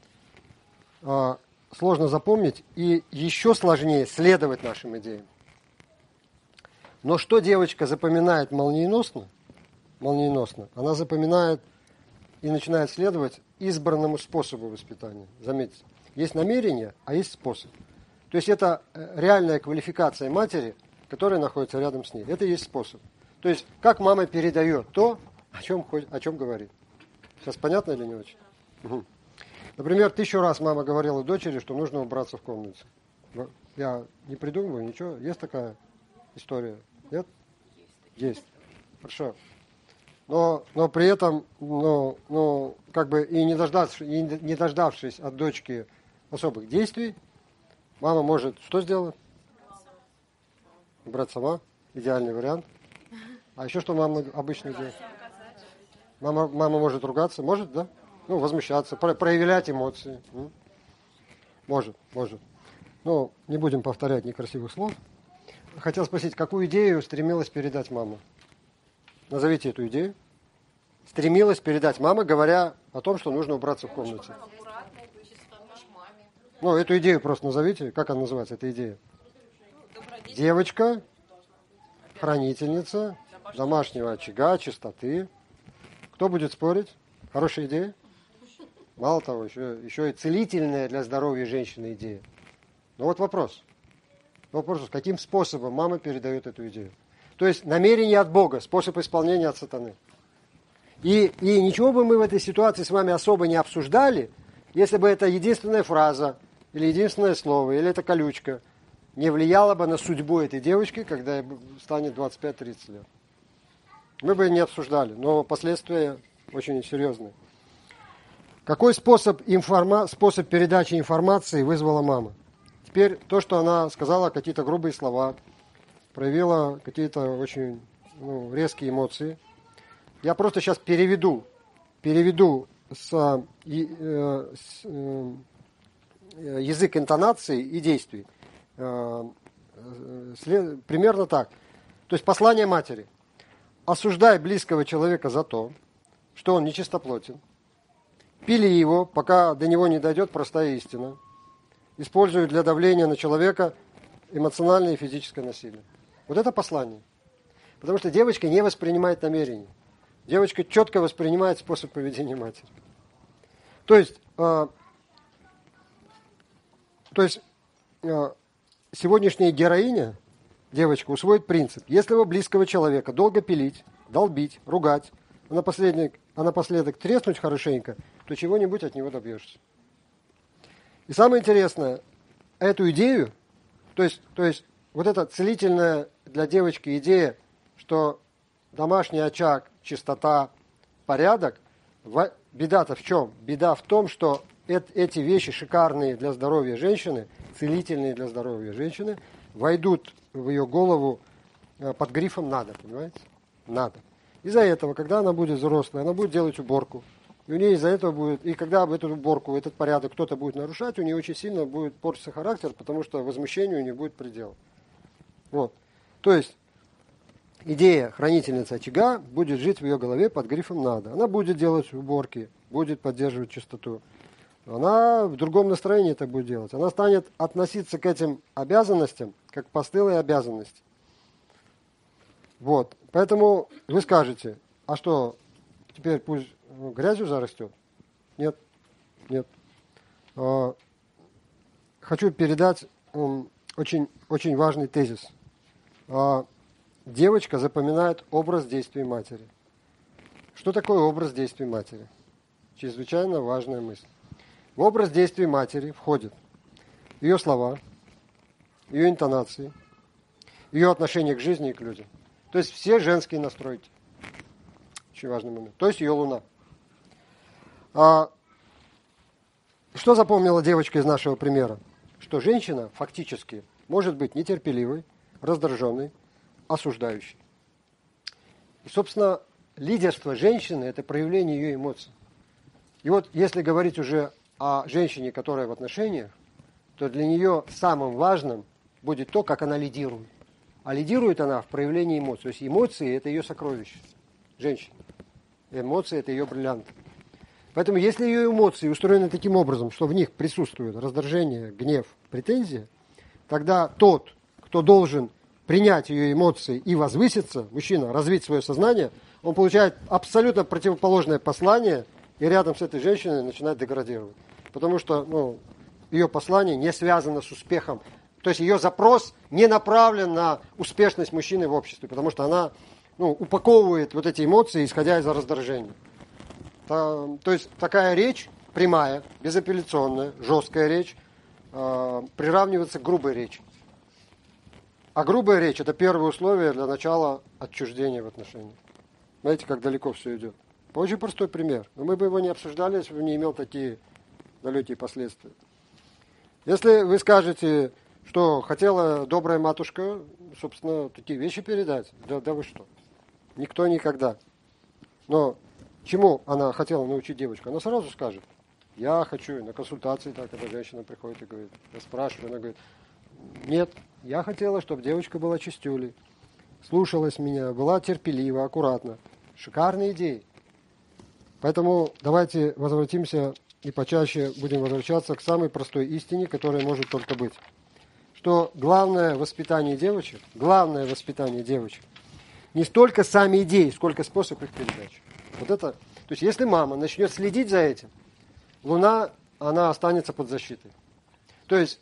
Сложно запомнить и еще сложнее следовать нашим идеям. Но что девочка запоминает молниеносно, она запоминает и начинает следовать избранному способу воспитания. Заметьте, есть намерение, а есть способ. То есть это реальная квалификация матери, которая находится рядом с ней. Это и есть способ. То есть как мама передает то, о чем говорит. Сейчас понятно или не очень? Угу. Например, 1000 раз мама говорила дочери, что нужно убраться в комнате. Я не придумываю ничего. Есть такая история? Нет? Есть. Хорошо. Но при этом, как бы и не дождавшись от дочки особых действий, мама может что сделать? Убрать сама. Идеальный вариант. А еще что мама обычно делает? Мама может ругаться. Может, да? Возмущаться, проявлять эмоции. Может. Но не будем повторять некрасивых слов. Хотел спросить, какую идею стремилась передать мама? Назовите эту идею. Стремилась передать мама, говоря о том, что нужно убраться в комнате. Эту идею просто назовите. Как она называется, эта идея? Девочка, хранительница домашнего очага, чистоты. Кто будет спорить? Хорошая идея? Мало того, еще и целительная для здоровья женщины идея. Но вот вопрос. Каким способом мама передает эту идею? То есть намерение от Бога, способ исполнения от сатаны. И ничего бы мы в этой ситуации с вами особо не обсуждали, если бы эта единственная фраза, или единственное слово, или эта колючка не влияла бы на судьбу этой девочки, когда ей станет 25-30 лет. Мы бы не обсуждали, но последствия очень серьезные. Какой способ передачи информации вызвала мама? Теперь то, что она сказала какие-то грубые слова, проявила какие-то очень резкие эмоции. Я просто сейчас переведу язык интонации и действий. Примерно так. То есть послание матери. Осуждай близкого человека за то, что он нечистоплотен. Пили его, пока до него не дойдет простая истина. Используют для давления на человека эмоциональное и физическое насилие. Вот это послание. Потому что девочка не воспринимает намерения. Девочка четко воспринимает способ поведения матери. То есть сегодняшняя героиня, девочка, усвоит принцип. Если вы близкого человека долго пилить, долбить, ругать, а напоследок треснуть хорошенько, то чего-нибудь от него добьешься. И самое интересное, эту идею, то есть вот эта целительная для девочки идея, что домашний очаг, чистота, порядок, беда-то в чем? Беда в том, что эти вещи шикарные для здоровья женщины, целительные для здоровья женщины, войдут в ее голову под грифом «надо», понимаете? Надо. Из-за этого, когда она будет взрослой, она будет делать уборку. И у нее из-за этого будет, и когда эту уборку, этот порядок кто-то будет нарушать, у нее очень сильно будет портиться характер, потому что возмущению у нее будет предел. Вот. То есть идея хранительницы очага будет жить в ее голове под грифом «надо». Она будет делать уборки, будет поддерживать чистоту. Она в другом настроении это будет делать. Она станет относиться к этим обязанностям как постылые обязанности. Вот. Поэтому вы скажете, а что, теперь пусть грязью зарастет? Нет. Нет. Хочу передать очень, очень важный тезис. Девочка запоминает образ действий матери. Что такое образ действий матери? Чрезвычайно важная мысль. В образ действий матери входит ее слова, ее интонации, ее отношение к жизни и к людям. То есть все женские настройки. Очень важный момент. То есть ее луна. Что запомнила девочка из нашего примера? Что женщина фактически может быть нетерпеливой, раздраженной, осуждающей. И, собственно, лидерство женщины – это проявление ее эмоций. И вот если говорить уже о женщине, которая в отношениях, то для нее самым важным будет то, как она лидирует. А лидирует она в проявлении эмоций. То есть эмоции – это ее сокровище. Женщина. Эмоции – это ее бриллиант. Поэтому если ее эмоции устроены таким образом, что в них присутствует раздражение, гнев, претензия, тогда тот, кто должен принять ее эмоции и возвыситься, мужчина, развить свое сознание, он получает абсолютно противоположное послание и рядом с этой женщиной начинает деградировать. Потому что ее послание не связано с успехом. То есть ее запрос не направлен на успешность мужчины в обществе, потому что она упаковывает вот эти эмоции, исходя из раздражения. То есть такая речь прямая, безапелляционная, жесткая речь приравнивается к грубой речи. А грубая речь – это первое условие для начала отчуждения в отношениях. Знаете, как далеко все идет? Очень простой пример. Но мы бы его не обсуждали, если бы не имел такие далекие последствия. Если вы скажете, что хотела добрая матушка, собственно, такие вещи передать, да вы что? Никто никогда. Но чему она хотела научить девочку? Она сразу скажет, я хочу, на консультации, так, когда женщина приходит и говорит, я спрашиваю, она говорит, нет, я хотела, чтобы девочка была чистюлей, слушалась меня, была терпелива, аккуратна. Шикарные идеи. Поэтому давайте возвратимся и почаще будем возвращаться к самой простой истине, которая может только быть. Что главное воспитание девочек не столько сами идеи, сколько способ их передачи. Вот это, то есть если мама начнет следить за этим, Луна, она останется под защитой. То есть,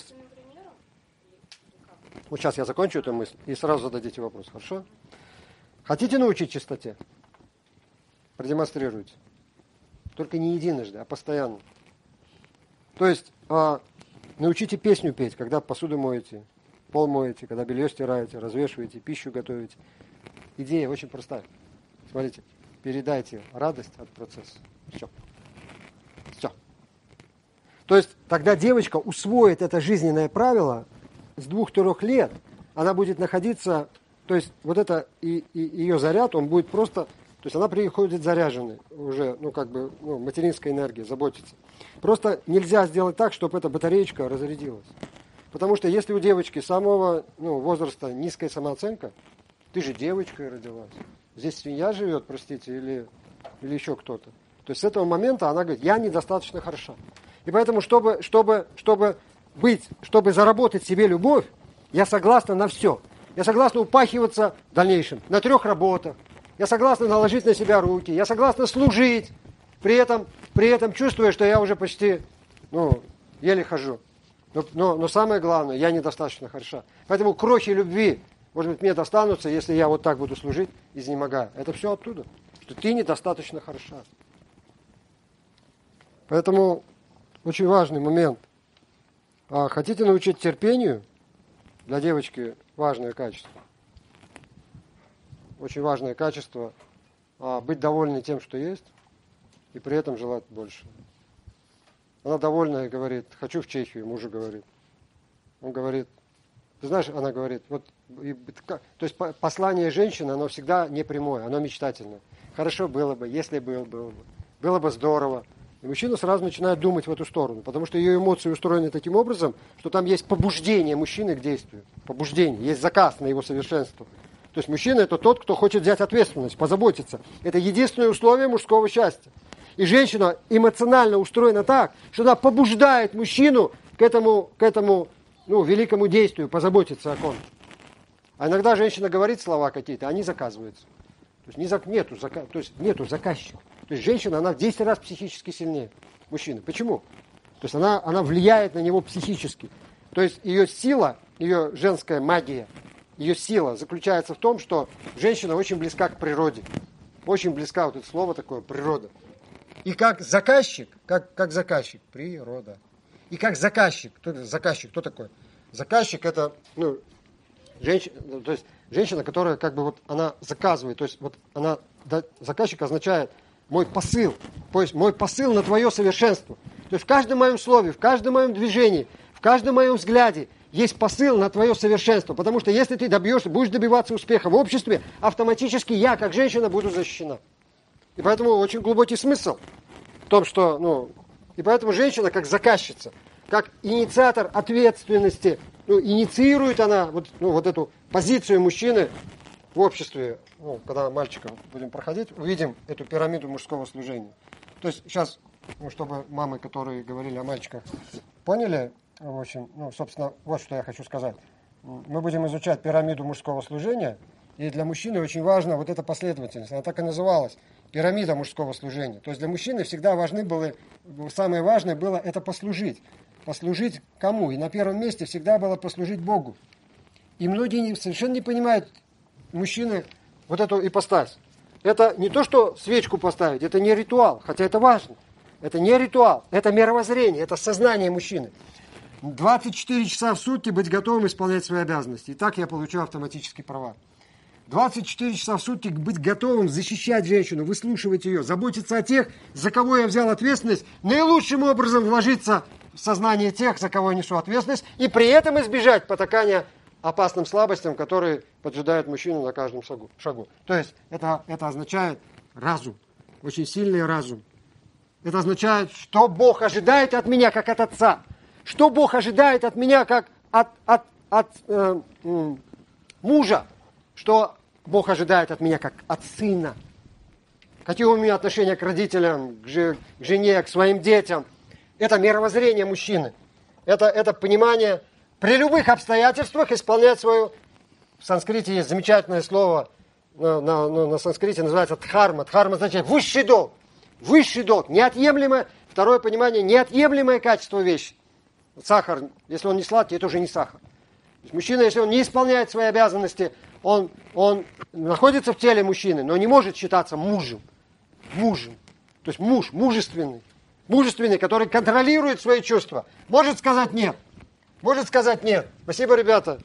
вот сейчас я закончу эту мысль и сразу зададите вопрос, хорошо? Хотите научить чистоте? Продемонстрируйте. Только не единожды, а постоянно. То есть научите песню петь, когда посуду моете, пол моете, когда белье стираете, развешиваете, пищу готовите. Идея очень простая. Смотрите, передайте радость от процесса. Все. Все. То есть тогда девочка усвоит это жизненное правило с 2-3 лет. Она будет находиться, то есть вот это и ее заряд, он будет просто... То есть она приходит заряженной уже, материнской энергией, заботится. Просто нельзя сделать так, чтобы эта батареечка разрядилась. Потому что если у девочки с самого возраста низкая самооценка, ты же девочкой родилась. Здесь свинья живет, простите, или еще кто-то. То есть с этого момента она говорит, я недостаточно хороша. И поэтому, чтобы заработать себе любовь, я согласна на все. Я согласна упахиваться в дальнейшем на 3 работах. Я согласна наложить на себя руки. Я согласна служить, при этом чувствуя, что я уже почти, еле хожу. Но самое главное, я недостаточно хороша. Поэтому крохи любви, может быть, мне достанутся, если я вот так буду служить, изнемогая. Это все оттуда, что ты недостаточно хороша. Поэтому очень важный момент. Хотите научить терпению? Для девочки важное качество. Очень важное качество быть довольной тем, что есть, и при этом желать больше. Она довольна и говорит, хочу в Чехию, мужу говорит. Он говорит, ты знаешь, она говорит, то есть послание женщины, оно всегда не прямое, оно мечтательное. Хорошо было бы, если было бы здорово. И мужчина сразу начинает думать в эту сторону, потому что ее эмоции устроены таким образом, что там есть побуждение мужчины к действию. Побуждение, есть заказ на его совершенство. То есть мужчина – это тот, кто хочет взять ответственность, позаботиться. Это единственное условие мужского счастья. И женщина эмоционально устроена так, что она побуждает мужчину к этому великому действию, позаботиться о ком-то. А иногда женщина говорит слова какие-то, они заказываются. То есть нету заказчика. То есть женщина, она в 10 раз психически сильнее мужчины. Почему? То есть она влияет на него психически. То есть ее сила, ее женская магия, ее сила заключается в том, что женщина очень близка к природе. Очень близка, вот это слово такое, природа. И как заказчик, природа. И как заказчик, кто такой? Заказчик это, женщина, то есть женщина, которая она заказывает, то есть заказчик означает мой посыл, то есть мой посыл на твое совершенство. То есть в каждом моем слове, в каждом моем движении, в каждом моем взгляде есть посыл на твое совершенство. Потому что если ты будешь добиваться успеха в обществе, автоматически я, как женщина, буду защищена. И поэтому очень глубокий смысл в том, что, и поэтому женщина как заказчица, как инициатор ответственности, инициирует она вот эту позицию мужчины в обществе. Когда мальчиков будем проходить, увидим эту пирамиду мужского служения. То есть сейчас, чтобы мамы, которые говорили о мальчиках, поняли, в общем, собственно, вот что я хочу сказать. Мы будем изучать пирамиду мужского служения, и для мужчины очень важна вот эта последовательность. Она так и называлась. Пирамида мужского служения. То есть для мужчины всегда самое важное было это послужить. Послужить кому? И на первом месте всегда было послужить Богу. И многие совершенно не понимают, мужчины, вот эту ипостась. Это не то, что свечку поставить, это не ритуал, хотя это важно. Это не ритуал, это мировоззрение, это сознание мужчины. 24 часа в сутки быть готовым исполнять свои обязанности. И так я получу автоматические права. 24 часа в сутки быть готовым защищать женщину, выслушивать ее, заботиться о тех, за кого я взял ответственность, наилучшим образом вложиться в сознание тех, за кого я несу ответственность, и при этом избежать потакания опасным слабостям, которые поджидают мужчину на каждом шагу. То есть это означает разум, очень сильный разум. Это означает, что Бог ожидает от меня, как от отца. Что Бог ожидает от меня, как от мужа. Что Бог ожидает от меня, как от сына. Какие у меня отношения к родителям, к жене, к своим детям. Это мировоззрение мужчины. Это понимание при любых обстоятельствах исполнять свою... В санскрите есть замечательное слово, на санскрите называется дхарма. Дхарма означает высший долг. Высший долг, неотъемлемое, второе понимание, неотъемлемое качество вещи. Сахар, если он не сладкий, это уже не сахар. То есть мужчина, если он не исполняет свои обязанности, он находится в теле мужчины, но не может считаться мужем. То есть муж, мужественный, который контролирует свои чувства. Может сказать нет. Спасибо, ребята.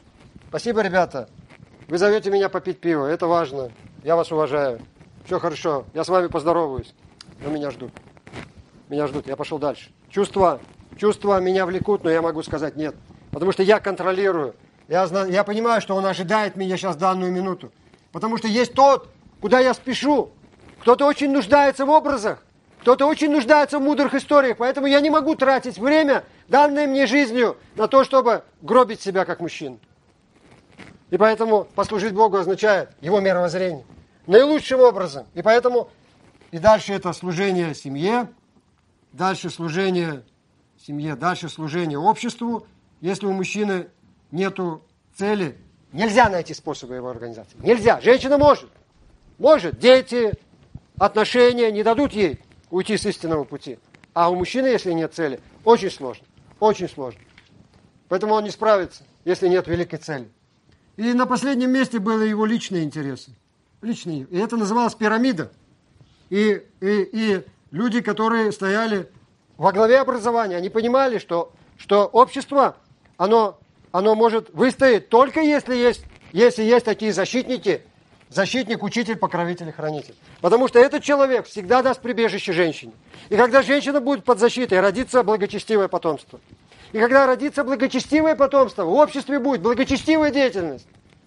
Вы зовете меня попить пиво, это важно. Я вас уважаю. Все хорошо, я с вами поздороваюсь. Но меня ждут, я пошел дальше. Чувства меня влекут, но я могу сказать нет. Потому что я контролирую. Я понимаю, что он ожидает меня сейчас в данную минуту. Потому что есть тот, куда я спешу. Кто-то очень нуждается в образах. Кто-то очень нуждается в мудрых историях. Поэтому я не могу тратить время, данное мне жизнью, на то, чтобы гробить себя как мужчину. И поэтому послужить Богу означает его мировоззрение. Наилучшим образом. И поэтому... И дальше это служение семье, дальше служение обществу. Если у мужчины нету цели, Нельзя найти способы его организации. Нельзя. Женщина может. Может. Дети, отношения не дадут ей уйти с истинного пути. А у мужчины, если нет цели, очень сложно. Очень сложно. Поэтому он не справится, если нет великой цели. И на последнем месте были его личные интересы. Личные. И это называлось пирамида. И люди, которые стояли во главе образования, они понимали, что общество, оно может выстоять только если есть такие защитники, защитник, учитель, покровитель и хранитель. Потому что этот человек всегда даст прибежище женщине. И когда женщина будет под защитой, родится благочестивое потомство. И когда родится благочестивое потомство, в обществе будет благочестивая деятельность.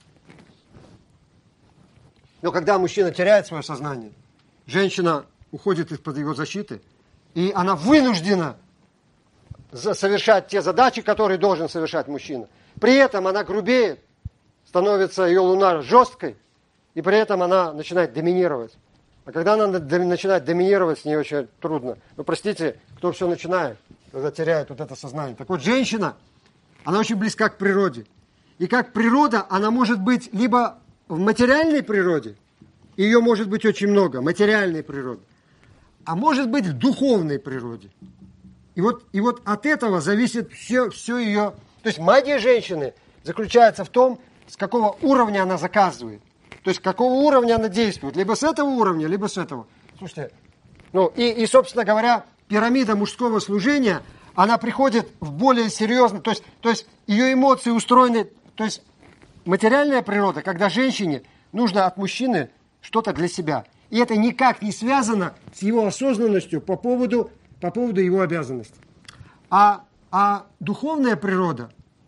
Но когда мужчина теряет свое сознание, женщина уходит из-под его защиты, и она вынуждена совершать те задачи, которые должен совершать мужчина. При этом она грубеет, становится ее луна жесткой, и при этом она начинает доминировать. А когда она начинает доминировать, с ней очень трудно. Ну, простите, кто все начинает, когда теряет вот это сознание. Так вот, женщина, она очень близка к природе. И как природа, она может быть либо в материальной природе, ее может быть очень много, материальной природы, а может быть в духовной природе. И вот от этого зависит все ее... То есть магия женщины заключается в том, с какого уровня она заказывает. То есть, какого уровня она действует. Либо с этого уровня, либо с этого. Слушайте, собственно говоря, пирамида мужского служения, она приходит в более серьезный... То есть, ее эмоции устроены... То есть, материальная природа, когда женщине нужно от мужчины что-то для себя. И это никак не связано с его осознанностью по поводу его обязанностей. А духовная природа,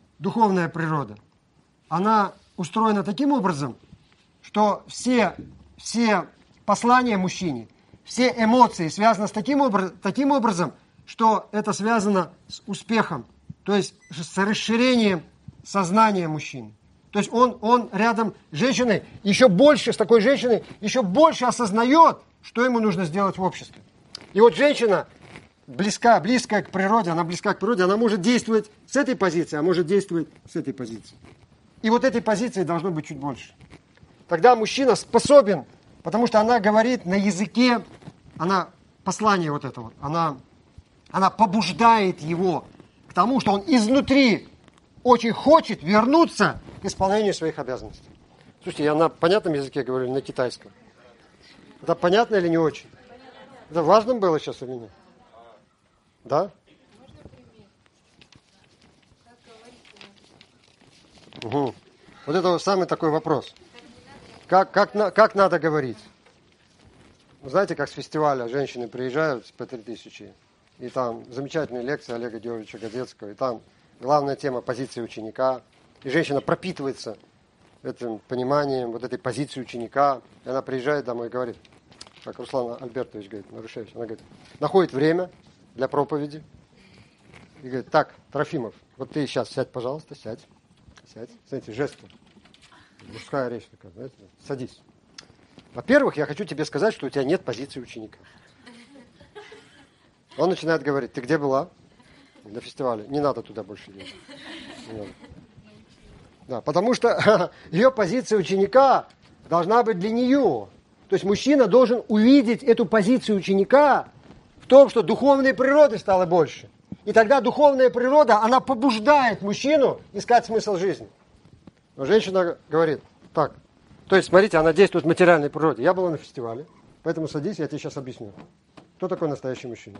она устроена таким образом, что все послания мужчине, все эмоции связаны с таким образом, что это связано с успехом, то есть с расширением сознания мужчины. То есть он рядом с женщиной, с такой женщиной, еще больше осознает, что ему нужно сделать в обществе. И вот женщина близкая к природе, она может действовать с этой позиции, а может действовать с этой позиции. И вот этой позиции должно быть чуть больше. Тогда мужчина способен, потому что она говорит на языке, послание вот это вот, она побуждает его к тому, что он изнутри очень хочет вернуться к исполнению своих обязанностей. Слушайте, я на понятном языке говорю, на китайском. Это понятно или не очень? Это важным было сейчас или нет? Да? Угу. Вот это самый такой вопрос. Как надо говорить? Вы знаете, как с фестиваля женщины приезжают по 3000, и там замечательные лекции Олега Георгиевича Годецкого, и там главная тема позиции ученика, и женщина пропитывается этим пониманием, вот этой позиции ученика, и она приезжает домой и говорит, как Руслан Альбертович говорит, Нарушевич, она говорит, находит время для проповеди, и говорит, так, Трофимов, вот ты сейчас сядь, пожалуйста, сядь. Знаете, жесты. Мужская речь такая, знаете, садись. Во-первых, я хочу тебе сказать, что у тебя нет позиции ученика. Он начинает говорить, ты где была? На фестивале. Не надо туда больше ехать. Да, потому что ее позиция ученика должна быть для нее. То есть мужчина должен увидеть эту позицию ученика в том, что духовной природы стало больше. И тогда духовная природа, она побуждает мужчину искать смысл жизни. Но женщина говорит, так, то есть, смотрите, она действует в материальной природе. Я была на фестивале, поэтому садись, я тебе сейчас объясню. Кто такой настоящий мужчина?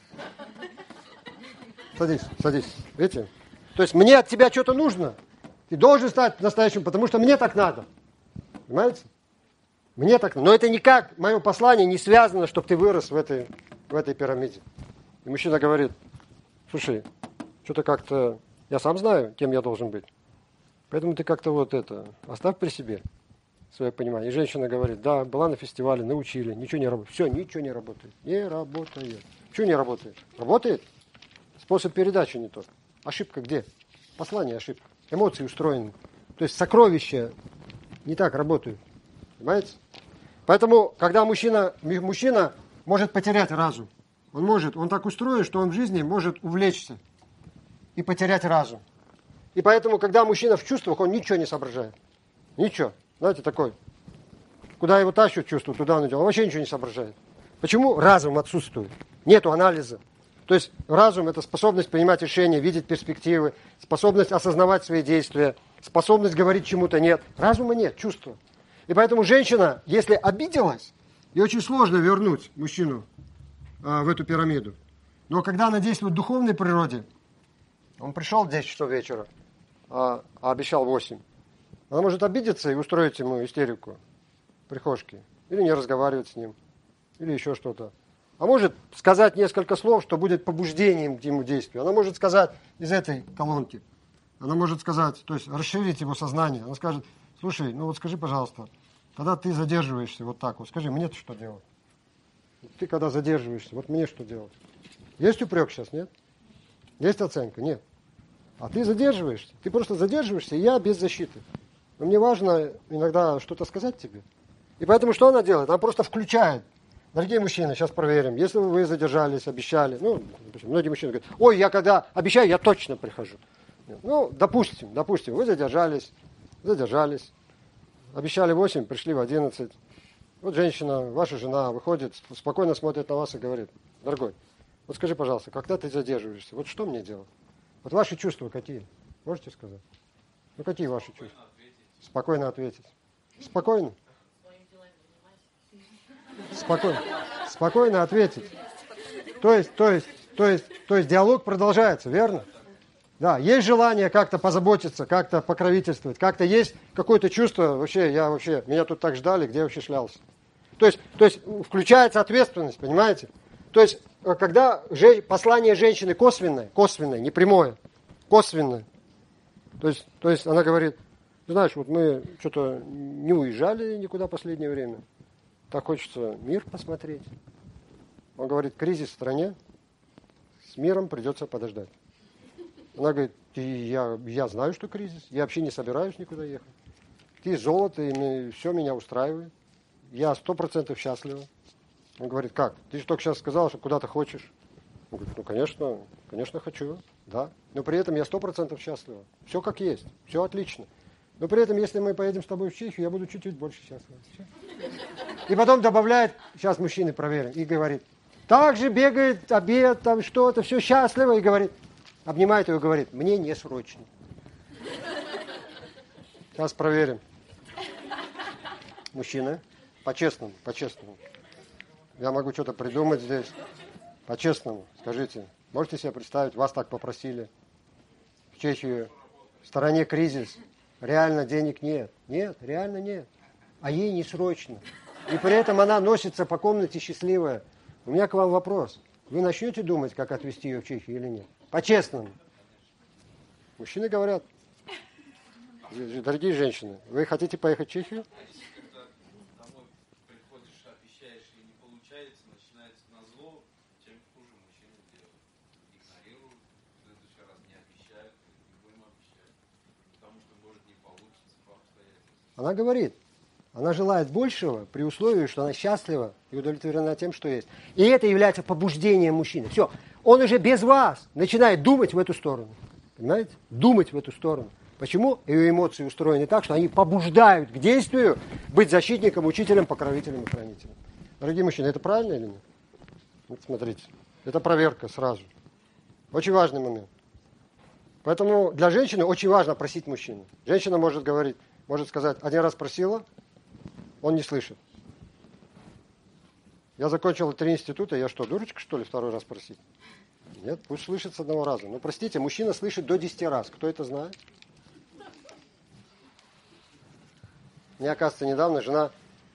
Садись. Видите? То есть, мне от тебя что-то нужно. Ты должен стать настоящим, потому что мне так надо. Понимаете? Мне так надо. Но это никак, мое послание не связано, чтобы ты вырос в этой пирамиде. И мужчина говорит, слушай, что-то как-то, я сам знаю, кем я должен быть. Поэтому ты как-то оставь при себе свое понимание. И женщина говорит, да, была на фестивале, научили, ничего не работает. Все, ничего не работает. Не работает. Почему не работает? Работает. Способ передачи не тот. Ошибка где? Послание ошибка. Эмоции устроены. То есть сокровища не так работают. Понимаете? Поэтому, когда мужчина может потерять разум, он так устроен, что он в жизни может увлечься и потерять разум. И поэтому, когда мужчина в чувствах, он ничего не соображает. Ничего. Знаете, такой. Куда его тащут чувство, туда он идет. Он вообще ничего не соображает. Почему? Разум отсутствует. Нету анализа. То есть разум – это способность принимать решения, видеть перспективы, способность осознавать свои действия, способность говорить чему-то нет. Разума нет, чувства. И поэтому женщина, если обиделась, ей очень сложно вернуть мужчину в эту пирамиду. Но когда она действует в духовной природе, он пришел в 10 часов вечера, а обещал 8. Она может обидеться и устроить ему истерику в прихожке. Или не разговаривать с ним. Или еще что-то. А может сказать несколько слов, что будет побуждением к ему действию. Она может сказать из этой колонки. Она может сказать, то есть расширить его сознание. Она скажет, слушай, ну вот скажи, пожалуйста, когда ты задерживаешься вот так вот, скажи, мне-то что делать? Ты когда задерживаешься, вот мне что делать? Есть упрек сейчас, нет? Есть оценка? Нет. А ты задерживаешься. Ты просто задерживаешься, и я без защиты. Но мне важно иногда что-то сказать тебе. И поэтому что она делает? Она просто включает. Дорогие мужчины, сейчас проверим. Если вы задержались, обещали. Ну, многие мужчины говорят, ой, я когда обещаю, я точно прихожу. Ну, допустим, вы задержались. Обещали 8, пришли в 11. Вот женщина, ваша жена выходит, спокойно смотрит на вас и говорит, дорогой, вот скажи, пожалуйста, когда ты задерживаешься, вот что мне делать? Вот ваши чувства какие? Можете сказать? Ну, какие ваши чувства? Спокойно ответить. Спокойно? Спокойно ответить. То есть диалог продолжается, верно? Да, есть желание как-то позаботиться, как-то покровительствовать, как-то есть какое-то чувство, меня тут так ждали, где я вообще шлялся. То есть включается ответственность, понимаете? То есть, когда послание женщины косвенное, не прямое, косвенное. То есть она говорит, знаешь, вот мы что-то не уезжали никуда в последнее время. Так хочется мир посмотреть. Он говорит, кризис в стране, с миром придется подождать. Она говорит, я знаю, что кризис, я вообще не собираюсь никуда ехать. Ты золото, и все меня устраивает. Я 100% счастлива. Он говорит, как? Ты же только сейчас сказала, что куда-то хочешь. Он говорит, ну, конечно хочу, да. Но при этом я 100% счастлива. Все как есть, все отлично. Но при этом, если мы поедем с тобой в Чехию, я буду чуть-чуть больше счастлива. И потом добавляет, сейчас мужчины проверим, и говорит, так же бегает обед, там что-то, все счастливо, и говорит, обнимает его и говорит, мне не срочно. Сейчас проверим. Мужчины, по-честному. Я могу что-то придумать здесь. По-честному, скажите, можете себе представить, вас так попросили в Чехию, в стране кризис, реально денег нет. Нет, реально нет. А ей не срочно. И при этом она носится по комнате счастливая. У меня к вам вопрос. Вы начнете думать, как отвезти ее в Чехию или нет? По-честному. Мужчины говорят, дорогие женщины, вы хотите поехать в Чехию? Домой приходишь, обещаешь, и не получается, начинается назло, тем хуже мужчины делают. Игнорируют, в следующий раз не обещают, не будем обещать. Потому что может не получится по обстоятельствам. Она говорит, она желает большего при условии, что она счастлива и удовлетворена тем, что есть. И это является побуждением мужчины. Все, он уже без вас начинает думать в эту сторону. Понимаете? Думать в эту сторону. Почему? Ее эмоции устроены так, что они побуждают к действию быть защитником, учителем, покровителем и хранителем. Дорогие мужчины, это правильно или нет? Вот смотрите, это проверка сразу. Очень важный момент. Поэтому для женщины очень важно просить мужчину. Женщина может говорить, может сказать, один раз просила, он не слышит. Я закончил 3 института, я что, дурочка, что ли, 2-й раз просить? Нет, пусть слышит с 1 раза. Ну, простите, мужчина слышит до 10 раз. Кто это знает? Мне, оказывается, недавно жена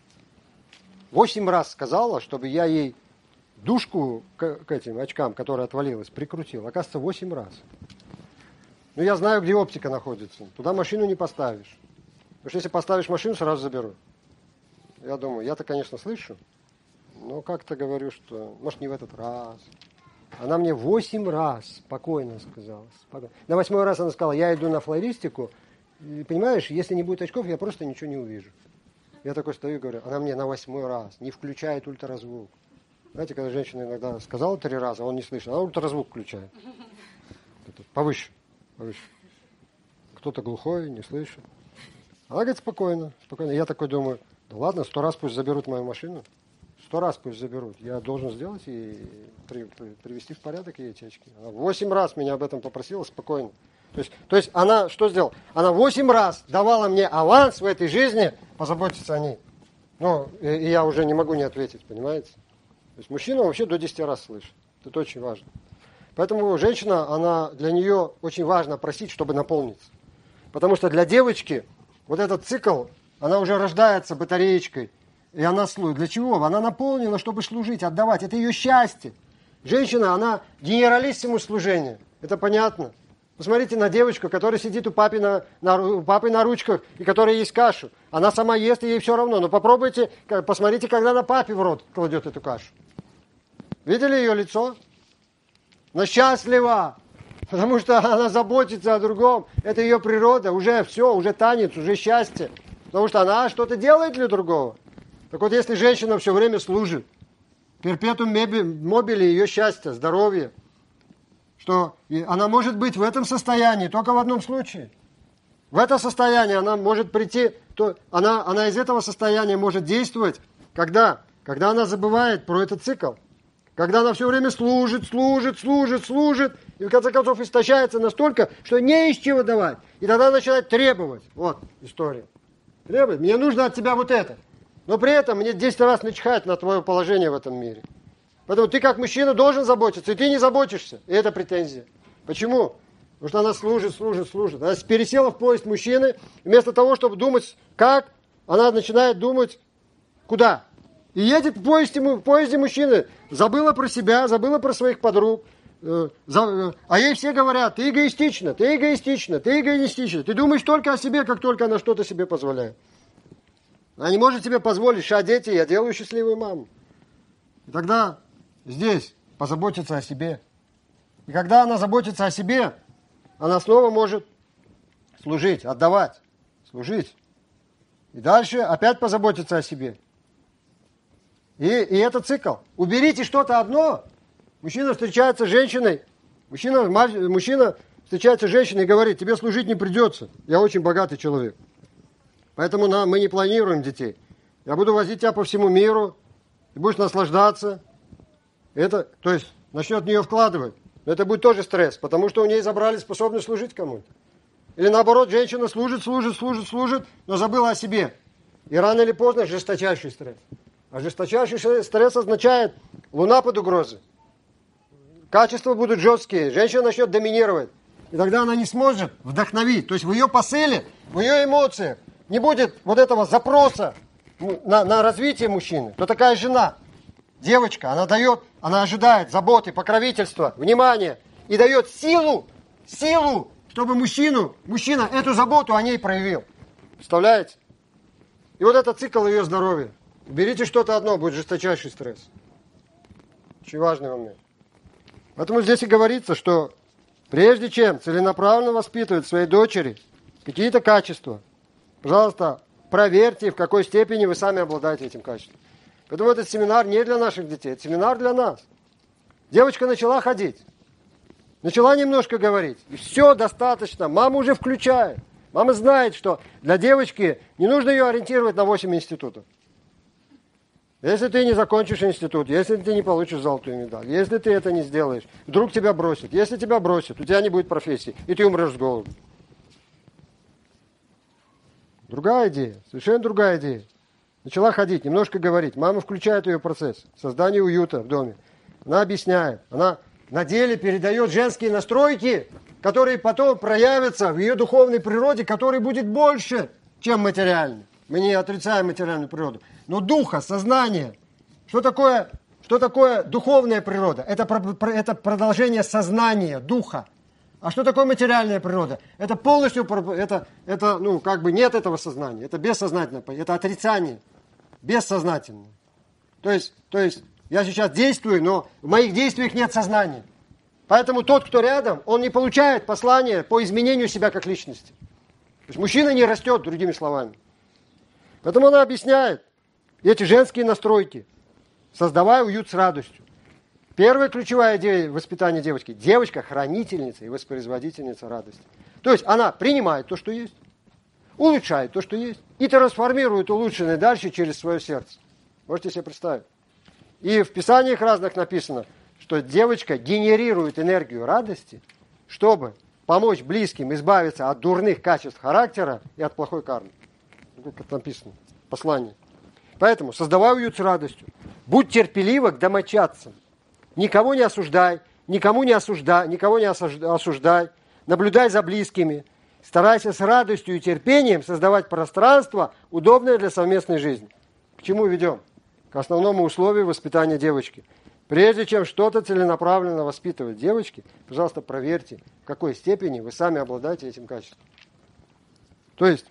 8 раз сказала, чтобы я ей дужку к этим очкам, которая отвалилась, прикрутил. Оказывается, 8 раз. Ну, я знаю, где оптика находится. Туда машину не поставишь. Потому что если поставишь машину, сразу заберу. Я думаю, я-то, конечно, слышу, но как-то говорю, что, может, не в этот раз. Она мне 8 раз спокойно сказала. На 8-й раз она сказала, я иду на флористику. И, понимаешь, если не будет очков, я просто ничего не увижу. Я такой стою и говорю, она мне на 8-й раз не включает ультразвук. Знаете, когда женщина иногда сказала 3 раза, а он не слышит, она ультразвук включает. Повыше. кто-то глухой, не слышит. Она говорит, спокойно, спокойно. Я такой думаю, да ладно, 100 раз пусть заберут мою машину. 100 раз пусть заберут. Я должен сделать и привести в порядок ей эти очки. Она 8 раз меня об этом попросила спокойно. То есть она что сделала? Она 8 раз давала мне аванс в этой жизни позаботиться о ней. Ну, и я уже не могу не ответить, понимаете? То есть мужчина вообще до 10 раз слышит. Это очень важно. Поэтому женщина, для нее очень важно просить, чтобы наполниться. Потому что для девочки вот этот цикл, она уже рождается батареечкой. И она служит. Для чего? Она наполнена, чтобы служить, отдавать. Это ее счастье. Женщина, она генералиссимус служения. Это понятно. Посмотрите на девочку, которая сидит у папы на ручках и которая ест кашу. Она сама ест, и ей все равно. Но попробуйте, посмотрите, когда она папе в рот кладет эту кашу. Видели ее лицо? Она счастлива, потому что она заботится о другом. Это ее природа. Уже все, уже танец, уже счастье. Потому что она что-то делает для другого. Так вот, если женщина все время служит, перпетум мобили ее счастье, здоровье, что она может быть в этом состоянии только в одном случае. В это состояние она может прийти, она из этого состояния может действовать, когда она забывает про этот цикл. Когда она все время служит, и в конце концов истощается настолько, что не из чего давать. И тогда начинает требовать. Вот история. Требует. Мне нужно от тебя вот это. Но при этом мне 10 раз начихать на твое положение в этом мире. Поэтому ты как мужчина должен заботиться, и ты не заботишься. И это претензия. Почему? Потому что она служит. Она пересела в поезд мужчины, вместо того, чтобы думать, как, она начинает думать, куда. И едет в поезде мужчины. Забыла про себя, забыла про своих подруг. А ей все говорят, ты эгоистична. Ты думаешь только о себе, как только она что-то себе позволяет. Она не может себе позволить, дети, я делаю счастливую маму. И тогда здесь позаботиться о себе. И когда она заботится о себе, она снова может служить, отдавать, служить. И дальше опять позаботиться о себе. И это цикл. Уберите что-то одно, мужчина встречается с женщиной, мужчина встречается с женщиной и говорит, тебе служить не придется, я очень богатый человек. Поэтому мы не планируем детей. Я буду возить тебя по всему миру, ты будешь наслаждаться. То есть начнет в нее вкладывать. Но это будет тоже стресс, потому что у нее забрали способность служить кому-то. Или наоборот, женщина служит, но забыла о себе. И рано или поздно жесточайший стресс. А жесточайший стресс означает луна под угрозой. Качества будут жесткие, женщина начнет доминировать. И тогда она не сможет вдохновить. То есть в ее посыле, в ее эмоциях не будет вот этого запроса на развитие мужчины. То такая жена, девочка, она ожидает заботы, покровительства, внимания. И дает силу, чтобы мужчина эту заботу о ней проявил. Представляете? И вот это цикл ее здоровья. Берите что-то одно, будет жесточайший стресс. Очень важный момент. Поэтому здесь и говорится, что прежде чем целенаправленно воспитывать своей дочери какие-то качества, пожалуйста, проверьте, в какой степени вы сами обладаете этим качеством. Поэтому этот семинар не для наших детей, это семинар для нас. Девочка начала ходить, начала немножко говорить, и все достаточно, мама уже включает. Мама знает, что для девочки не нужно ее ориентировать на 8 институтов. Если ты не закончишь институт, если ты не получишь золотую медаль, если ты это не сделаешь, вдруг тебя бросят. Если тебя бросят, у тебя не будет профессии, и ты умрешь с голоду. Другая идея, совершенно другая идея. Начала ходить, немножко говорить. Мама включает ее в процесс создания уюта в доме. Она объясняет, она на деле передает женские настройки, которые потом проявятся в ее духовной природе, которая будет больше, чем материальной. Мы не отрицаем материальную природу. Но духа, сознания. Что такое духовная природа? Это продолжение сознания, духа. А что такое материальная природа? Это полностью, нет этого сознания. Это бессознательное, это отрицание. Бессознательное. То есть я сейчас действую, но в моих действиях нет сознания. Поэтому тот, кто рядом, он не получает послание по изменению себя как личности. То есть мужчина не растет, другими словами. Поэтому она объясняет эти женские настройки, создавая уют с радостью. Первая ключевая идея воспитания девочки. Девочка – хранительница и воспроизводительница радости. То есть она принимает то, что есть, улучшает то, что есть, и трансформирует улучшенное дальше через свое сердце. Можете себе представить? И в писаниях разных написано, что девочка генерирует энергию радости, чтобы помочь близким избавиться от дурных качеств характера и от плохой кармы. Как это написано в послании. Поэтому создавай уют с радостью. Будь терпелива к домочадцам. Никого не осуждай, никого не осуждай. Наблюдай за близкими. Старайся с радостью и терпением создавать пространство, удобное для совместной жизни. К чему ведем? К основному условию воспитания девочки. Прежде чем что-то целенаправленно воспитывать девочки, пожалуйста, проверьте, в какой степени вы сами обладаете этим качеством. То есть,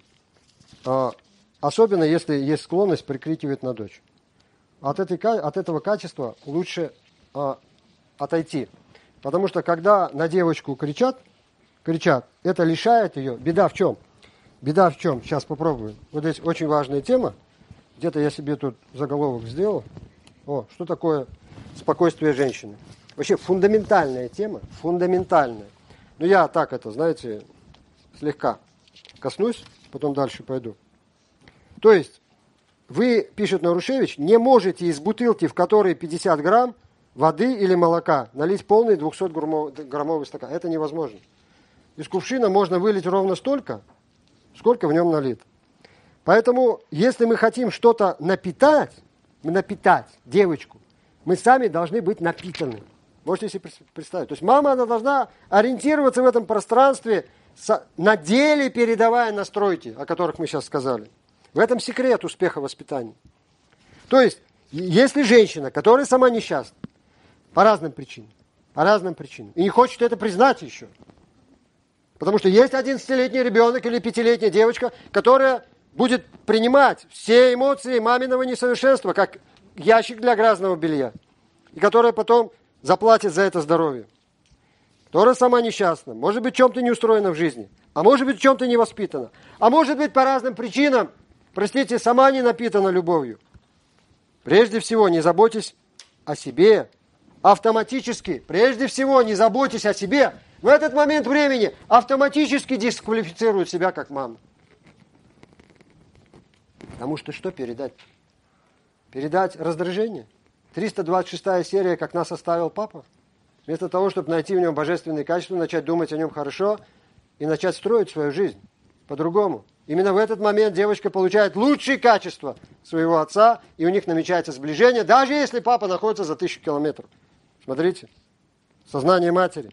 особенно если есть склонность прикрикивать на дочь. От этого качества лучше отойти. Потому что когда на девочку кричат, это лишает ее. Беда в чем? Сейчас попробую. Вот здесь очень важная тема. Где-то я себе тут заголовок сделал. Что такое спокойствие женщины? Вообще фундаментальная тема, фундаментальная. Но я так знаете, слегка коснусь, потом дальше пойду. То есть, вы, пишет Нарушевич, не можете из бутылки, в которой 50 грамм воды или молока, налить полный 200-граммовый стакан. Это невозможно. Из кувшина можно вылить ровно столько, сколько в нем налито. Поэтому, если мы хотим что-то напитать девочку, мы сами должны быть напитаны. Можете себе представить. То есть мама, она должна ориентироваться в этом пространстве, на деле передавая настройки, о которых мы сейчас сказали. В этом секрет успеха воспитания. То есть, если женщина, которая сама несчастна, по разным причинам, и не хочет это признать еще, потому что есть 11-летний ребенок или 5-летняя девочка, которая будет принимать все эмоции маминого несовершенства, как ящик для грязного белья, и которая потом заплатит за это здоровье. Которая сама несчастна, может быть, в чем-то не устроена в жизни, а может быть, в чем-то не воспитана, а может быть, по разным причинам, сама не напитана любовью. Прежде всего, не заботьтесь о себе. Автоматически, прежде всего, не заботьтесь о себе. В этот момент времени автоматически дисквалифицирует себя как мама. Потому что что передать? Передать раздражение? 326 серия «Как нас оставил папа». Вместо того, чтобы найти в нем божественные качества, начать думать о нем хорошо и начать строить свою жизнь по-другому. Именно в этот момент девочка получает лучшие качества своего отца, и у них намечается сближение, даже если папа находится за 1000 километров. Смотрите, сознание матери.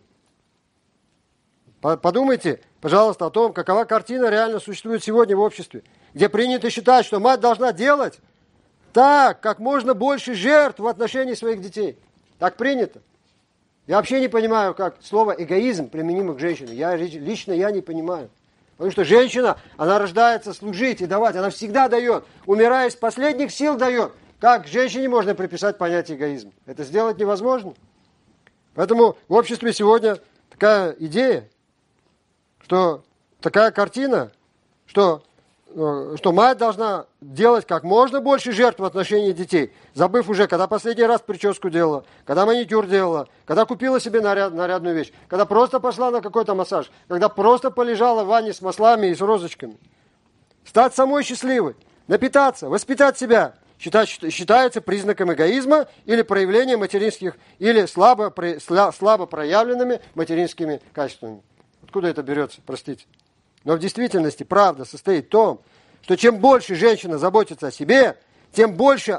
Подумайте, пожалуйста, о том, какова картина реально существует сегодня в обществе, где принято считать, что мать должна делать так, как можно больше жертв в отношении своих детей. Так принято. Я вообще не понимаю, как слово эгоизм применимо к женщине. Лично я не понимаю. Потому что женщина, она рождается служить и давать. Она всегда дает. Умирая из последних сил дает. Как женщине можно приписать понятие эгоизм? Это сделать невозможно. Поэтому в обществе сегодня такая идея, что такая картина, что мать должна делать как можно больше жертв в отношении детей, забыв уже, когда последний раз прическу делала, когда маникюр делала, когда купила себе нарядную вещь, когда просто пошла на какой-то массаж, когда просто полежала в ванне с маслами и с розочками. Стать самой счастливой, напитаться, воспитать себя, считается признаком эгоизма или проявлением материнских, или слабо проявленными материнскими качествами. Откуда это берется, простите? Но в действительности правда состоит в том, что чем больше женщина заботится о себе, чем больше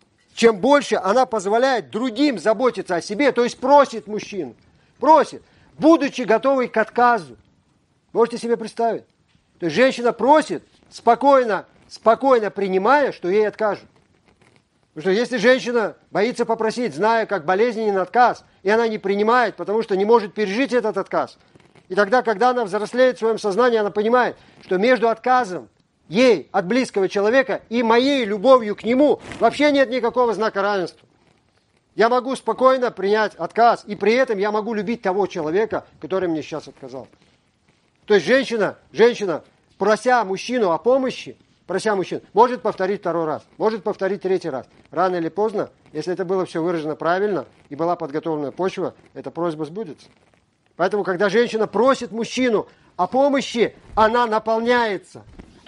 она позволяет другим заботиться о себе, то есть просит мужчину, будучи готовой к отказу. Можете себе представить? То есть женщина просит, спокойно принимая, что ей откажут. Потому что если женщина боится попросить, зная, как болезненен отказ, и она не принимает, потому что не может пережить этот отказ, и тогда, когда она взрослеет в своем сознании, она понимает, что между отказом ей от близкого человека и моей любовью к нему вообще нет никакого знака равенства. Я могу спокойно принять отказ, и при этом я могу любить того человека, который мне сейчас отказал. То есть женщина, прося мужчину о помощи, может повторить второй раз, может повторить третий раз. Рано или поздно, если это было все выражено правильно и была подготовлена почва, эта просьба сбудется. Поэтому, когда женщина просит мужчину о помощи, она наполняется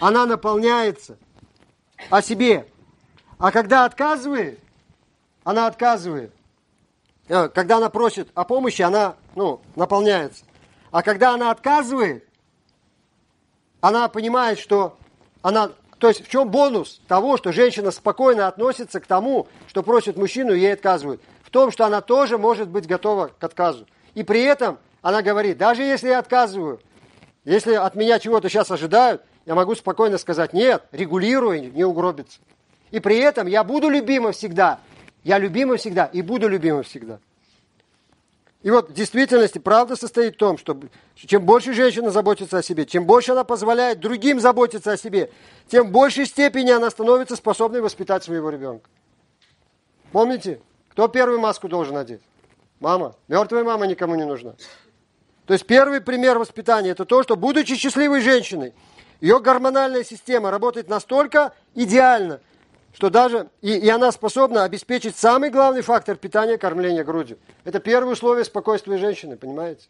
о себе. А когда отказывает, она отказывает. Когда она просит о помощи, она, наполняется. А когда она отказывает, она понимает, что она... То есть в чем бонус того, что женщина спокойно относится к тому, что просит мужчину, и ей отказывают? В том, что она тоже может быть готова к отказу. И при этом она говорит, даже если я отказываю, если от меня чего-то сейчас ожидают, я могу спокойно сказать, нет, регулирую, не угробиться. И при этом я буду любима всегда. Я любима всегда и буду любима всегда. И вот в действительности правда состоит в том, что чем больше женщина заботится о себе, чем больше она позволяет другим заботиться о себе, тем в большей степени она становится способной воспитать своего ребенка. Помните, кто первую маску должен одеть? Мама. Мертвая мама никому не нужна. То есть первый пример воспитания – это то, что, будучи счастливой женщиной, ее гормональная система работает настолько идеально, что даже и она способна обеспечить самый главный фактор питания – кормление грудью. Это первое условие спокойствия женщины, понимаете?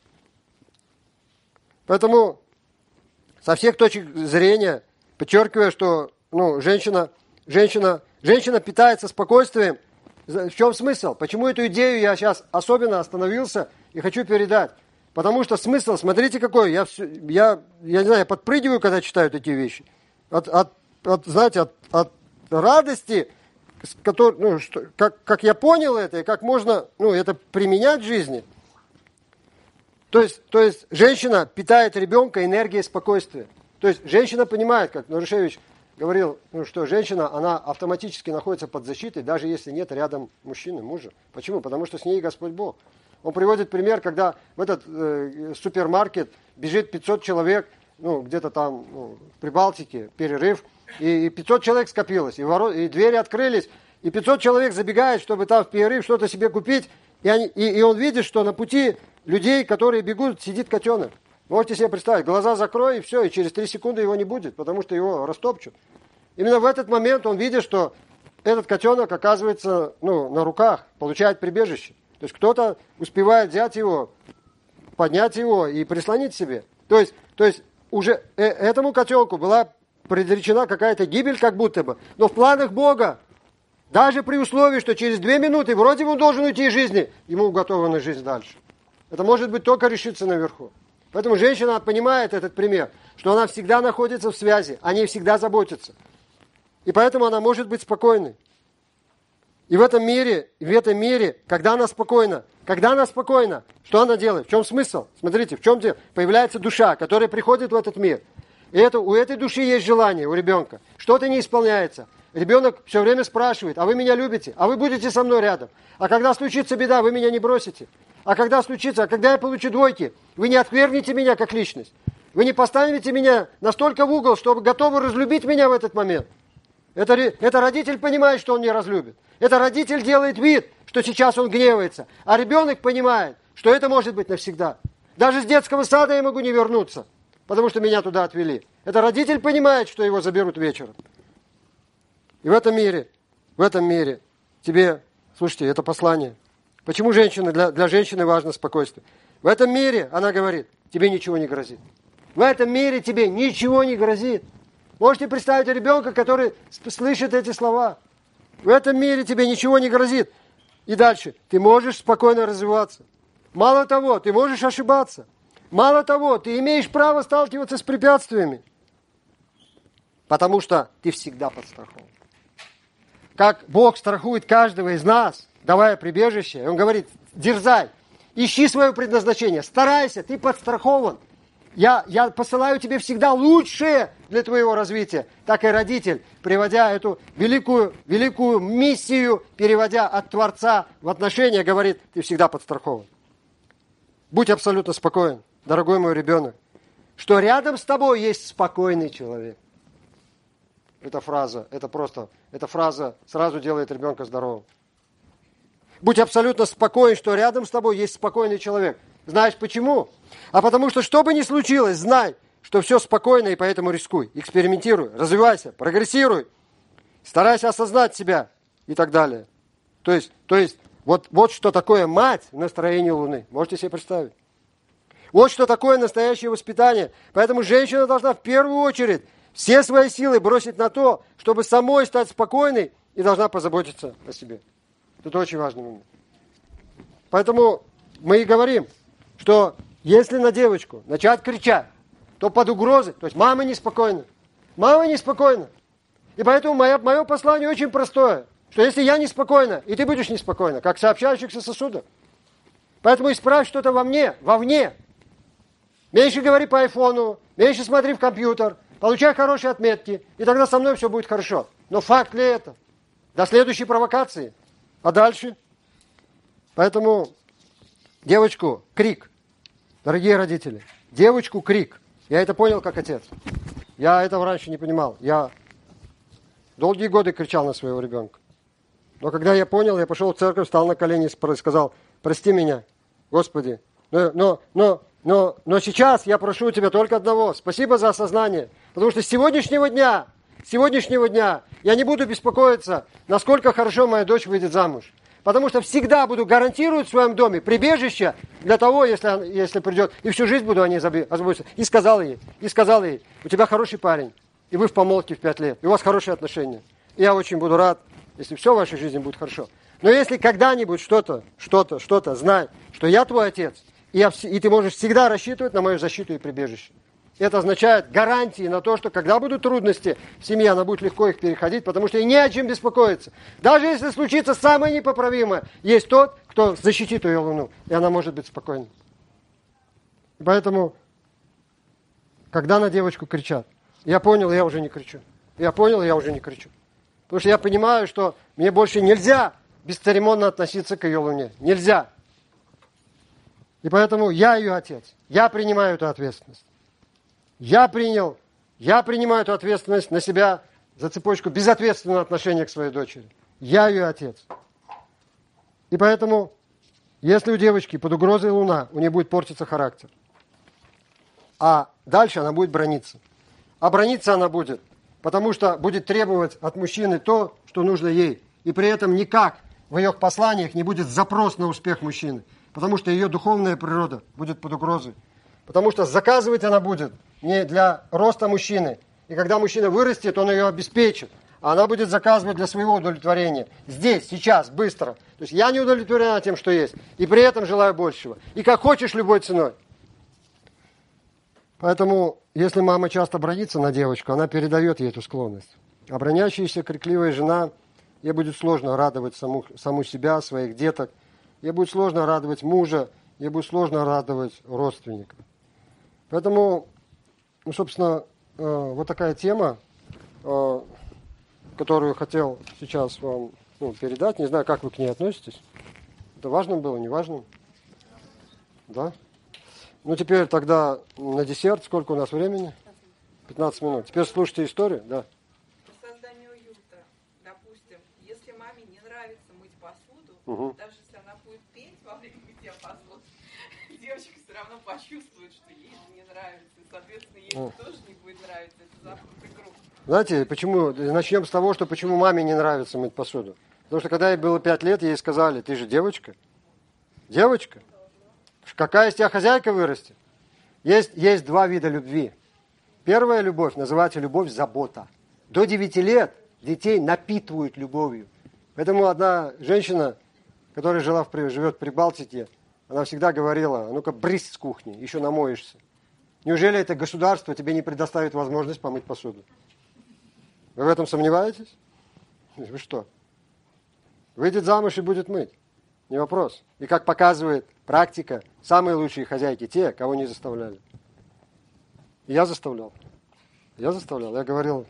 Поэтому со всех точек зрения подчеркиваю, что женщина питается спокойствием. В чем смысл? Почему эту идею я сейчас особенно остановился и хочу передать? Потому что смысл, смотрите какой, я не знаю, я подпрыгиваю, когда читаю такие вещи. От радости, как я понял это, и как можно это применять в жизни. То есть женщина питает ребенка энергией спокойствия. То есть женщина понимает, как Нурушевич говорил, что женщина, она автоматически находится под защитой, даже если нет рядом мужчины, мужа. Почему? Потому что с ней Господь Бог. Он приводит пример, когда в этот супермаркет бежит 500 человек, где-то там в Прибалтике, перерыв, и 500 человек скопилось, и двери открылись, и 500 человек забегает, чтобы там в перерыв что-то себе купить, и он видит, что на пути людей, которые бегут, сидит котенок. Можете себе представить, глаза закрой, и все, и через 3 секунды его не будет, потому что его растопчут. Именно в этот момент он видит, что этот котенок оказывается на руках, получает прибежище. То есть кто-то успевает взять его, поднять его и прислонить себе. То есть уже этому котенку была предречена какая-то гибель как будто бы. Но в планах Бога, даже при условии, что через 2 минуты вроде бы он должен уйти из жизни, ему уготована жизнь дальше. Это может быть только решиться наверху. Поэтому женщина понимает этот пример, что она всегда находится в связи, о ней всегда заботятся. И поэтому она может быть спокойной. И в этом мире, когда она спокойна, что она делает? В чем смысл? Смотрите, в чем появляется душа, которая приходит в этот мир. И у этой души есть желание, у ребенка. Что-то не исполняется. Ребенок все время спрашивает, а вы меня любите? А вы будете со мной рядом? А когда случится беда, вы меня не бросите? А когда я получу 2, вы не отвергнете меня как личность? Вы не поставите меня настолько в угол, чтобы готовы разлюбить меня в этот момент? Это родитель понимает, что он не разлюбит. Это родитель делает вид, что сейчас он гневается. А ребенок понимает, что это может быть навсегда. Даже с детского сада я могу не вернуться, потому что меня туда отвели. Это родитель понимает, что его заберут вечером. И в этом мире тебе, слушайте, это послание. Почему для женщины важно спокойствие? В этом мире, она говорит, тебе ничего не грозит. В этом мире тебе ничего не грозит. Можете представить ребенка, который слышит эти слова. В этом мире тебе ничего не грозит. И дальше. Ты можешь спокойно развиваться. Мало того, ты можешь ошибаться. Мало того, ты имеешь право сталкиваться с препятствиями. Потому что ты всегда подстрахован. Как Бог страхует каждого из нас, давая прибежище, Он говорит, дерзай, ищи свое предназначение, старайся, ты подстрахован. Я посылаю тебе всегда лучшее для твоего развития. Так и родитель, приводя эту великую миссию, переводя от Творца в отношения, говорит, ты всегда подстрахован. Будь абсолютно спокоен, дорогой мой ребенок, что рядом с тобой есть спокойный человек. Эта фраза сразу делает ребенка здоровым. Будь абсолютно спокоен, что рядом с тобой есть спокойный человек. Знаешь почему? А потому что, что бы ни случилось, знай, что все спокойно, и поэтому рискуй, экспериментируй, развивайся, прогрессируй, старайся осознать себя и так далее. То есть вот что такое мать в настроении Луны. Можете себе представить? Вот что такое настоящее воспитание. Поэтому женщина должна в первую очередь все свои силы бросить на то, чтобы самой стать спокойной, и должна позаботиться о себе. Это очень важный момент. Поэтому мы и говорим, что если на девочку начать кричать, то под угрозой, то есть мама неспокойна. Мама неспокойна. И поэтому мое послание очень простое, что если я неспокойна, и ты будешь неспокойна, как сообщающихся сосудов. Поэтому исправь что-то вовне. Меньше говори по айфону, меньше смотри в компьютер, получай хорошие отметки, и тогда со мной все будет хорошо. Но факт ли это? До следующей провокации. А дальше? Поэтому девочку крик. Дорогие родители, девочку крик. Я это понял как отец. Я этого раньше не понимал. Я долгие годы кричал на своего ребенка. Но когда я понял, я пошел в церковь, встал на колени и сказал: прости меня, Господи. Но сейчас я прошу Тебя только одного. Спасибо за осознание. Потому что с сегодняшнего дня я не буду беспокоиться, насколько хорошо моя дочь выйдет замуж. Потому что всегда буду гарантировать в своем доме прибежище для того, если придет, и всю жизнь буду о ней заботиться. И сказал ей, у тебя хороший парень, и вы в помолвке в 5 лет, и у вас хорошие отношения. И я очень буду рад, если все в вашей жизни будет хорошо. Но если когда-нибудь что-то, знай, что я твой отец, и ты можешь всегда рассчитывать на мою защиту и прибежище. Это означает гарантии на то, что когда будут трудности в семье, она будет легко их переходить, потому что ей не о чем беспокоиться. Даже если случится самое непоправимое, есть тот, кто защитит ее луну, и она может быть спокойной. И поэтому, когда на девочку кричат, я понял, я уже не кричу. Потому что я понимаю, что мне больше нельзя бесцеремонно относиться к ее луне. Нельзя. И поэтому я ее отец. Я принимаю эту ответственность. Я принимаю эту ответственность на себя за цепочку безответственного отношения к своей дочери. Я ее отец. И поэтому, если у девочки под угрозой луна, у нее будет портиться характер. А дальше она будет брониться. А брониться она будет, потому что будет требовать от мужчины то, что нужно ей. И при этом никак в ее посланиях не будет запрос на успех мужчины. Потому что ее духовная природа будет под угрозой. Потому что заказывать она будет не для роста мужчины. И когда мужчина вырастет, он ее обеспечит. А она будет заказывать для своего удовлетворения. Здесь, сейчас, быстро. То есть я не удовлетворена тем, что есть. И при этом желаю большего. И как хочешь, любой ценой. Поэтому, если мама часто бронится на девочку, она передает ей эту склонность. А бронящаяся, крикливая жена, ей будет сложно радовать саму себя, своих деток. Ей будет сложно радовать мужа. Ей будет сложно радовать родственников. Поэтому, собственно, вот такая тема, которую хотел сейчас вам передать. Не знаю, как вы к ней относитесь. Это важным было, не важным? Да? Ну, теперь тогда на десерт. Сколько у нас времени? 15 минут. Теперь слушайте историю. Да. По созданию уюта, допустим, если маме не нравится мыть посуду, даже если она будет петь во время мытья посуды, девочка все равно почувствует, что ей не нравится. И, соответственно, ей тоже не будет нравиться. Это замкнутый круг. Знаете, почему? Начнем с того, что почему маме не нравится мыть посуду. Потому что когда ей было 5 лет, ей сказали: ты же девочка. Девочка? Какая из тебя хозяйка вырастет? Есть 2 вида любви. Первая любовь называется любовь-забота. До 9 лет детей напитывают любовью. Поэтому одна женщина, которая живет в Прибалтике, она всегда говорила: ну-ка, брысь с кухни, еще намоешься. Неужели это государство тебе не предоставит возможность помыть посуду? Вы в этом сомневаетесь? Вы что? Выйдет замуж и будет мыть. Не вопрос. И как показывает практика, самые лучшие хозяйки те, кого не заставляли. И я заставлял. Я говорил: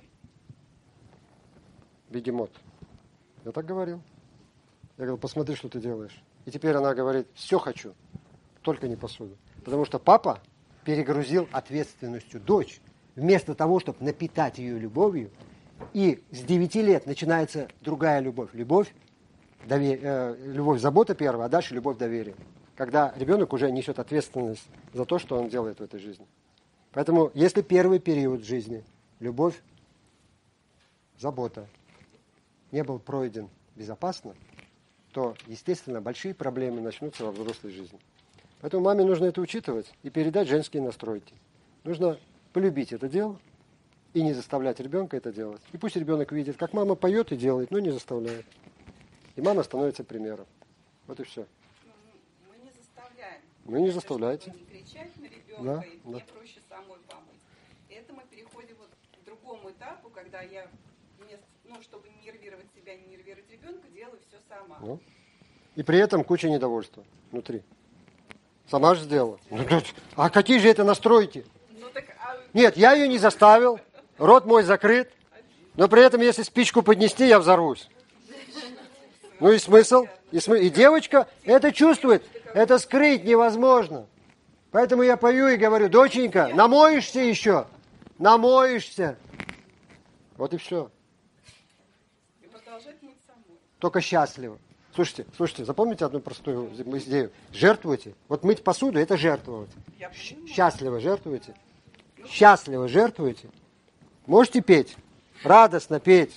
бегемот. Я так говорил. Я говорил: посмотри, что ты делаешь. И теперь она говорит: все хочу, только не посуду. Потому что папа перегрузил ответственностью дочь. Вместо того, чтобы напитать ее любовью, и с 9 лет начинается другая любовь. Любовь, забота первая, а дальше любовь, доверие. Когда ребенок уже несет ответственность за то, что он делает в этой жизни. Поэтому, если первый период жизни, любовь, забота, не был пройден безопасно, то, естественно, большие проблемы начнутся во взрослой жизни. Поэтому маме нужно это учитывать и передать женские настройки. Нужно полюбить это дело и не заставлять ребенка это делать. И пусть ребенок видит, как мама поет и делает, но не заставляет. И мама становится примером. Вот и все. Мы не заставляем. Вы не заставляете. Не кричать на ребенка, Да, и мне проще самой помыть. И это мы переходим вот к другому этапу, когда я, чтобы не нервировать себя, не нервировать ребенка, делаю все сама. Ну. И при этом куча недовольства внутри. Сама же сделала. А какие же это настройки? Нет, я ее не заставил. Рот мой закрыт. Но при этом, если спичку поднести, я взорвусь. Ну и смысл? И девочка это чувствует. Это скрыть невозможно. Поэтому я пою и говорю: доченька, намоешься еще? Намоешься. Вот и все. И продолжать мыть самой. Только счастливо. Слушайте, запомните одну простую идею. Жертвуйте. Вот мыть посуду – это жертвовать. Счастливо жертвуйте. Счастливо жертвуйте. Можете петь. Радостно петь.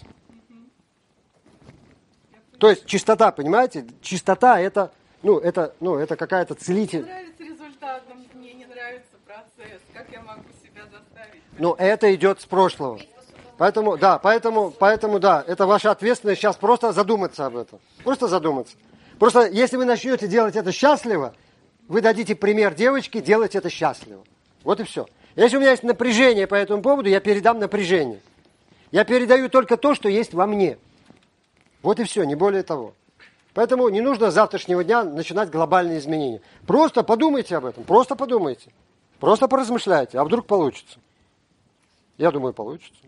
То есть чистота, понимаете? Чистота – это какая-то целитель. Мне нравится результат, но мне не нравится процесс. Как я могу себя заставить? Но это идет с прошлого. Поэтому, это ваша ответственность сейчас просто задуматься об этом. Просто задуматься. Просто если вы начнете делать это счастливо, вы дадите пример девочке делать это счастливо. Вот и все. Если у меня есть напряжение по этому поводу, я передам напряжение. Я передаю только то, что есть во мне. Вот и все, не более того. Поэтому не нужно с завтрашнего дня начинать глобальные изменения. Просто подумайте об этом, просто подумайте. Просто поразмышляйте, а вдруг получится. Я думаю, получится.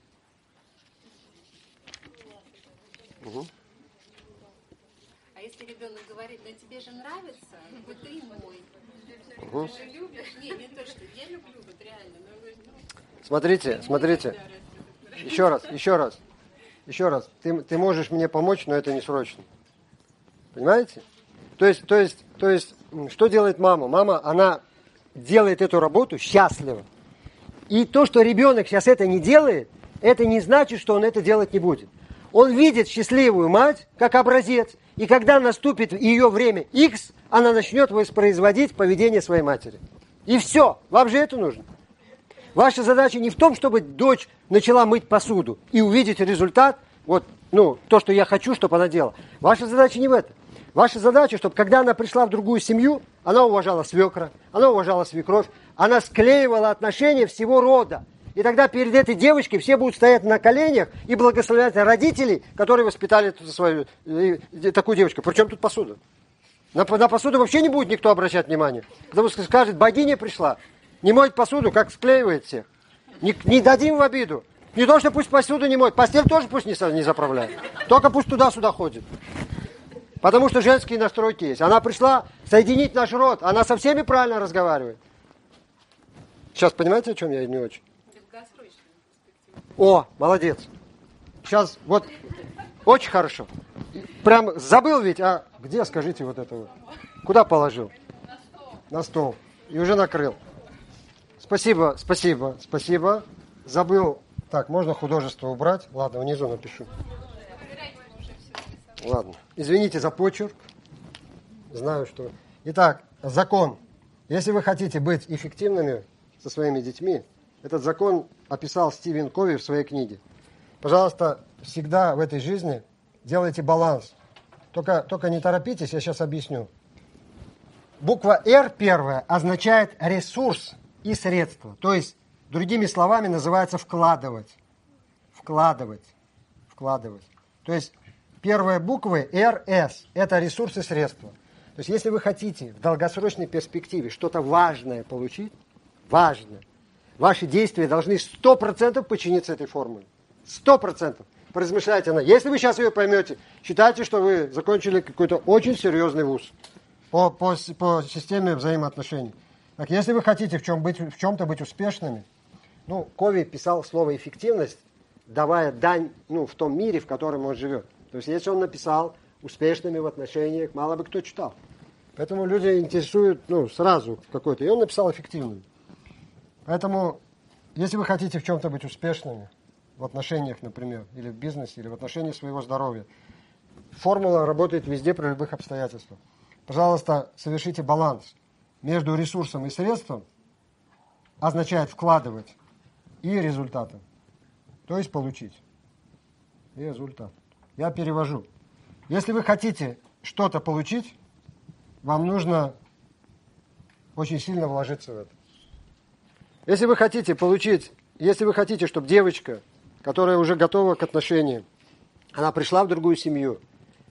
Угу. А если ребенок говорит: да тебе же нравится, вот ты и мой. Угу. Ты же любишь? Не то, что я люблю, вот реально. Смотрите. Еще раз. Ты можешь мне помочь, но это не срочно. Понимаете? То есть, что делает мама? Мама, она делает эту работу счастливо. И то, что ребенок сейчас это не делает, это не значит, что он это делать не будет. Он видит счастливую мать как образец, и когда наступит ее время X, она начнет воспроизводить поведение своей матери. И все. Вам же это нужно. Ваша задача не в том, чтобы дочь начала мыть посуду и увидеть результат, то, что я хочу, чтобы она делала. Ваша задача не в этом. Ваша задача, чтобы когда она пришла в другую семью, она уважала свекра, она уважала свекровь, она склеивала отношения всего рода. И тогда перед этой девочкой все будут стоять на коленях и благословлять родителей, которые воспитали такую девочку. Причем тут посуда? На посуду вообще не будет никто обращать внимания. Потому что скажет: богиня пришла, не моет посуду, как склеивает всех. Не дадим в обиду. Не то, что пусть посуду не моет, постель тоже пусть не заправляет. Только пусть туда-сюда ходит. Потому что женские настройки есть. Она пришла соединить наш род, она со всеми правильно разговаривает. Сейчас понимаете, о чем я не очень? О, молодец. Сейчас вот очень хорошо. Прям забыл ведь, а где, скажите, вот это вот? Куда положил? На стол. И уже накрыл. Спасибо. Забыл. Так, можно художество убрать? Ладно, внизу напишу. Ладно. Извините за почерк. Знаю, что... Итак, закон. Если вы хотите быть эффективными со своими детьми, этот закон описал Стивен Кови в своей книге. Пожалуйста, всегда в этой жизни делайте баланс. Только не торопитесь, я сейчас объясню. Буква «Р» первая означает ресурс и средства. То есть, другими словами, называется вкладывать. Вкладывать. То есть, первые буквы РС – это ресурс и средства. То есть, если вы хотите в долгосрочной перспективе что-то важное получить, ваши действия должны 100% подчиниться этой формуле. 100%. Поразмышляйте она. Если вы сейчас ее поймете, считайте, что вы закончили какой-то очень серьезный вуз по системе взаимоотношений. Так, если вы хотите в чем-то быть успешными, Кови писал слово «эффективность», давая дань в том мире, в котором он живет. То есть, если он написал «успешными в отношениях», мало бы кто читал. Поэтому люди интересуют сразу какой-то. И он написал «эффективным». Поэтому, если вы хотите в чем-то быть успешными, в отношениях, например, или в бизнесе, или в отношении своего здоровья, формула работает везде при любых обстоятельствах. Пожалуйста, совершите баланс. между ресурсом и средством означает вкладывать и результатом. То есть получить. И результат. Я перевожу. Если вы хотите что-то получить, вам нужно очень сильно вложиться в это. Если вы хотите получить, если вы хотите, чтобы девочка, которая уже готова к отношениям, она пришла в другую семью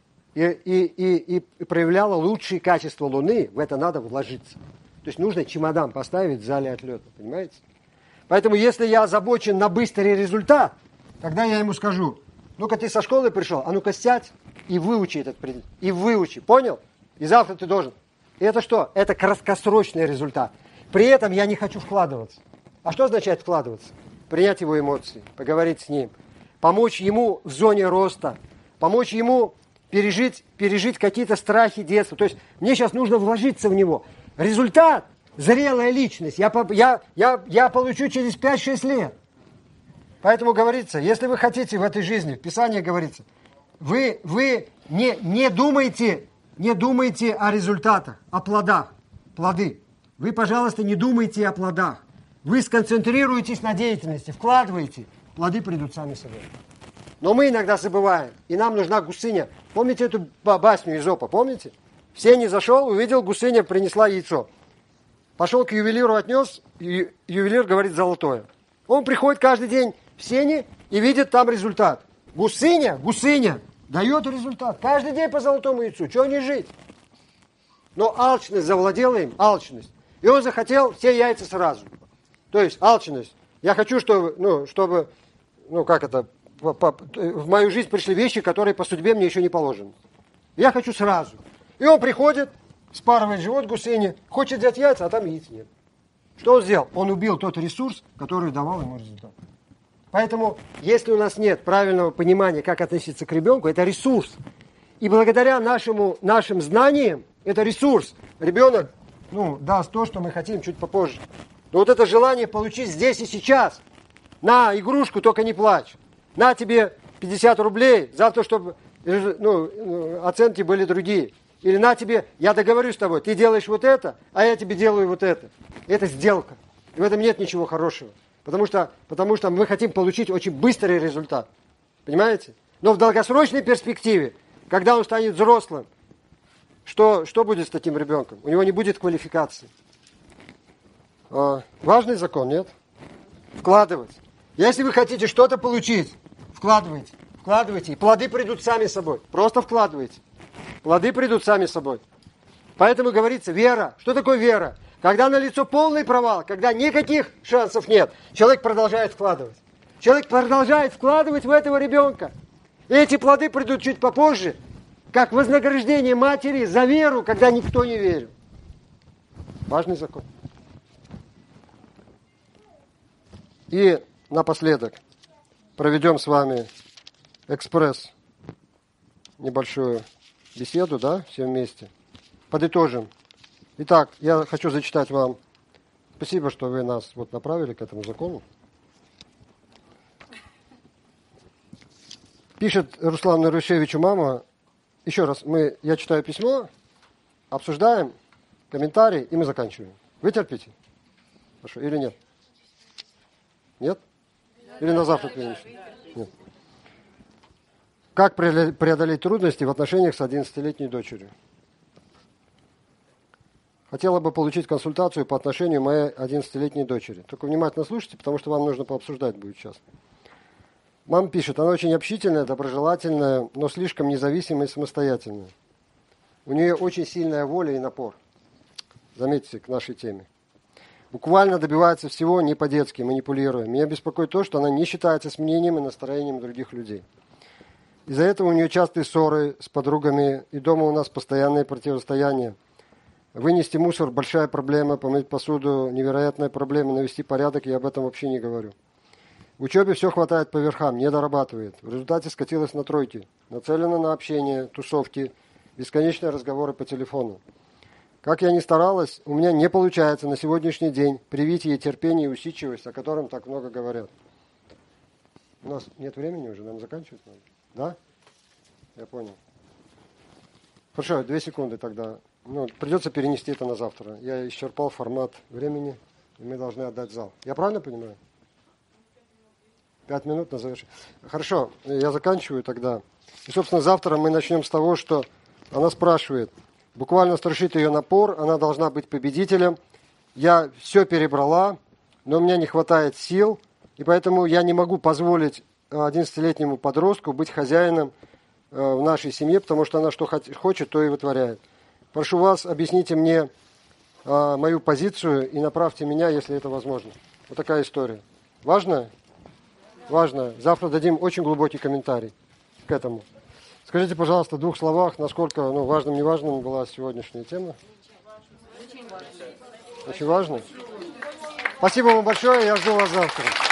и проявляла лучшие качества Луны, в это надо вложиться. То есть нужно чемодан поставить в зале отлета, понимаете? Поэтому если я озабочен на быстрый результат, тогда я ему скажу: ну-ка ты со школы пришел, а ну-ка сядь и выучи этот предмет. И выучи, понял? И завтра ты должен. И это что? Это краткосрочный результат. При этом я не хочу вкладываться. А что означает вкладываться? Принять его эмоции, поговорить с ним, помочь ему в зоне роста, помочь ему пережить какие-то страхи детства. То есть мне сейчас нужно вложиться в него. Результат – зрелая личность. Я получу через 5-6 лет. Поэтому говорится, если вы хотите в этой жизни, в Писании говорится, вы не думайте о результатах, о плодах. Плоды. Вы, пожалуйста, не думайте о плодах. Вы сконцентрируетесь на деятельности, вкладываете, плоды придут сами собой. Но мы иногда забываем, и нам нужна гусыня. Помните эту басню Изопа, помните? В сене зашел, увидел, гусыня принесла яйцо. Пошел к ювелиру, отнес, и ювелир говорит: золотое. Он приходит каждый день в сене и видит там результат. Гусыня дает результат. Каждый день по золотому яйцу. Чего не жить? Но алчность завладела им, алчность. И он захотел все яйца сразу. То есть алчность. Я хочу, чтобы в мою жизнь пришли вещи, которые по судьбе мне еще не положены. Я хочу сразу. И он приходит, спарывает живот гусыни, хочет взять яйца, а там яиц нет. Что он сделал? Он убил тот ресурс, который давал ему результат. Поэтому, если у нас нет правильного понимания, как относиться к ребенку, это ресурс. И благодаря нашим знаниям, это ресурс. Ребенок даст то, что мы хотим чуть попозже. Но вот это желание получить здесь и сейчас. На игрушку, только не плачь. На тебе 50 рублей, завтра, чтобы оценки были другие. Или на тебе, я договорюсь с тобой, ты делаешь вот это, а я тебе делаю вот это. Это сделка. И в этом нет ничего хорошего. Потому что мы хотим получить очень быстрый результат. Понимаете? Но в долгосрочной перспективе, когда он станет взрослым, что будет с таким ребенком? У него не будет квалификации. Важный закон, нет? Вкладывать. Если вы хотите что-то получить, вкладывайте. Вкладывайте, и плоды придут сами собой. Просто вкладывайте. Плоды придут сами собой. Поэтому говорится, вера. Что такое вера? Когда налицо полный провал, когда никаких шансов нет, человек продолжает вкладывать. Человек продолжает вкладывать в этого ребенка. И эти плоды придут чуть попозже, как вознаграждение матери за веру, когда никто не верил. Важный закон. И напоследок проведем с вами экспресс, небольшую беседу, да, все вместе. Подытожим. Итак, я хочу зачитать вам. Спасибо, что вы нас направили к этому закону. Пишет Руслан Нарушевичу мама. Еще раз, я читаю письмо, обсуждаем, комментарии, и мы заканчиваем. Вы терпите? Хорошо, или нет? Нет? Или на завтра перенесем? Нет. Как преодолеть трудности в отношениях с 11-летней дочерью? Хотела бы получить консультацию по отношению моей 11-летней дочери. Только внимательно слушайте, потому что вам нужно пообсуждать будет сейчас. Мама пишет, она очень общительная, доброжелательная, но слишком независимая и самостоятельная. У нее очень сильная воля и напор. Заметьте, к нашей теме. Буквально добивается всего не по-детски, манипулируя. Меня беспокоит то, что она не считается с мнением и настроением других людей. Из-за этого у нее частые ссоры с подругами, и дома у нас постоянные противостояния. Вынести мусор – большая проблема, помыть посуду – невероятная проблема, навести порядок – я об этом вообще не говорю. В учебе все хватает по верхам, не дорабатывает. В результате скатилась на тройки. Нацелена на общение, тусовки, бесконечные разговоры по телефону. Как я ни старалась, у меня не получается на сегодняшний день привить ей терпение и усидчивость, о котором так много говорят. У нас нет времени уже, нам заканчивать надо. Да? Я понял. Хорошо, 2 секунды тогда. придется перенести это на завтра. Я исчерпал формат времени, и мы должны отдать зал. Я правильно понимаю? 5 минут на завершение. Хорошо, я заканчиваю тогда. И, собственно, завтра мы начнем с того, что она спрашивает. Буквально страшит ее напор, она должна быть победителем. Я все перебрала, но у меня не хватает сил, и поэтому я не могу позволить 11-летнему подростку быть хозяином в нашей семье, потому что она что хочет, то и вытворяет. Прошу вас, объясните мне мою позицию и направьте меня, если это возможно. Вот такая история. Важно? Важно. Завтра дадим очень глубокий комментарий к этому. Скажите, пожалуйста, в 2 словах, насколько важным-неважным была сегодняшняя тема? Очень важно. Спасибо вам большое, я жду вас завтра.